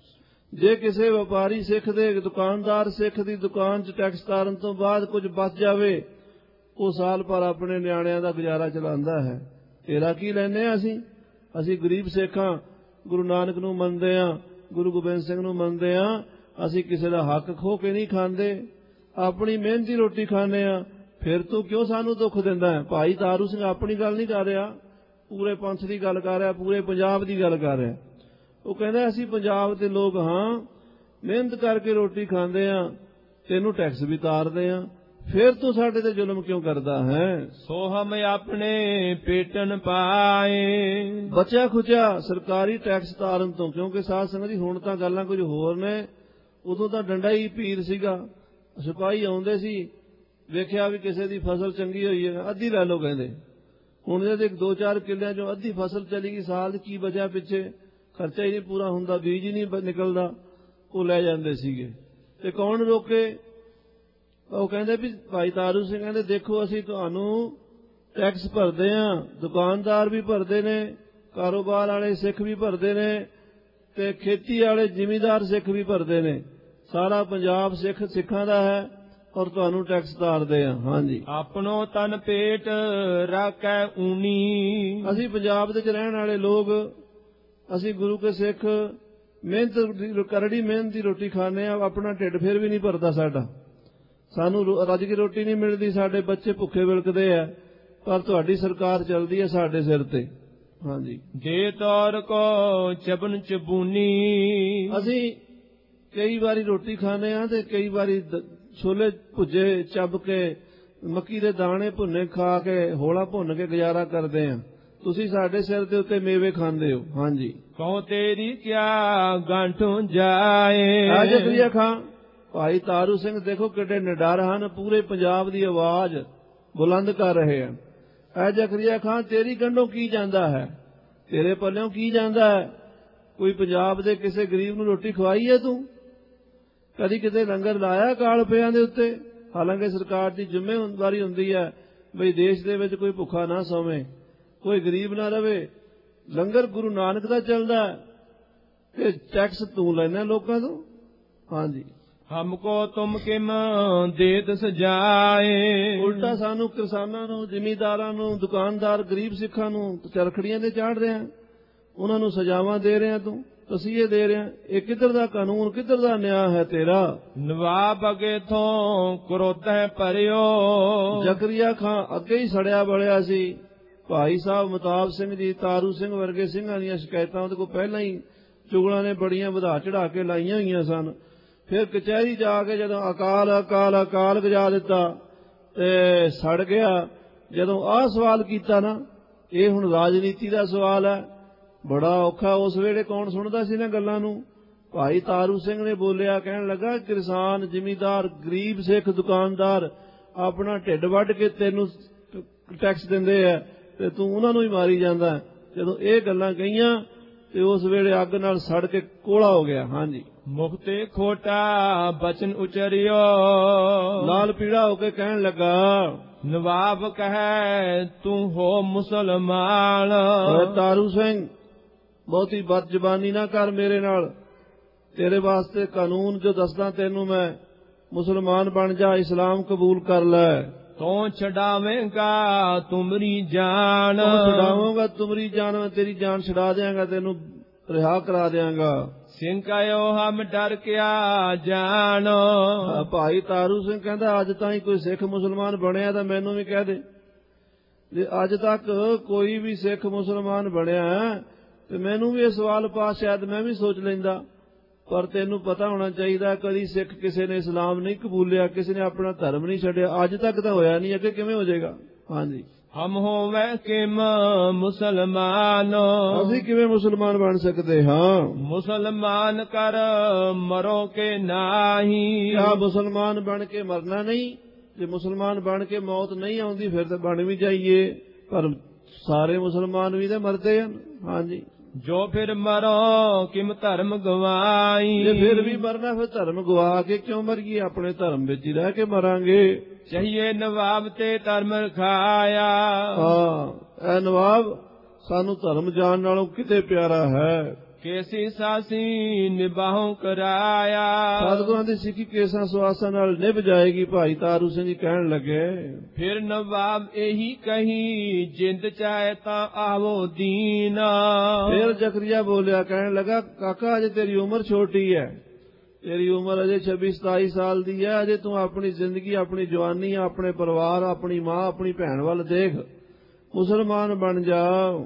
ਜੇ ਕਿਸੇ ਵਪਾਰੀ ਸਿੱਖ ਦੇ ਦੁਕਾਨਦਾਰ ਸਿੱਖ ਦੀ ਦੁਕਾਨ 'ਚ ਟੈਕਸ ਤਾਰਨ ਤੋਂ ਬਾਅਦ ਕੁਝ ਬਚ ਜਾਵੇ ਉਹ ਸਾਲ ਭਰ ਆਪਣੇ ਨਿਆਣਿਆਂ ਦਾ ਗੁਜ਼ਾਰਾ ਚਲਾਉਂਦਾ ਹੈ। ਤੇਰਾ ਕੀ ਲੈਂਦੇ ਹਾਂ ਅਸੀਂ? ਅਸੀਂ ਗਰੀਬ ਸਿੱਖਾਂ, ਗੁਰੂ ਨਾਨਕ ਨੂੰ ਮੰਨਦੇ ਹਾਂ, ਗੁਰੂ ਗੋਬਿੰਦ ਸਿੰਘ ਨੂੰ ਮੰਨਦੇ ਹਾਂ। ਅਸੀਂ ਕਿਸੇ ਦਾ ਹੱਕ ਖੋਹ ਕੇ ਨਹੀਂ ਖਾਂਦੇ, ਆਪਣੀ ਮਿਹਨਤ ਦੀ ਰੋਟੀ ਖਾਂਦੇ ਹਾਂ। ਫਿਰ ਤੂੰ ਕਿਉਂ ਸਾਨੂੰ ਦੁੱਖ ਦਿੰਦਾ ਹੈ? ਭਾਈ ਤਾਰੂ ਸਿੰਘ ਆਪਣੀ ਗੱਲ ਨਹੀਂ ਕਰ ਰਿਹਾ, ਪੂਰੇ ਪੰਥ ਦੀ ਗੱਲ ਕਰ ਰਿਹਾ, ਪੂਰੇ ਪੰਜਾਬ ਦੀ ਗੱਲ ਕਰ ਰਿਹਾ। ਉਹ ਕਹਿੰਦਾ ਅਸੀਂ ਪੰਜਾਬ ਦੇ ਲੋਕ ਹਾਂ, ਮਿਹਨਤ ਕਰਕੇ ਰੋਟੀ ਖਾਂਦੇ ਹਾਂ, ਤੈਨੂੰ ਟੈਕਸ ਵੀ ਤਾਰਦੇ ਹਾਂ, ਫਿਰ ਤੂੰ ਸਾਡੇ ਤੇ ਜ਼ੁਲਮ ਕਿਉਂ ਕਰਦਾ ਹੈ? ਸੋ ਹਮ ਆਪਣੇ ਪੇਟਨ ਪਾਏ। ਬਚਿਆ ਖੁਚਿਆ ਸਰਕਾਰੀ ਟੈਕਸ ਤਾਰਨ ਤੋਂ, ਕਿਉਂਕਿ ਸਾਧ ਸੰਗਤ ਜੀ ਹੁਣ ਤਾਂ ਗੱਲਾਂ ਕੁਝ ਹੋਰ ਨੇ। ਉਦੋਂ ਤਾਂ ਡੰਡਾ ਹੀ ਭੀਰ ਸੀਗਾ, ਸਿਪਾਹੀ ਆਉਂਦੇ ਸੀ ਵੇਖਿਆ ਵੀ ਕਿਸੇ ਦੀ ਫਸਲ ਚੰਗੀ ਹੋਈ ਹੈ, ਅੱਧੀ ਲੈ ਲਓ ਕਹਿੰਦੇ। ਹੁਣ ਜੇ ਦੋ ਚਾਰ ਕਿੱਲਿਆਂ ਚੋਂ ਅੱਧੀ ਫਸਲ ਚਲੀ ਗਈ, ਸਾਲ ਕੀ ਬਚਿਆ ਪਿੱਛੇ, ਖਰਚਾ ਹੀ ਨਹੀਂ ਪੂਰਾ ਹੁੰਦਾ, ਬੀਜ ਹੀ ਨਹੀਂ ਨਿਕਲਦਾ, ਉਹ ਲੈ ਜਾਂਦੇ ਸੀਗੇ। ਤੇ ਕੌਣ ਰੋਕੇ? ਉਹ ਕਹਿੰਦੇ ਵੀ ਭਾਈ ਤਾਰੂ ਸਿੰਘ ਕਹਿੰਦੇ ਦੇਖੋ ਅਸੀਂ ਤੁਹਾਨੂੰ ਟੈਕਸ ਭਰਦੇ ਆ, ਦੁਕਾਨਦਾਰ ਵੀ ਭਰਦੇ ਨੇ, ਕਾਰੋਬਾਰ ਵਾਲੇ ਸਿੱਖ ਵੀ ਭਰਦੇ ਨੇ, ਤੇ ਖੇਤੀ ਵਾਲੇ ਜ਼ਿਮੀਂਦਾਰ ਸਿੱਖ ਵੀ ਭਰਦੇ ਨੇ, ਸਾਰਾ ਪੰਜਾਬ ਸਿੱਖ ਸਿੱਖਾਂ ਦਾ ਹੈ, ਔਰ ਤੁਹਾਨੂੰ ਟੈਕਸ ਤਾਰਦੇ ਆ। ਹਾਂਜੀ, ਆਪਣੋ ਤਨ ਪੇਟ ਰਾਖੈ ਊਨੀ। ਅਸੀਂ ਪੰਜਾਬ ਦੇ ਚ ਰਹਿਣ ਵਾਲੇ ਲੋਕ, ਅਸੀਂ ਗੁਰੂ ਕੇ ਸਿੱਖ, ਮਿਹਨਤ ਕਰੜੀ ਮਿਹਨਤ ਦੀ ਰੋਟੀ ਖਾਂਦੇ ਆ, ਆਪਣਾ ਢਿੱਡ ਫਿਰ ਵੀ ਨਹੀਂ ਭਰਦਾ ਸਾਡਾ, ਸਾਨੂੰ ਰੱਜ ਕੇ ਰੋਟੀ ਨਹੀਂ ਮਿਲਦੀ, ਸਾਡੇ ਬੱਚੇ ਭੁੱਖੇ ਵਿਲਕਦੇ ਆ, ਪਰ ਤੁਹਾਡੀ ਸਰਕਾਰ ਚੱਲਦੀ ਹੈ ਸਾਡੇ ਸਿਰ ਤੇ। ਹਾਂਜੀ, ਜੇ ਤੌਰ ਕੋ ਚਬਨ ਚਬੂਨੀ। ਅਸੀਂ ਕਈ ਵਾਰੀ ਰੋਟੀ ਖਾਂਦੇ ਆ ਤੇ ਕਈ ਵਾਰੀ ਛੋਲੇ ਭੁੱਜੇ ਚੱਬ ਕੇ, ਮੱਕੀ ਦੇ ਦਾਣੇ ਭੁੰਨੇ ਖਾ ਕੇ, ਹੋਲਾ ਭੁੰਨ ਕੇ ਗੁਜ਼ਾਰਾ ਕਰਦੇ ਆ, ਤੁਸੀਂ ਸਾਡੇ ਸਿਰ ਦੇ ਉੱਤੇ ਮੇਵੇ ਖਾਂਦੇ ਹੋ। ਹਾਂਜੀ, ਕਹੋ ਤੇਰੀ ਕਿਆ ਗਾਂਠੋਂ ਜਾਏ। ਆ ਜ਼ਕਰੀਆ ਖਾਂ, ਭਾਈ ਤਾਰੂ ਸਿੰਘ ਦੇਖੋ ਕਿੱਡੇ ਨਿਡਰ ਹਨ, ਪੂਰੇ ਪੰਜਾਬ ਦੀ ਆਵਾਜ਼ ਬੁਲੰਦ ਕਰ ਰਹੇ ਹਨ। ਐ ਜ਼ਕਰੀਆ ਖਾਂ ਤੇਰੀ ਗੰਢੋਂ ਕੀ ਜਾਂਦਾ ਹੈ, ਤੇਰੇ ਪੱਲਿਓਂ ਕੀ ਜਾਂਦਾ ਹੈ? ਕੋਈ ਪੰਜਾਬ ਦੇ ਕਿਸੇ ਗਰੀਬ ਨੂੰ ਰੋਟੀ ਖਵਾਈ ਹੈ ਤੂੰ? ਕਦੀ ਕਿਤੇ ਲੰਗਰ ਲਾਇਆ ਕਾਲ ਪਿਆਂ ਦੇ ਉੱਤੇ? ਹਾਲਾਂਕਿ ਸਰਕਾਰ ਦੀ ਜ਼ਿੰਮੇਵਾਰੀ ਹੁੰਦੀ ਹੈ ਬਈ ਦੇਸ਼ ਦੇ ਵਿੱਚ ਕੋਈ ਭੁੱਖਾ ਨਾ ਸੋਵੇ, ਕੋਈ ਗਰੀਬ ਨਾ ਰਵੇ। ਲੰਗਰ ਗੁਰੂ ਨਾਨਕ ਦਾ ਚੱਲਦਾ ਤੇ ਟੈਕਸ ਤੂੰ ਲੈਣਾ ਲੋਕਾਂ ਤੋਂ। ਹਾਂਜੀ, ਹਮਕੋ ਤੁਮ ਕਿਮ ਦੇਤ ਸਜਾਏ। ਉਲਟਾ ਸਾਨੂੰ ਕਿਸਾਨਾਂ ਨੂੰ, ਜ਼ਿਮੀਂਦਾਰਾਂ ਨੂੰ, ਦੁਕਾਨਦਾਰ, ਗਰੀਬ ਸਿੱਖਾਂ ਨੂੰ ਚਰਖੜੀਆਂ ਤੇ ਚਾੜ ਰਿਹਾ, ਉਹਨਾਂ ਨੂੰ ਸਜ਼ਾਵਾਂ ਦੇ ਰਿਹਾ, ਤੂੰ ਤਸੀਹੇ ਦੇ ਰਿਹਾ। ਇਹ ਕਿੱਧਰ ਦਾ ਕਾਨੂੰਨ, ਕਿੱਧਰ ਦਾ ਨਿਆਂ ਹੈ ਤੇਰਾ? ਨਵਾਬ ਅਗੇ ਥੋਂ ਕਰੋਧੈ ਭਰਿਓ। ਜ਼ਕਰੀਆ ਖਾਂ ਅੱਗੇ ਹੀ ਸੜਿਆ ਬਲਿਆ ਸੀ। ਭਾਈ ਸਾਹਿਬ ਮਤਾਬ ਸਿੰਘ ਜੀ, ਤਾਰੂ ਸਿੰਘ ਵਰਗੇ ਸਿੰਘਾਂ ਦੀਆਂ ਸ਼ਿਕਾਇਤਾਂ ਉਹਦੇ ਕੋਲ ਪਹਿਲਾਂ ਹੀ ਚੁਗਲਾਂ ਨੇ ਬੜੀਆਂ ਵਧਾ ਚੜਾ ਕੇ ਲਾਈਆਂ ਹੋਈਆਂ ਸਨ। ਫਿਰ ਕਚਹਿਰੀ ਜਾ ਕੇ ਜਦੋਂ ਅਕਾਲ ਅਕਾਲ ਅਕਾਲ ਗਜਾ ਦਿੱਤਾ ਤੇ ਸੜ ਗਿਆ। ਜਦੋਂ ਆਹ ਸਵਾਲ ਕੀਤਾ ਨਾ, ਇਹ ਹੁਣ ਰਾਜਨੀਤੀ ਦਾ ਸਵਾਲ ਹੈ, ਬੜਾ ਔਖਾ। ਉਸ ਵੇਲੇ ਕੌਣ ਸੁਣਦਾ ਸੀ ਨਾ ਗੱਲਾਂ ਨੂੰ? ਭਾਈ ਤਾਰੂ ਸਿੰਘ ਨੇ ਬੋਲਿਆ, ਕਹਿਣ ਲੱਗਾ ਕਿਸਾਨ, ਜ਼ਿਮੀਂਦਾਰ, ਗਰੀਬ ਸਿੱਖ, ਦੁਕਾਨਦਾਰ ਆਪਣਾ ਢਿੱਡ ਵੱਢ ਕੇ ਤੈਨੂੰ ਟੈਕਸ ਦਿੰਦੇ ਆ ਤੇ ਤੂੰ ਉਹਨਾਂ ਨੂੰ ਹੀ ਮਾਰੀ ਜਾਂਦਾ। ਜਦੋਂ ਇਹ ਗੱਲਾਂ ਕਹੀਆਂ ਤੇ ਉਸ ਵੇਲੇ ਅੱਗ ਨਾਲ ਸੜ ਕੇ ਕੋਲਾ ਹੋ ਗਿਆ। ਹਾਂਜੀ, ਮੁਖਤੇ ਖੋਟਾ ਬਚਨ ਉਚਰਿਓ। ਲਾਲ ਪੀੜਾ ਹੋ ਕੇ ਕਹਿਣ ਲੱਗਾ, ਨਵਾਬ ਕਹੈ ਤੂੰ ਹੋ ਮੁਸਲਮਾਨ। ਤਾਰੂ ਸਿੰਘ ਬਹੁਤੀ ਬਦ ਜ਼ਬਾਨੀ ਨਾ ਕਰ ਮੇਰੇ ਨਾਲ, ਤੇਰੇ ਵਾਸਤੇ ਕਾਨੂੰਨ ਜੋ ਦੱਸਦਾ ਤੈਨੂੰ ਮੈਂ, ਮੁਸਲਮਾਨ ਬਣ ਜਾ, ਇਸਲਾਮ ਕਬੂਲ ਕਰ ਲੈ। ਤੂੰ ਛਡਾਵੇਂਗਾ ਤੁਮਰੀ ਜਾਨ। ਛਡਾਵਾਂਗਾ ਤੁਮਰੀ ਜਾਨ, ਮੈਂ ਤੇਰੀ ਜਾਨ ਛਡਾ ਦਿਆਂਗਾ, ਤੈਨੂੰ ਰਿਹਾ ਕਰਾ ਦਿਆਂਗਾ। ਸਿੰਘ ਕਹਿਓ ਹਮ ਡਰ ਕਿਆ ਜਾਨ। ਭਾਈ ਤਾਰੂ ਸਿੰਘ ਕਹਿੰਦਾ ਅੱਜ ਤਾਂ ਹੀ ਕੋਈ ਸਿੱਖ ਮੁਸਲਮਾਨ ਬਣਿਆ ਤਾਂ ਮੈਨੂੰ ਵੀ ਕਹਿ ਦੇ। ਜੇ ਅੱਜ ਤੱਕ ਕੋਈ ਵੀ ਸਿੱਖ ਮੁਸਲਮਾਨ ਬਣਿਆ ਤੇ ਮੈਨੂੰ ਵੀ ਇਹ ਸਵਾਲ ਪਾ, ਸ਼ਾਇਦ ਮੈਂ ਵੀ ਸੋਚ ਲੈਂਦਾ। ਪਰ ਤੈਨੂੰ ਪਤਾ ਹੋਣਾ ਚਾਹੀਦਾ, ਕਦੀ ਸਿੱਖ ਕਿਸੇ ਨੇ ਇਸਲਾਮ ਨਹੀਂ ਕਬੂਲਿਆ, ਕਿਸੇ ਨੇ ਆਪਣਾ ਧਰਮ ਨਹੀਂ ਛੱਡਿਆ। ਅੱਜ ਤੱਕ ਤਾਂ ਹੋਇਆ ਨਹੀਂ, ਅੱਗੇ ਕਿਵੇਂ ਹੋ ਜਾਏਗਾ? ਹਾਂਜੀ, ਹਮ ਹੋਵੇ ਕਿਮ ਮੁਸਲਮਾਨ। ਅਸੀਂ ਕਿਵੇਂ ਮੁਸਲਮਾਨ ਬਣ ਸਕਦੇ ਹਾਂ? ਮੁਸਲਮਾਨ ਕਰ ਮਰੋ ਕੇ ਨਾਹੀ। ਕਿਆ ਮੁਸਲਮਾਨ ਬਣ ਕੇ ਮਰਨਾ ਨਹੀਂ? ਜੇ ਮੁਸਲਮਾਨ ਬਣ ਕੇ ਮੌਤ ਨਹੀਂ ਆਉਂਦੀ ਫਿਰ ਤਾਂ ਬਣ ਵੀ ਜਾਈਏ, ਪਰ ਸਾਰੇ ਮੁਸਲਮਾਨ ਵੀ ਤਾਂ ਮਰਦੇ ਹਨ। ਹਾਂਜੀ, ਜੋ ਫਿਰ ਮਰੋ ਕਿਮ ਧਰਮ ਗਵਾਈ। ਜੇ ਫਿਰ ਵੀ ਮਰਨਾ ਫਿਰ ਧਰਮ ਗਵਾ ਕੇ ਕਿਉਂ ਮਰੀਏ? ਆਪਣੇ ਧਰਮ ਵਿੱਚ ਹੀ ਰਹਿ ਕੇ ਮਰਾਂਗੇ। ਚਾਹੀਏ ਨਵਾਬ ਤੇ ਧਰਮ ਰਖਾਇਆ। ਹਾਂ, ਇਹ ਨਵਾਬ ਸਾਨੂੰ ਧਰਮ ਜਾਣ ਨਾਲੋਂ ਕਿਤੇ ਪਿਆਰਾ ਹੈ। ਕੇਸੀ ਸਾਸੀ ਨਿਭਾਉ ਕਰਾਇਆ। ਸਤਿਗੁਰਾਂ ਦੀ ਸਿੱਖੀ ਕੇਸਾਂ ਸੁਆਸਾਂ ਨਾਲ ਨਿਭ ਜਾਏਗੀ। ਭਾਈ ਤਾਰੂ ਸਿੰਘ ਜੀ ਕਹਿਣ ਲੱਗੇ, ਫਿਰ ਨਵਾਬ ਇਹੀ ਕਹੀ ਜਿੰਦ ਚਾਹੇ ਤਾਂ ਆਵੋ ਦੀਨ। ਫਿਰ ਜ਼ਕਰੀਆ ਬੋਲਿਆ, ਕਹਿਣ ਲੱਗਾ ਕਾਕਾ ਅਜੇ ਤੇਰੀ ਉਮਰ ਛੋਟੀ ਹੈ, ਤੇਰੀ ਉਮਰ ਅਜੇ ਛੱਬੀ ਸਤਾਈ ਸਾਲ ਦੀ ਹੈ। ਅਜੇ ਤੂੰ ਆਪਣੀ ਜ਼ਿੰਦਗੀ, ਆਪਣੀ ਜਵਾਨੀ, ਆਪਣੇ ਪਰਿਵਾਰ, ਆਪਣੀ ਮਾਂ, ਆਪਣੀ ਭੈਣ ਵੱਲ ਦੇਖ, ਮੁਸਲਮਾਨ ਬਣ ਜਾ।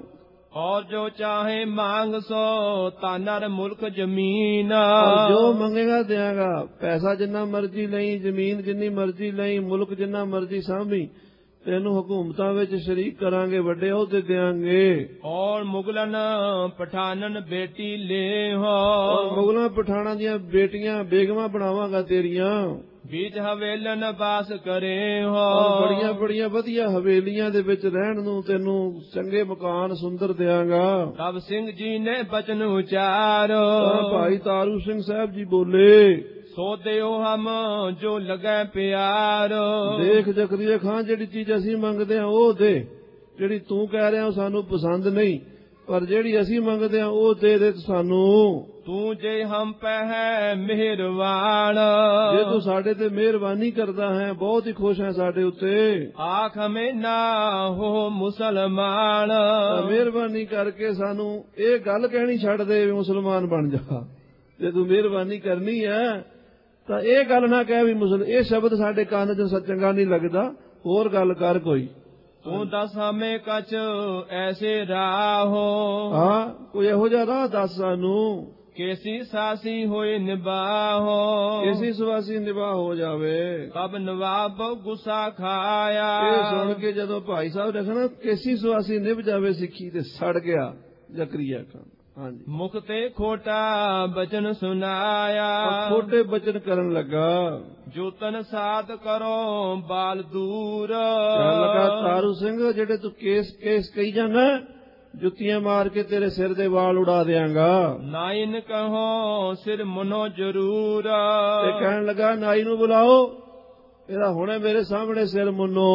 ਔਰ ਜੋ ਚਾਹੇ ਮੰਗ ਸੋ ਤਾਨਰ ਮੁਲਕ ਜ਼ਮੀਨ। ਜੋ ਮੰਗੇਗਾ ਦਿਆਂਗਾ। ਪੈਸਾ ਜਿੰਨਾ ਮਰਜ਼ੀ ਲਈ, ਜ਼ਮੀਨ ਜਿੰਨੀ ਮਰਜ਼ੀ ਲਈ, ਮੁਲਕ ਜਿੰਨਾ ਮਰਜ਼ੀ ਸਾਂਭੀ, ਤੈਨੂੰ ਹਕੂਮਤਾਂ ਵਿੱਚ ਸ਼ਰੀਕ ਕਰਾਂਗੇ, ਵੱਡੇ ਅਹੁਦੇ ਦਿਆਂਗੇ। ਔਰ ਮੁਗਲਨ ਪਠਾਨਨ ਬੇਟੀ ਲੈ ਹੋ। ਮੁਗਲਾਂ ਪਠਾਨਾਂ ਦੀਆਂ ਬੇਟੀਆਂ ਬੇਗਮਾਂ ਬਣਾਵਾਂਗਾ ਤੇਰੀਆਂ। ਬੀਚ ਹਵੇਲਨ ਬਾਸ ਕਰੇ ਹੋ। ਔਰ ਬੜੀਆਂ ਬੜੀਆਂ ਵਧੀਆ ਹਵੇਲੀਆਂ ਦੇ ਵਿੱਚ ਰਹਿਣ ਨੂੰ ਤੈਨੂੰ ਚੰਗੇ ਮਕਾਨ ਸੁੰਦਰ ਦਿਆਂਗਾ। ਤਬ ਸਿੰਘ ਜੀ ਨੇ ਬਚਨ ਉਚਾਰੋ। ਤਾਂ ਭਾਈ ਤਾਰੂ ਸਿੰਘ ਸਾਹਿਬ ਜੀ ਬੋਲੇ, ਸੋ ਦਿਓ ਹਮ ਜੋ ਲਗੈ ਪਿਆਰ। ਦੇਖ ਜ਼ਕਰੀਆ ਖਾਨ, ਜਿਹੜੀ ਚੀਜ਼ ਅਸੀਂ ਮੰਗਦੇ ਹਾਂ ਉਹ ਦੇ। ਜਿਹੜੀ ਤੂੰ ਕਹਿ ਰਿਹਾ ਉਹ ਸਾਨੂੰ ਪਸੰਦ ਨਹੀਂ, ਪਰ ਜਿਹੜੀ ਅਸੀਂ ਮੰਗਦੇ ਹਾਂ ਉਹ ਦੇ ਦੇ ਸਾਨੂੰ। ਤੂੰ ਜੇ ਹਮ ਪੈ ਹੈ ਮਿਹਰਵਾਨ। ਜੇ ਤੂੰ ਸਾਡੇ ਤੇ ਮਿਹਰਬਾਨੀ ਕਰਦਾ ਹੈ, ਬਹੁਤ ਹੀ ਖੁਸ਼ ਹੈ ਸਾਡੇ ਉੱਤੇ। ਆਖ ਹਮੇ ਨਾ ਹੋ ਮੁਸਲਮਾਨ। ਮਿਹਰਬਾਨੀ ਕਰਕੇ ਸਾਨੂੰ ਇਹ ਗੱਲ ਕਹਿਣੀ ਛੱਡ ਦੇ ਵੀ ਮੁਸਲਮਾਨ ਬਣ ਜਾ। ਜੇ ਤੂੰ ਮਿਹਰਬਾਨੀ ਕਰਨੀ ਹੈ ਤਾਂ ਇਹ ਗੱਲ ਨਾ ਕਹਿ ਵੀ ਮੁਸਲਮਾਨ। ਇਹ ਸ਼ਬਦ ਸਾਡੇ ਕੰਨ 'ਚ ਚੰਗਾ ਨਹੀਂ ਲੱਗਦਾ, ਹੋਰ ਗੱਲ ਕਰ ਕੋਈ। ਤੂੰ ਦੱਸ ਹਮੇ ਕਛ ਐਸੇ ਰਾਹੋ। ਹਾਂ, ਕੋਈ ਇਹੋ ਜਿਹਾ ਰਾਹ ਦੱਸ ਸਾਨੂੰ। ਕੇਸੀ ਸਾਸੀ ਹੋਏ ਨਿਬਾਹੋ। ਕੇਸੀ ਸੁਵਾਸੀ ਨਿਬਾਹ ਹੋ ਜਾਵੇ। ਕਬ ਨਵਾਬ ਗੁੱਸਾ ਖਾਇਆ। ਇਹ ਸੁਣ ਕੇ ਜਦੋਂ ਭਾਈ ਸਾਹਿਬ ਨੇ ਕਿਹਾ ਕੇਸੀ ਸੁਵਾਸੀ ਨਿਭ ਜਾਵੇ ਸਿੱਖੀ, ਤੇ ਸੜ ਗਿਆ ਜ਼ਕਰੀਆ ਖਾਨ। ਹਾਂਜੀ, ਮੁਖ ਤੇ ਖੋਟਾ ਬਚਨ ਸੁਨਾਇਆ। ਖੋਟੇ ਬਚਨ ਕਰਨ ਲੱਗਾ। ਜੋ ਤਨ ਸਾਥ ਕਰੋ ਬਾਲ ਦੂਰ। ਲਗਾ ਤਾਰੂ ਸਿੰਘ, ਜਿਹੜੇ ਤੂੰ ਕੇਸ ਕੇਸ ਕਹੀ ਜਾਂਦਾ, ਜੁੱਤੀਆਂ ਮਾਰ ਕੇ ਤੇਰੇ ਸਿਰ ਦੇ ਵਾਲ ਉਡਾ ਦਿਆਂਗਾ। ਨਾਇਨ ਕਹੋ ਸਿਰ ਮਨੋ ਜ਼ਰੂਰ। ਤੇ ਕਹਿਣ ਲੱਗਾ ਨਾਈ ਨੂੰ ਬੁਲਾਓ, ਇਹਦਾ ਹੁਣੇ ਮੇਰੇ ਸਾਹਮਣੇ ਸਿਰ ਮੁੰਨੋ।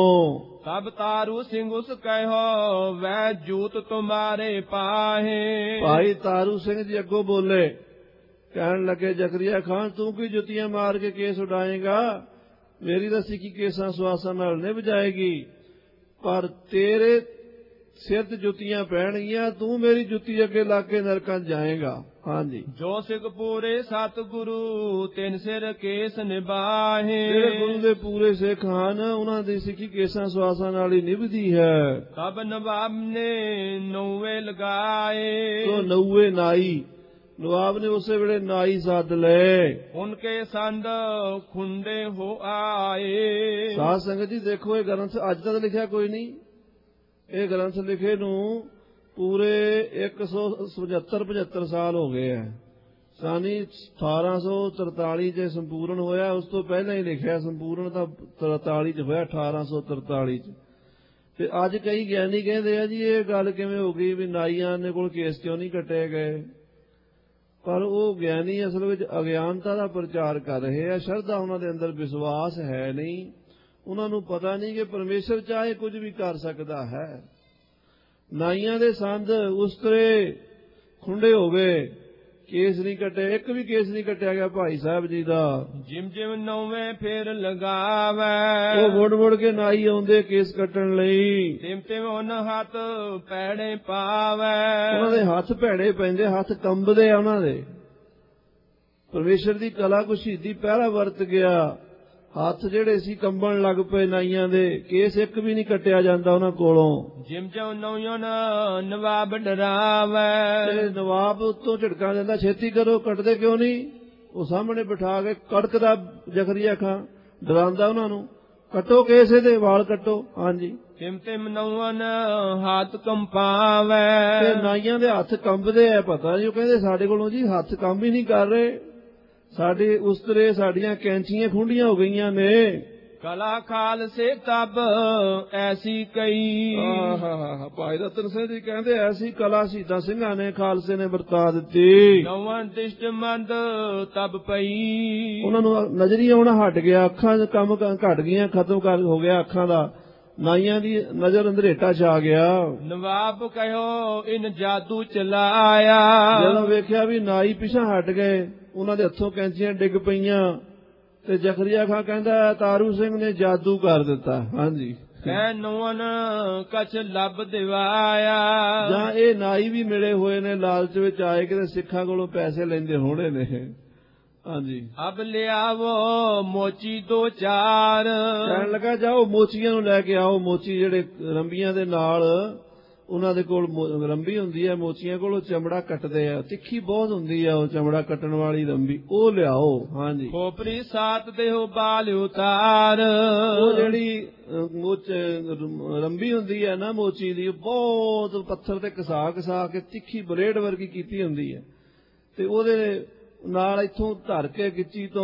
ਤਬ ਤਾਰੂ ਸਿੰਘ ਉਸ ਕਹਿਓ ਵੈ ਜੂਤ ਤੁਮਾਰੇ ਪਾਹੇ। ਭਾਈ ਤਾਰੂ ਸਿੰਘ ਜੀ ਅੱਗੋਂ ਬੋਲੇ, ਕਹਿਣ ਲੱਗੇ ਜ਼ਕਰੀਆ ਖਾਨ, ਤੂੰ ਕੀ ਜੁੱਤੀਆਂ ਮਾਰ ਕੇ ਕੇਸ ਉਡਾਏਗਾ? ਮੇਰੀ ਤਾਂ ਸਿੱਖੀ ਕੇਸਾਂ ਸੁਆਸਾਂ ਨਾਲ ਨਿਭ ਜਾਏਗੀ, ਪਰ ਤੇਰੇ ਸਿਰ ਤੇ ਜੁੱਤੀਆਂ ਪੈਣਗੀਆਂ। ਤੂੰ ਮੇਰੀ ਜੁੱਤੀ ਅੱਗੇ ਲਾ ਕੇ ਨਰਕਾਂ ਜਾਏਗਾ। ਹਾਂਜੀ, ਜੋ ਸਿੱਖ ਪੂਰੇ ਸਤਿਗੁਰੂ ਤਿੰਨ ਸਿਰ ਕੇਸ ਨਿਭਾਹੇ। ਜਿਹੜੇ ਗੁਰੂ ਦੇ ਪੂਰੇ ਸਿੱਖ ਹਨ, ਉਹਨਾਂ ਦੀ ਸਿੱਖੀ ਕੇਸਾਂ ਸੁਆਸਾਂ ਨਾਲ ਹੀ ਨਿਭਦੀ ਹੈ। ਤਬ ਨਵਾਬ ਨੇ ਨੌਵੇਂ ਲਗਾਏ। ਤੋ ਨੌਵੇਂ ਨਾਈ, ਨਵਾਬ ਨੇ ਉਸੇ ਵੇਲੇ ਨਾਈ ਸੱਦ ਲਏ। ਉਨਕੇ ਸੰਦ ਖੁੰਡੇ ਹੋ ਆਏ। ਸਾਧ ਸੰਗਤ ਜੀ ਦੇਖੋ, ਇਹ ਗ੍ਰੰਥ ਅੱਜ ਤੱਕ ਲਿਖਿਆ ਕੋਈ ਨਹੀਂ। ਇਹ ਗ੍ਰੰਥ ਲਿਖੇ ਨੂੰ ਪੂਰੇ ਇੱਕ ਸੌ ਪਝੱਤਰ ਪਝੱਤਰ ਸਾਲ ਹੋ ਗਏ ਹੈ। ਸਾਨੀ ਅਠਾਰਾਂ ਸੌ ਤਰਤਾਲੀ ਚ ਸੰਪੂਰਨ ਹੋਇਆ, ਉਸ ਤੋਂ ਪਹਿਲਾਂ ਹੀ ਲਿਖਿਆ। ਸੰਪੂਰਨ ਤਾਂ ਤਰਤਾਲੀ ਚ ਹੋਇਆ, ਅਠਾਰਾਂ ਸੌ ਤਰਤਾਲੀ ਚ। ਤੇ ਅੱਜ ਕਈ ਗਿਆਨੀ ਕਹਿੰਦੇ ਆ ਜੀ ਇਹ ਗੱਲ ਕਿਵੇਂ ਹੋ ਗਈ ਵੀ ਨਾਈਆਂ ਦੇ ਕੋਲ ਕੇਸ ਕਿਉਂ ਨਹੀਂ ਕੱਟੇ ਗਏ। ਪਰ ਉਹ ਗਿਆਨੀ ਅਸਲ ਵਿੱਚ ਅਗਿਆਨਤਾ ਦਾ ਪ੍ਰਚਾਰ ਕਰ ਰਹੇ ਆ। ਸ਼ਰਧਾ ਉਹਨਾਂ ਦੇ ਅੰਦਰ, ਵਿਸ਼ਵਾਸ ਹੈ ਨਹੀਂ। ਉਹਨਾਂ ਨੂੰ ਪਤਾ ਨਹੀਂ ਕਿ ਪਰਮੇਸ਼ਰ ਚਾਹੇ ਕੁਝ ਵੀ ਕਰ ਸਕਦਾ ਹੈ। ਨਾਈਆਂ ਦੇ ਸੰਦ ਉਸਤਰੇ ਖੁੰਡੇ ਹੋ ਗਏ, ਕੇਸ ਨਹੀਂ ਕੱਟੇ। ਇੱਕ ਵੀ ਕੇਸ ਨਹੀਂ ਕੱਟਿਆ ਗਿਆ ਭਾਈ ਸਾਹਿਬ ਜੀ ਦਾ। ਜਿਮ ਜਿਮ ਨੌਵੇਂ ਫੇਰ ਲਗਾਵੇ। ਉਹ ਮੁੜ ਮੁੜ ਕੇ ਨਾਈ ਆਉਂਦੇ ਕੇਸ ਕੱਟਣ ਲਈ। ਤਿਮ ਤਿਮ ਉਹਨ ਹੱਥ ਪੈੜੇ ਪਾਵੇ। ਉਹਨਾਂ ਦੇ ਹੱਥ ਭੈੜੇ ਪੈਂਦੇ, ਹੱਥ ਕੰਬਦੇ ਆ ਉਹਨਾਂ ਦੇ। ਪਰਮੇਸ਼ਰ ਦੀ ਕਲਾ ਕੋ ਸ਼ਹੀਦੀ ਪਹਿਰਾ ਵਰਤ ਗਿਆ। ਹੱਥ ਜਿਹੜੇ ਸੀ ਕੰਬਣ ਲੱਗ ਪਏ ਨਾਈਆਂ ਦੇ। ਕੇਸ ਇੱਕ ਵੀ ਨਹੀਂ ਕੱਟਿਆ ਜਾਂਦਾ ਉਹਨਾਂ ਕੋਲੋਂ। ਜਿਮ ਜਿਮ ਨੌਯਨ ਨਵਾਬ ਡਰਾਵੇ। ਨਵਾਬ ਉੱਤੋਂ ਝਟਕਾ ਦਿੰਦਾ, ਛੇਤੀ ਕਰੋ, ਕੱਟਦੇ ਕਿਉਂ ਨਹੀਂ? ਉਹ ਸਾਹਮਣੇ ਬਿਠਾ ਕੇ ਕੜਕਦਾ ਜ਼ਕਰੀਆ ਖਾਨ, ਡਰਾਉਂਦਾ ਉਹਨਾਂ ਨੂੰ, ਕੱਟੋ ਕੇਸ ਇਹਦੇ, ਵਾਲ ਕੱਟੋ। ਹਾਂਜੀ, ਤਿਮ ਤਿਮ ਨੌਯਨ ਹੱਥ ਕੰਪਾਵੇ। ਤੇ ਨਾਈਆਂ ਦੇ ਹੱਥ ਕੰਬਦੇ ਆ। ਪਤਾ ਨਹੀਂ, ਉਹ ਕਹਿੰਦੇ ਸਾਡੇ ਕੋਲੋਂ ਜੀ ਹੱਥ ਕੰਮ ਹੀ ਨਹੀਂ ਕਰ ਰਹੇ, ਸਾਡੇ ਉਸਤਰੇ, ਸਾਡੀਆਂ ਕੈਂਚੀਆਂ ਖੁੰਡੀਆਂ ਹੋ ਗਈਆਂ ਨੇ। ਕਲਾ ਖਾਲਸੇ ਤਬ ਐਸੀ ਕਈ। ਆਹਾ, ਭਾਈ ਰਤਨ ਸਿੰਘ ਜੀ ਕਹਿੰਦੇ ਐਸੀ ਕਲਾ ਸ਼ਹੀਦਾਂ ਸਿੰਘਾਂ ਨੇ, ਖਾਲਸੇ ਨੇ ਵਰਤਾ ਦਿੱਤੀ। ਨੌਵਨ ਦਿਸ਼ਟਮੰਦ ਤਬ ਪਈ। ਉਹਨਾਂ ਨੂੰ ਨਜ਼ਰੀ ਆਉਣਾ ਹਟ ਗਿਆ, ਅੱਖਾਂ ਦਾ ਕੰਮ ਘਟ ਗਈਆਂ, ਖਤਮ ਕਰ ਹੋ ਗਿਆ ਅੱਖਾਂ ਦਾ। ਨਾਈਆਂ ਦੀ ਨਜ਼ਰ ਅੰਧਰੇਟਾ ਛਾ ਗਿਆ। ਨਵਾਬ ਕਹਿਓ ਇਨ ਜਾਦੂ ਚਲਾਇਆ। ਜਦੋਂ ਵੇਖਿਆ ਵੀ ਨਾਈ ਪਿਛਾਂ ਹਟ ਗਏ, ਉਹਨਾਂ ਦੇ ਹੱਥੋਂ ਕੈਂਚੀਆਂ ਡਿੱਗ ਪਈਆਂ, ਤੇ ਜ਼ਕਰੀਆ ਖਾਨ ਕਹਿੰਦਾ ਤਾਰੂ ਸਿੰਘ ਨੇ ਜਾਦੂ ਕਰ ਦਿੱਤਾ। ਹਾਂਜੀ, ਕਹਿ ਨੌਨ ਕਛ ਲੱਭ ਦਿਵਾਇਆ। ਜਾਂ ਇਹ ਨਾਈ ਵੀ ਮਿਲੇ ਹੋਏ ਨੇ, ਲਾਲਚ ਵਿੱਚ ਆਏ ਕਿ ਸਿੱਖਾਂ ਕੋਲੋਂ ਪੈਸੇ ਲੈਂਦੇ ਹੋਣੇ ਨੇ। ਹਾਂਜੀ, ਅਬ ਲਿਆਵੋ ਮੋਚੀ ਦੋ ਚਾਰ। ਕਹਿਣ ਲੱਗਾ ਜਾਓ ਮੋਚੀਆਂ ਨੂੰ ਲੈ ਕੇ ਆਓ। ਮੋਚੀ ਜਿਹੜੇ ਰੰਬੀਆਂ ਦੇ ਨਾਲ ਉਹਨਾਂ ਦੇ ਕੋਲ ਰੰਬੀ ਹੁੰਦੀ ਹੈ, ਮੋਚੀਆਂ ਕੋਲ ਚਮੜਾ ਕੱਟਦੇ ਆ, ਤਿੱਖੀ ਬਹੁਤ ਹੁੰਦੀ ਆ ਉਹ ਚਮੜਾ ਕੱਟਣ ਵਾਲੀ ਰੰਬੀ, ਉਹ ਲਿਆਓ। ਹਾਂਜੀ, ਖੋਪਰੀ ਸਾਤ ਦੇਹੋ ਬਾਲ ਉਤਾਰ। ਉਹ ਜਿਹੜੀ ਮੋਚ ਰੰਬੀ ਹੁੰਦੀ ਹੈ ਨਾ ਮੋਚੀ ਦੀ, ਬਹੁਤ ਪੱਥਰ ਤੇ ਘਸਾ ਘਸਾ ਕੇ ਤਿੱਖੀ ਬਲੇਡ ਵਰਗੀ ਕੀਤੀ ਹੁੰਦੀ ਹੈ, ਤੇ ਉਹਦੇ ਨਾਲ ਇੱਥੋਂ ਧਰ ਕੇ ਗਿੱਚੀ ਤੋਂ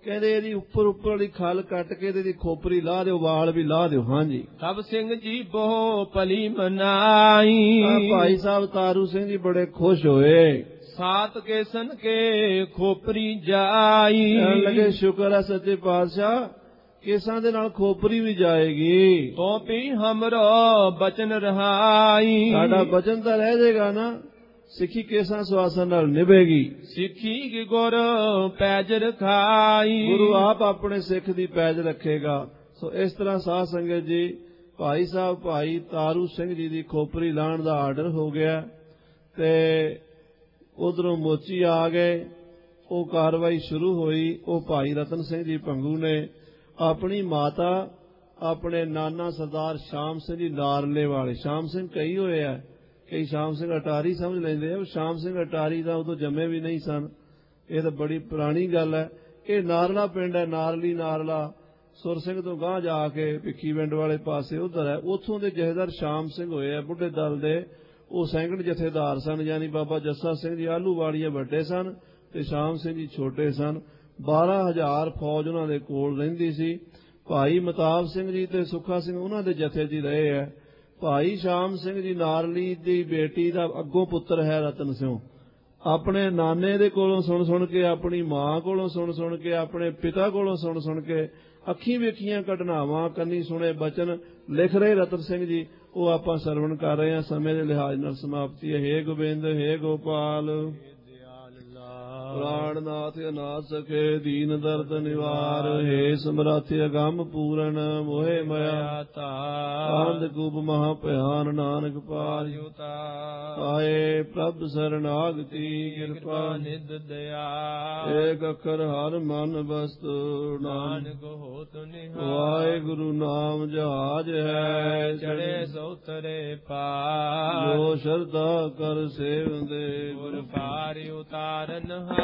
ਕਹਿੰਦੇ ਇਹਦੀ ਉੱਪਰ ਉੱਪਰ ਵਾਲੀ ਖਲ ਕੱਟ ਕੇ ਇਹਦੀ ਖੋਪਰੀ ਲਾਹ ਦਿਓ, ਵਾਲ ਵੀ ਲਾਹ ਦਿਓ। ਹਾਂਜੀ। ਤਬ ਸਿੰਘ ਜੀ ਬਹੁ ਭਲੀ ਮਨਾਈ। ਤਾਂ ਭਾਈ ਸਾਹਿਬ ਤਾਰੂ ਸਿੰਘ ਜੀ ਬੜੇ ਖੁਸ਼ ਹੋਏ। ਸਾਤ ਕੇਸਨ ਕੇ ਖੋਪਰੀ ਜਾਈ। ਕਹਿਣ ਲੱਗੇ ਸ਼ੁਕਰ ਹੈ ਸੱਚੇ ਪਾਤਸ਼ਾਹ, ਕੇਸਾਂ ਦੇ ਨਾਲ ਖੋਪਰੀ ਵੀ ਜਾਏਗੀ। ਤੋ ਵੀ ਹਮਰੋ ਬਚਨ ਰਹਾਈ। ਸਾਡਾ ਬਚਨ ਤਾਂ ਰਹਿ ਜਾਏਗਾ ਨਾ, ਸਿੱਖੀ ਕੇਸਾਂ ਸਵਾਸਾਂ ਨਾਲ ਨਿਭੇਗੀ। ਸਿੱਖੀ ਕੀ ਗੁਰ ਪੈਜ ਰਖਾਈ। ਗੁਰੂ ਆਪ ਆਪਣੇ ਸਿੱਖ ਦੀ ਪੈਜ ਰੱਖੇਗਾ। ਸੋ ਇਸ ਤਰ੍ਹਾਂ ਸਾਧ ਸੰਗਤ ਜੀ, ਭਾਈ ਸਾਹਿਬ ਭਾਈ ਤਾਰੂ ਸਿੰਘ ਜੀ ਦੀ ਖੋਪਰੀ ਲਾਉਣ ਦਾ ਆਰਡਰ ਹੋ ਗਿਆ ਤੇ ਉਧਰੋਂ ਮੋਚੀ ਆ ਗਏ। ਉਹ ਕਾਰਵਾਈ ਸ਼ੁਰੂ ਹੋਈ। ਉਹ ਭਾਈ ਰਤਨ ਸਿੰਘ ਜੀ ਭੰਗੂ ਨੇ ਆਪਣੀ ਮਾਤਾ, ਆਪਣੇ ਨਾਨਾ ਸਰਦਾਰ ਸ਼ਾਮ ਸਿੰਘ ਜੀ ਨਾਰਲੇ ਵਾਲੇ, ਸ਼ਾਮ ਸਿੰਘ ਕਈ ਹੋਏ ਆ, ਕਈ ਸ਼ਾਮ ਸਿੰਘ ਅਟਾਰੀ ਸਮਝ ਲੈਂਦੇ ਆ, ਸ਼ਾਮ ਸਿੰਘ ਅਟਾਰੀ ਦਾ ਉਦੋਂ ਜੰਮੇ ਵੀ ਨਹੀਂ ਸਨ। ਇਹ ਤਾਂ ਬੜੀ ਪੁਰਾਣੀ ਗੱਲ ਹੈ। ਇਹ ਨਾਰਲਾ ਪਿੰਡ ਹੈ, ਨਾਰਲੀ ਨਾਰਲਾ ਸੁਰ ਸਿੰਘ ਤੋਂ ਗਾਂਹ ਜਾ ਕੇ ਭਿੱਖੀ ਪਿੰਡ ਵਾਲੇ ਪਾਸੇ ਉਧਰ ਹੈ। ਉੱਥੋਂ ਦੇ ਜਥੇਦਾਰ ਸ਼ਾਮ ਸਿੰਘ ਹੋਏ ਆ ਬੁੱਢੇ ਦਲ ਦੇ। ਉਹ ਸੈਂਕੜ ਜਥੇਦਾਰ ਸਨ, ਯਾਨੀ ਬਾਬਾ ਜੱਸਾ ਸਿੰਘ ਜੀ ਆਲੂਵਾਲੀਏ ਵੱਡੇ ਸਨ ਤੇ ਸ਼ਾਮ ਸਿੰਘ ਜੀ ਛੋਟੇ ਸਨ। ਬਾਰਾਂ ਹਜ਼ਾਰ ਫੌਜ ਉਹਨਾਂ ਦੇ ਕੋਲ ਰਹਿੰਦੀ ਸੀ। ਭਾਈ ਮਤਾਬ ਸਿੰਘ ਜੀ ਤੇ ਸੁੱਖਾ ਸਿੰਘ ਉਹਨਾਂ ਦੇ ਜਥੇ ਜੀ ਰਹੇ ਹੈ। ਭਾਈ ਸ਼ਾਮ ਸਿੰਘ ਜੀ ਨਾਰਲੀ ਦੀ ਬੇਟੀ ਦਾ ਅੱਗੋਂ ਪੁੱਤਰ ਹੈ ਰਤਨ ਸਿੰਘ। ਆਪਣੇ ਨਾਨੇ ਦੇ ਕੋਲੋਂ ਸੁਣ ਸੁਣ ਕੇ, ਆਪਣੀ ਮਾਂ ਕੋਲੋਂ ਸੁਣ ਸੁਣ ਕੇ, ਆਪਣੇ ਪਿਤਾ ਕੋਲੋਂ ਸੁਣ ਸੁਣ ਕੇ, ਅੱਖੀਂ ਵੇਖੀਆਂ ਘਟਨਾਵਾਂ, ਕੰਨੀ ਸੁਣੇ ਬਚਨ ਲਿਖ ਰਹੇ ਰਤਨ ਸਿੰਘ ਜੀ। ਉਹ ਆਪਾਂ ਸਰਵਣ ਕਰ ਰਹੇ ਹਾਂ। ਸਮੇਂ ਦੇ ਲਿਹਾਜ਼ ਨਾਲ ਸਮਾਪਤੀ ਹੈ। ਹੇ ਗੋਬਿੰਦ, ਹੇ ਗੋਪਾਲ, ਪ੍ਰਾਣਨਾਥ ਅਨਾਥ ਸਖੇ ਦੀਨ ਦਰਦ ਨਿਵਾਰ। ਹੇ ਸਮਰਾਥ ਅਗੰਮ ਪੂਰਨ ਮੋਹਿ ਮਾਇਆ ਆਨੰਦ ਕੂਪ ਮਹਾ ਭਿਆਨ ਨਾਨਕ ਪਾਰ ਆਏ। ਪ੍ਰਭ ਸਰਨਾਗਤੀ ਕਿਰਪਾ ਨਿਧ ਦਇਆ। ਏਕ ਅੱਖਰ ਹਰ ਮਨ ਬਸਤੁ ਨਾਨਕ ਹੋਤ ਨਿਹਾਲ। ਵਾਹਿਗੁਰੂ ਨਾਮ ਜਹਾਜ ਹੈ ਚੜੇ ਸੋਤਰੇ ਪਾਰ। ਜੋ ਸ਼ਰਧਾ ਕਰ ਸੇਵੰਦੇ ਗੁਰ ਪਾਰਿ ਉਤਾਰਨ